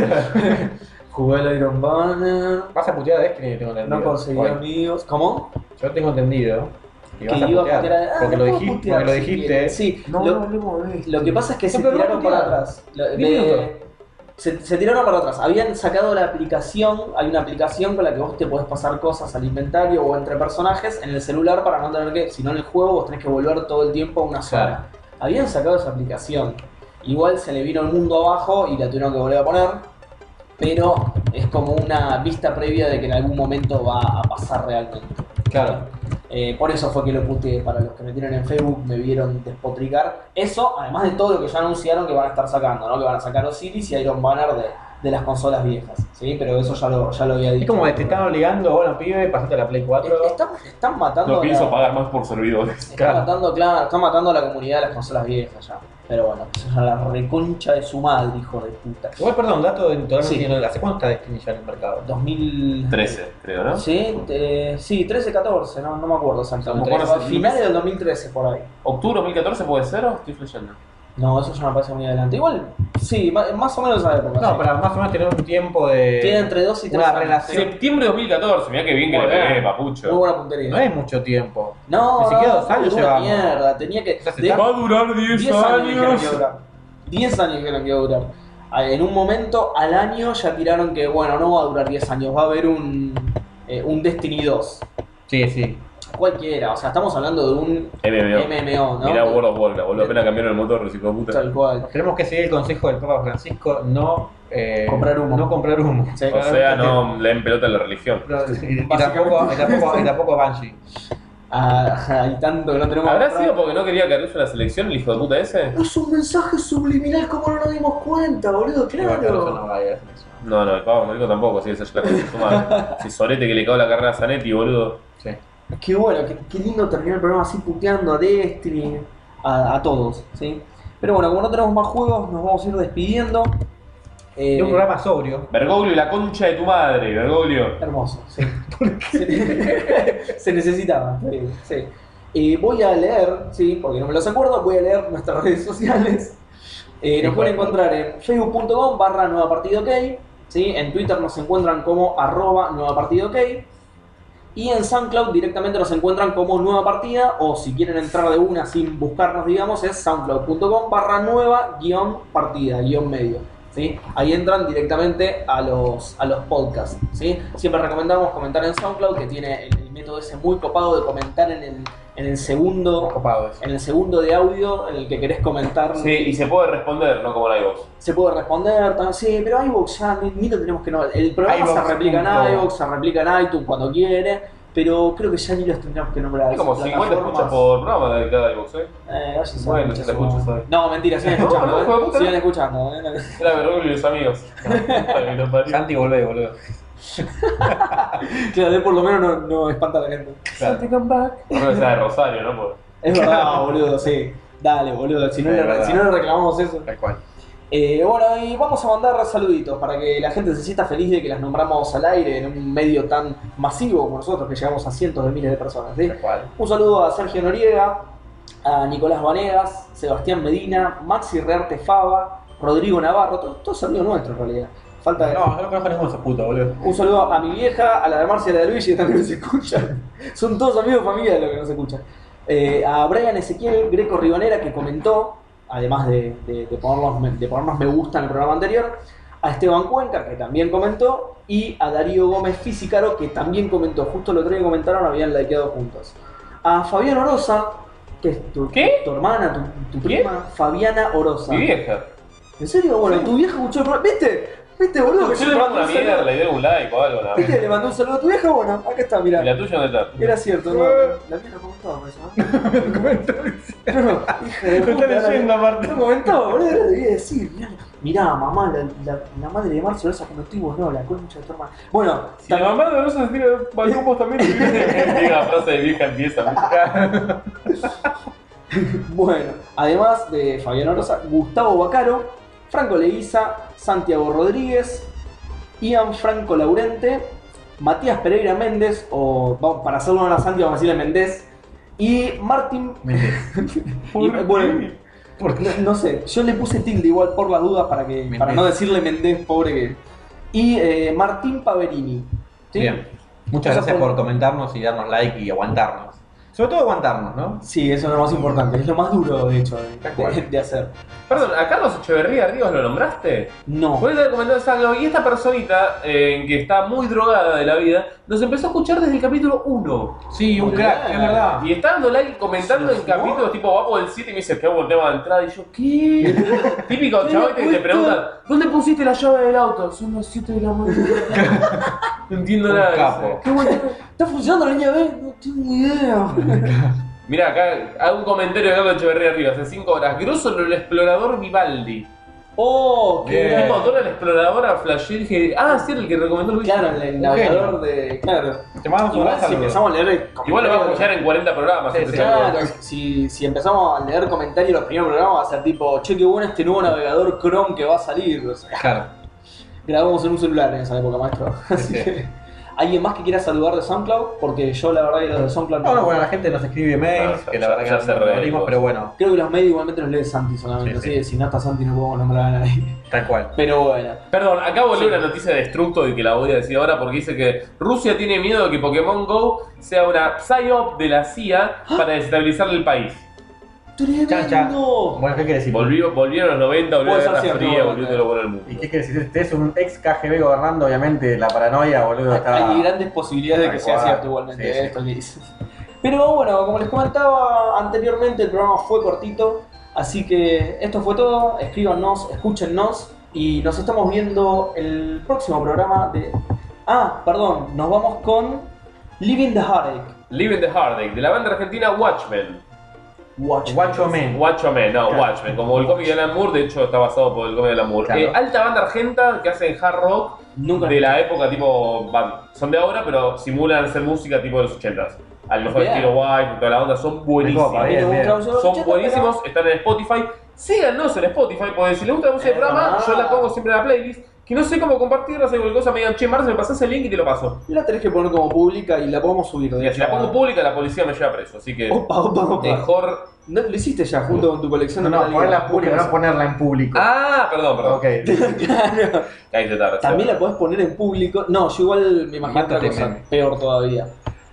Jugué el Iron Banner. Vas a putear a Destiny, tengo entendido. No conseguí Bueno, amigos. ¿Cómo? yo tengo entendido que Que ibas a iba a putear. putear a- ah, porque, no lo puedo dijiste, putear porque lo si dijiste. quieres. Sí, No, lo, no hablemos de esto. lo que pasa es que No, se pero no tiraron para putear. atrás. Lo- Diez de- minutos. se, se tiraron para atrás. Habían sacado la aplicación. Hay una aplicación con la que vos te podés pasar cosas al inventario o entre personajes en el celular para no tener que. Si no en el juego, vos tenés que volver todo el tiempo a una zona. Claro. Habían sacado esa aplicación. Igual se le vino el mundo abajo y la tuvieron que volver a poner. Pero es como una vista previa de que en algún momento va a pasar realmente. Claro. Eh, por eso fue que lo puteé. Para los que me tienen en Facebook me vieron despotricar. Eso, además de todo lo que ya anunciaron que van a estar sacando, ¿no? Que van a sacar Osiris y Iron Banner de, de las consolas viejas, ¿sí? Pero eso ya lo, ya lo había dicho. Es como que te están obligando, bueno, pibe, pasate a la Play cuatro. Están, están matando No a pienso la, pagar más por servidores. están Claro. matando, claro, están matando a la comunidad de las consolas viejas ya. Pero bueno, eso ya la reconcha de su madre, hijo de puta. Igual, perdón, dato de totalmente Sí. ignorante. ¿Hace cuánto está Destiny ya en el mercado? dos mil trece, creo, ¿no? Sí, eh, sí, trece, catorce, no, no me acuerdo exactamente. No me acuerdo A si- finales del dos mil trece por ahí. ¿Octubre dos mil catorce puede ser o estoy flasheando? No, eso ya me parece muy adelante. Igual, sí, ma- más o menos esa época. No, sí. para más o menos tener un tiempo de... Tiene entre dos y tres una años. relación. Septiembre de dos mil catorce, mirá que bien que Muy le bien. pegué, Muy papucho. buena puntería. No es mucho tiempo. No, Ni siquiera no, dos años una llevamos. mierda. Tenía que. O sea, se de- está- Va a durar diez diez años dijeron que iba a años. durar. diez años dijeron que iba a durar. Ah, En un momento, al año, ya tiraron que, bueno, no va a durar diez años, va a haber un, eh, un Destiny dos. Sí, sí. Cualquiera, o sea, estamos hablando de un M M O. M M O, ¿no? Mirá World of Warcraft, boludo, apenas cambiaron el motor, los hijos de puta. Tal cual. Tenemos que seguir el consejo del Papa Francisco, no... eh, Comprar humo. No comprar humo. Sí. O sea, no le den pelota a la religión. Y, y tampoco, y, tampoco, y tampoco a Banshee. Ah, hay tanto que no tenemos. ¿Habrá que comprar. sido porque no quería que Caruso en la selección, el hijo de puta ese? Es un mensaje subliminal, como no nos dimos cuenta, boludo, Igual Caruso claro. no va a ir a hacer eso. No, no, el Pablo Morico tampoco, sí, esa es la cosa de su madre. Si Sorete que le cagó la carrera a Zanetti, boludo. Sí. Qué bueno, qué, qué lindo terminar el programa así puteando a Destiny, a, a todos, ¿sí? Pero bueno, como no tenemos más juegos, nos vamos a ir despidiendo. Eh, Es un programa sobrio. Bergoglio y la concha de tu madre, Bergoglio. Hermoso, sí. Se, se necesitaba, está bien, sí. Eh, voy a leer, sí, porque no me los acuerdo, voy a leer nuestras redes sociales. Eh, nos pueden encontrar en facebook punto com barra nueva partida ok, ¿sí? En Twitter nos encuentran como arroba nueva partida ok. Y en SoundCloud directamente nos encuentran como nueva partida, o si quieren entrar de una sin buscarnos, digamos, es soundcloud punto com barra nueva guión partida, guión medio. ¿Sí? Ahí entran directamente a los, a los podcasts, ¿sí? Siempre recomendamos comentar en SoundCloud, que tiene el, el método ese muy copado de comentar en el, en el segundo Copado eso. en el segundo de audio en el que querés comentar. Sí, y se puede responder, no como en iVoox. Se puede responder, también, sí, pero iVoox ya ni, ni lo tenemos que no. El programa iVoox se replica en punto- iVoox, se replica en iTunes cuando quiere, pero creo que ya ni los tendríamos que nombrar. Hay como Esas cincuenta escuchas plataformas. por programa de cada iVoox, ¿eh? Eh, váyanse a Bueno, la si concha te su escuchas, madre. ¿sabes? No, mentira, sigan No, escuchando, no, eh. hijo de puta, Sigan no. escuchando, eh. Era Bergoglio y los amigos. Ay, lo parió. Santi, volvé, boludo. Claro, de por lo menos no, no espanta a la gente. Santi come back. No que sea de Rosario, ¿no? Porque- Es verdad, boludo, sí. Dale, boludo, si no, Es le, verdad. si no le reclamamos eso. Tal cual. Eh, bueno, y vamos a mandar saluditos para que la gente se sienta feliz de que las nombramos al aire en un medio tan masivo como nosotros, que llegamos a cientos de miles de personas. ¿Sí? Tal cual. Un saludo a Sergio Noriega, a Nicolás Vanegas, Sebastián Medina, Maxi Rearte Fava, Rodrigo Navarro, todos todo amigos nuestros en realidad. Falta No, yo no conozco ninguno de esos putos, boludo. un saludo a mi vieja, a la de Marcia y a la de Luigi, que también se escuchan. Son todos amigos de familia de los que no se escuchan. Eh, a Brian Ezequiel Greco Ribonera, que comentó, además de, de, de, ponernos, de ponernos me gusta en el programa anterior. A Esteban Cuenca, que también comentó. Y a Darío Gómez Físicaro, que también comentó. Justo el otro día comentaron, habían likeado juntos. A Fabián Orosa, que es tu, ¿Qué? tu hermana, tu, tu prima, Fabiana Orosa. Mi vieja. ¿En serio? Bueno, Sí. tu vieja escuchó el programa. ¿Viste? ¿Viste, boludo? Que Yo yo le te mando mandé una un saludo. mierda, le doy un like o algo, nada. ¿Viste? Le mandó un saludo a tu vieja. Bueno, acá está, mirá. ¿Y la tuya dónde está? Era cierto, no. La mía no comentaba eso, ¿no? Comento. No, no, hija de Lo puta. está leyendo aparte. No comentaba, boludo, lo debía decir. Mirá, mirá mamá, la, la, la madre de Marzo, esa comentó y vos no, la concha de tu hermana. Bueno, Si la mamá de Rosa se tira balcón también, diga frase de vieja empieza. bueno, además de Fabián Rosa, Gustavo Bacaro, Franco Leguiza, Santiago Rodríguez, Ian Franco Laurente, Matías Pereira Méndez, o vamos, para hacerlo ahora a Santi vamos a decirle Méndez, y Martín. y, bueno, no, no sé, yo le puse tilde igual por las dudas para, que, para no decirle Méndez, pobre que. Y eh, Martín Paverini. ¿Sí? Bien. Muchas Eso gracias fue- por comentarnos y darnos like y aguantarnos. Sobre todo aguantarnos, ¿no? Sí, eso es lo más importante, es lo más duro de hecho Tal de, cual. de- de hacer. Perdón, ¿a Carlos Echeverría Ríos lo nombraste? No. Voy a comentar algo. Y esta personita, eh, que está muy drogada de la vida, nos empezó a escuchar desde el capítulo uno. Sí, un Muy crack, bien. es verdad. Y está dando like comentando ¿Se en lo fumó? capítulos tipo va por el siete y me dice que hago el tema de entrada. Y yo, ¿qué? Típico ¿Qué chavete que te puesto? preguntan, ¿dónde pusiste la llave del auto? Son las siete de la mañana. No entiendo Un nada. capo. dice. Qué bueno. ¿Está funcionando la línea B? No tengo ni idea. Mirá, acá hago un comentario de Carlos Echeverría arriba, hace cinco horas. Grosso el explorador Vivaldi. Oh, qué Bien. Un bien. motor al explorador a Flash. Y dije, ah, sí, era el que recomendó Luis. Claro, el, el navegador de. Claro. Te mandamos un Igual gran si saludo. empezamos a leer el Igual lo vas a escuchar en cuarenta programas. Sí, este sí, saludo. Claro, si, si empezamos a leer comentarios los primeros programas va a ser tipo, che, qué bueno este nuevo navegador Chrome que va a salir. O sea, Claro. grabamos en un celular en esa época, maestro. Así sí. que, ¿alguien más que quiera saludar de SoundCloud? Porque yo la verdad que los de SoundCloud No, no, bueno, la gente nos escribe mails, Ah, que ya- la verdad ya que se no re- abrimos, pero bueno, Creo que los medios igualmente los lee Santi solamente, Sí, así sí. que si no está Santi no podemos nombrar a nadie. tal cual. Pero bueno. Perdón, acabo de leer Sí. una noticia de Destructo y que la voy a decir ahora porque dice que Rusia tiene miedo de que Pokémon Go sea una psyop de la C I A para desestabilizar el país. Chan, chan. ¡Tremendo! Bueno, ¿qué quiere decir? Volvió, volvieron los noventa, volvió Puede la ser Guerra cierto, Fría, bueno. volvió todo lo bueno del mundo. ¿Y qué quiere decir? Usted es un ex K G B gobernando, obviamente, la paranoia, boludo, está... Hay grandes posibilidades de que Tal sea cual. cierto igualmente Sí, sí. esto que dices. Pero bueno, como les comentaba anteriormente, el programa fue cortito, así que esto fue todo. Escríbanos, escúchennos y nos estamos viendo el próximo programa de... Ah, perdón, nos vamos con Living the Heartache. Living the Heartache, de la banda argentina Watchmen. Watch. Watchmen. Watchmen, no, Claro. Watchmen, como el cómic de Alan Moore, de hecho está basado por el cómic de Alan Moore. Claro. Eh, alta banda argenta que hacen hard rock Nunca de la época tipo, van, son de ahora, pero simulan hacer música tipo de los ochentas. Al mejor Bien. estilo White, toda la onda, son buenísimos. copa, bien, bien. Son buenísimos, están en Spotify. Síganos en Spotify, porque si les gusta la música del Es programa, verdad. yo la pongo siempre en la playlist. Que no sé cómo compartirla, si cualquier cosa me digan, che, Marce, me pasás el link y te lo paso. La tenés que poner como pública y la podemos subir. de Y si hecho. la pongo pública, la policía me lleva preso. Así que Opa, opa, opa. mejor. No, lo hiciste ya junto con tu colección No, de no, Metal ponerla Gear. pública, no ponerla en público. Ah, perdón, perdón. Ok. Claro. Caíste tarde. También la podés poner en público. No, yo igual me imagino otra Mátate, cosa, meme. peor todavía.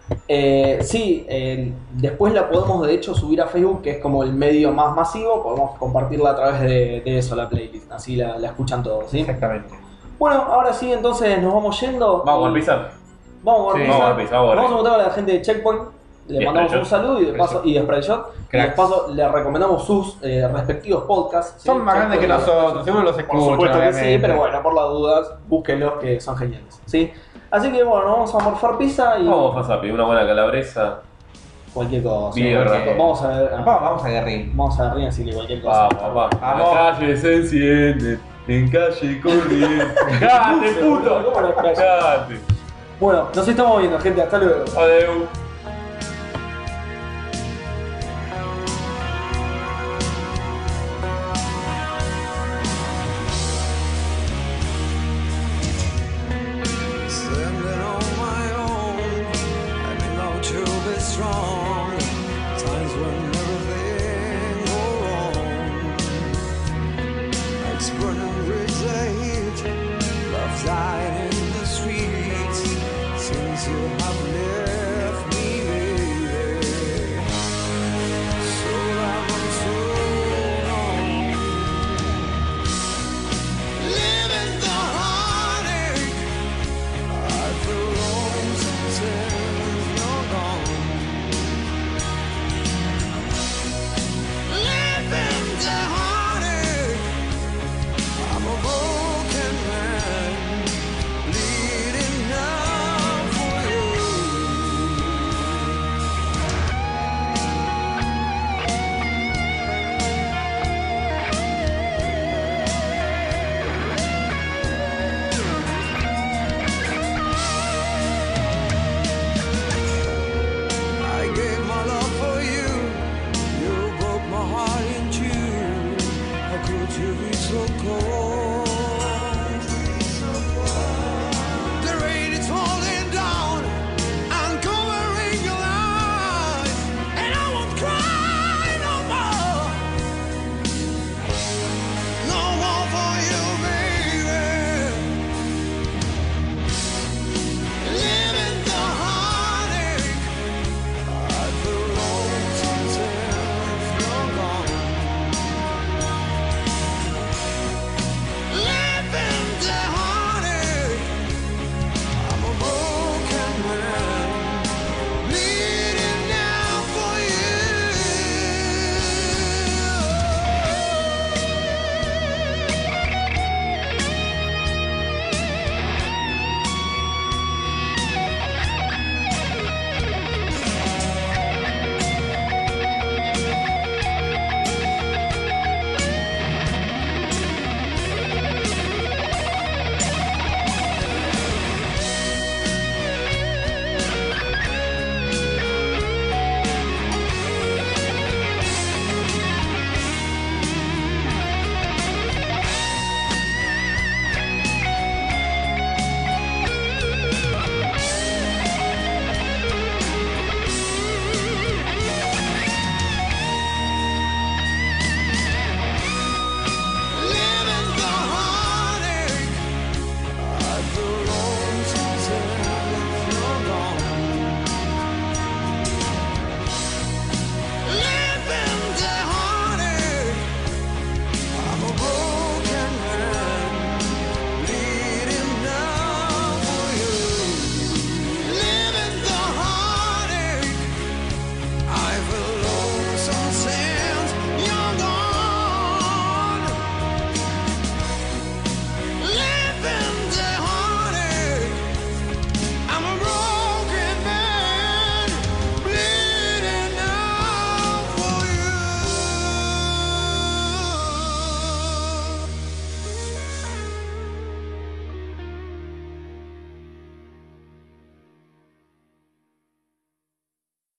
Eh, sí, eh, después la podemos de hecho subir a Facebook, que es como el medio más masivo. Podemos compartirla a través de, de eso, la playlist. Así la, la escuchan todos, ¿sí? Exactamente. Bueno, ahora sí, entonces nos vamos yendo. Vamos y- con pizza. Vamos con Sí, pizza. vamos con pizza, vamos con Vamos a pizza. contar a la gente de Checkpoint. Le Y mandamos Spray un Shot. saludo y de paso, y de Spray Shot. Y de Cracks. paso le recomendamos sus eh, respectivos podcasts. ¿sí? Son más grandes que Checkpoint, nosotros, seguro los Por escuchan, supuesto que sí, obviamente. pero bueno, por las dudas, búsquenlos que son geniales. ¿Sí? Así que bueno, vamos a morfar pizza y Vamos, Fasapi, una buena calabresa. cualquier cosa. Bien, cualquier Rafa. cosa. Vamos a ver. Vamos, vamos a Guerrín. Vamos a ver, así que cualquier cosa. Vamos, papá. Vamos. La calle se enciende, en calle corriente. ¡Cállate, puto! ¿Cómo la calle? ¡Cállate! Bueno, nos estamos viendo, gente. Hasta luego. Adeu.